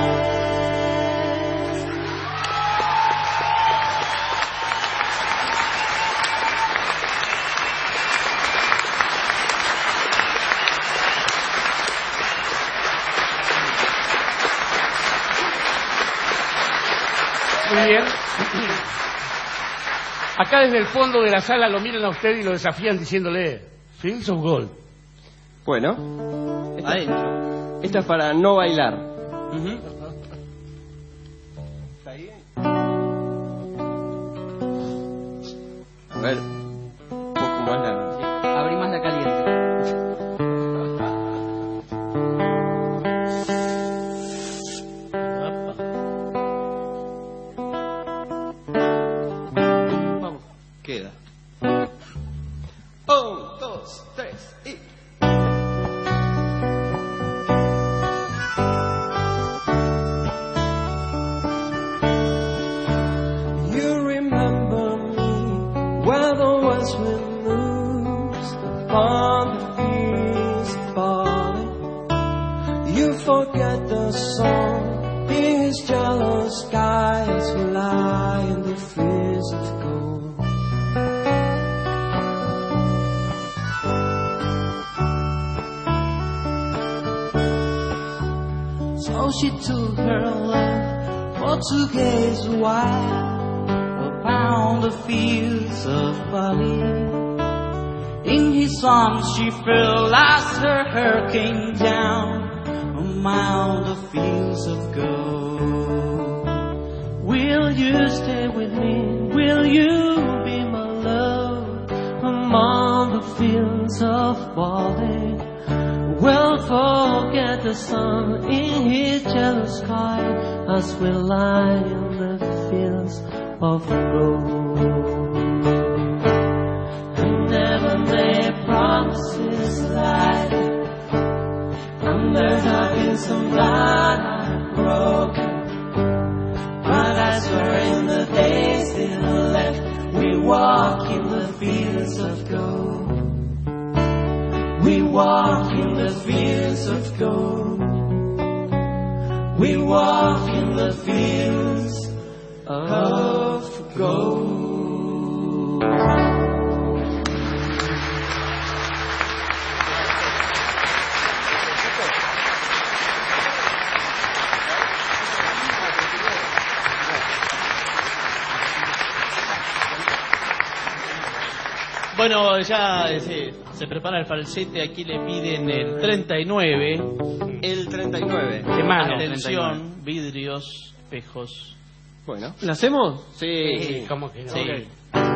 Muy bien. Acá desde el fondo de la sala lo miran a usted y lo desafían diciéndole Fields of Gold. Bueno. Esta, esta es para no bailar. ¿Está ahí? A ver. Un poco más la... Abrí más la caliente. Queda. Un, dos, tres y... You remember as wind moves upon the fields falling. You forget the song, his jealous skies will lie in the fields of gold. So she took her love for to gaze a while upon the fields of Bali. In his arms she fell as her hair came down among the fields of gold. Will you stay with me? Will you be my love among the fields of Bali? We'll forget the sun in his jealous sky as we lie in the fields of gold. And never made promises like and there have been some that I've broken, but I swear in the days still left we walk in the fields of gold. We walk in the fields of gold. We walk in the fields of gold. Bueno, ya sí, se prepara el falsete, aquí le piden el treinta y nueve. El treinta y nueve. De mano. Atención, vidrios, espejos. Bueno, ¿lo hacemos? Sí, sí. ¿Cómo que no? Sí. Okay.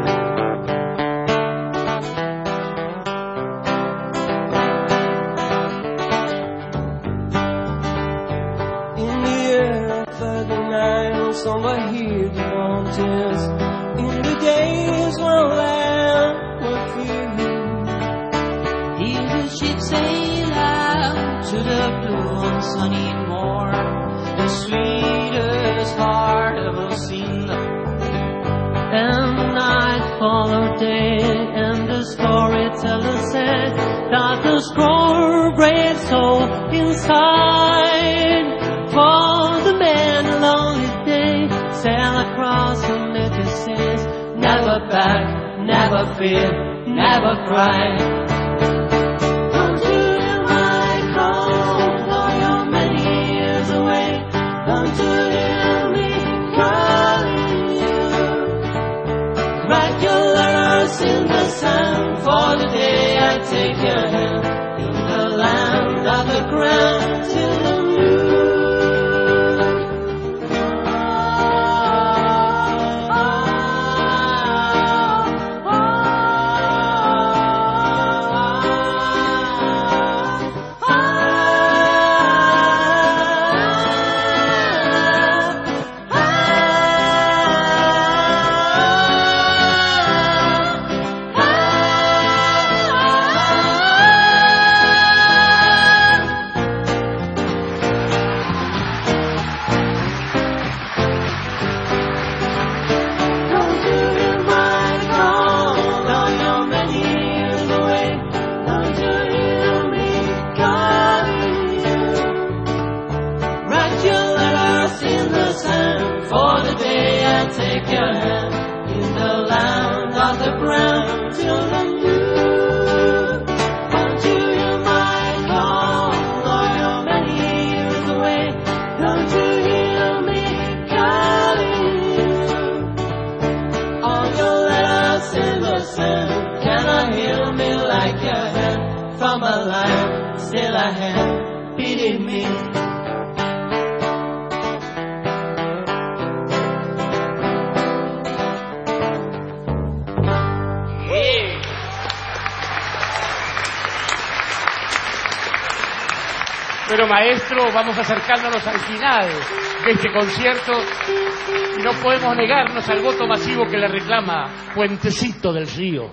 In the air of thirty-nine, somewhere here the mountains. In the days when land were free, hear the ship sail out to the blue and sunny morn, the sweetest heart ever seen. And the night followed day, and the storyteller said that the scroll breaks so inside. For the man along his day sail across the mighty seas, never back, never fear, never cry. Don't you hear my call, though you're many years away? Don't you hear me calling you? Write your letters in the sand, for the day I take your hand in the land of the ground till the moon. Pero maestro, vamos acercándonos al final de este concierto y no podemos negarnos al voto masivo que le reclama Puentecito del Río.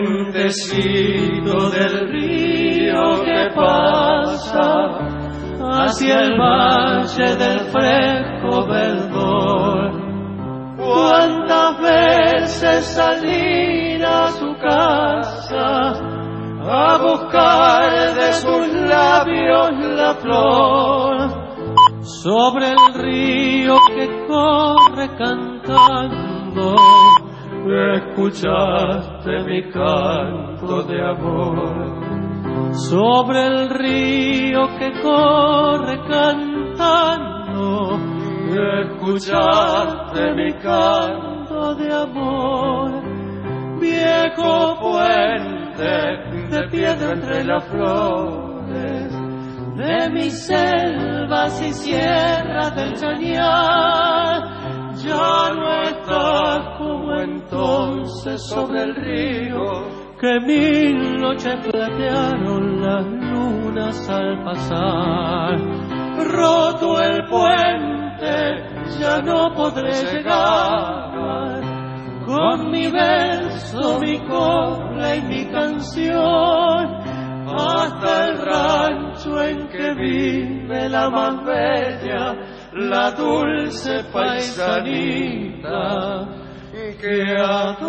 Puentecito del río que pasa hacia el valle del fresco verdor. Cuántas veces salir a su casa a buscar de sus labios la flor, sobre el río que corre cantando, escuchaste mi canto de amor. Sobre el río que corre cantando, escuchaste mi canto de amor. Viejo puente de piedra entre las flores de mis selvas y sierras del Chañar, ya no estás como entonces sobre el río que mil noches platearon las lunas al pasar. Roto el puente, ya no podré llegar con mi verso, mi copla y mi canción hasta el rancho en que vive la más bella, la dulce paisanita que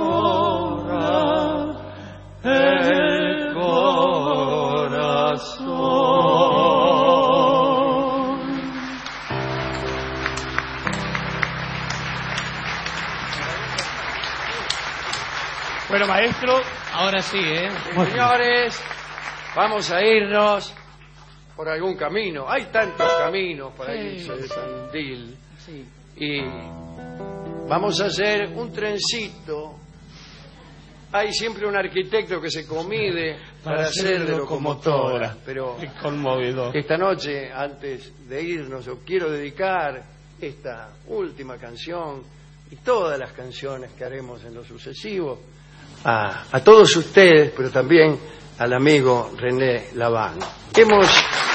adora el corazón. Bueno, maestro, ahora sí, ¿eh? Señores, vamos a irnos por algún camino. Hay tantos caminos para irse de Tandil. Sí. Y vamos a hacer un trencito. Hay siempre un arquitecto que se comide para, para hacer de locomotora. Pero qué conmovedor. Esta noche, antes de irnos, yo quiero dedicar esta última canción y todas las canciones que haremos en lo sucesivo a, a todos ustedes, pero también al amigo René Laván. Hemos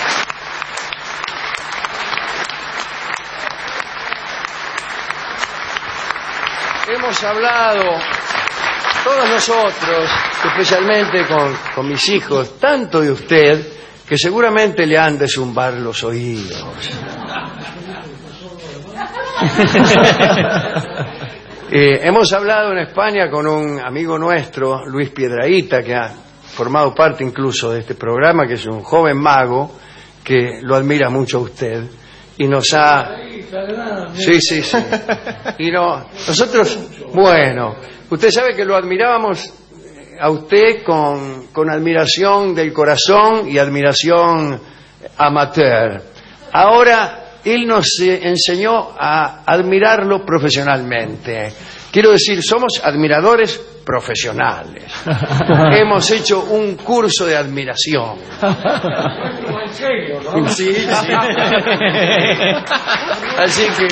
hemos hablado todos nosotros, especialmente con, con mis hijos, tanto de usted que seguramente le han de zumbar los oídos. Eh, hemos hablado en España con un amigo nuestro, Luis Piedrahita, que ha formado parte incluso de este programa, que es un joven mago que lo admira mucho a usted y nos ha... Sí, sí, sí. Y no, nosotros, bueno, usted sabe que lo admirábamos a usted con, con admiración del corazón y admiración amateur. Ahora él nos enseñó a admirarlo profesionalmente. Quiero decir, somos admiradores profesionales. Hemos hecho un curso de admiración. ¿En serio, no? Sí, sí. Así que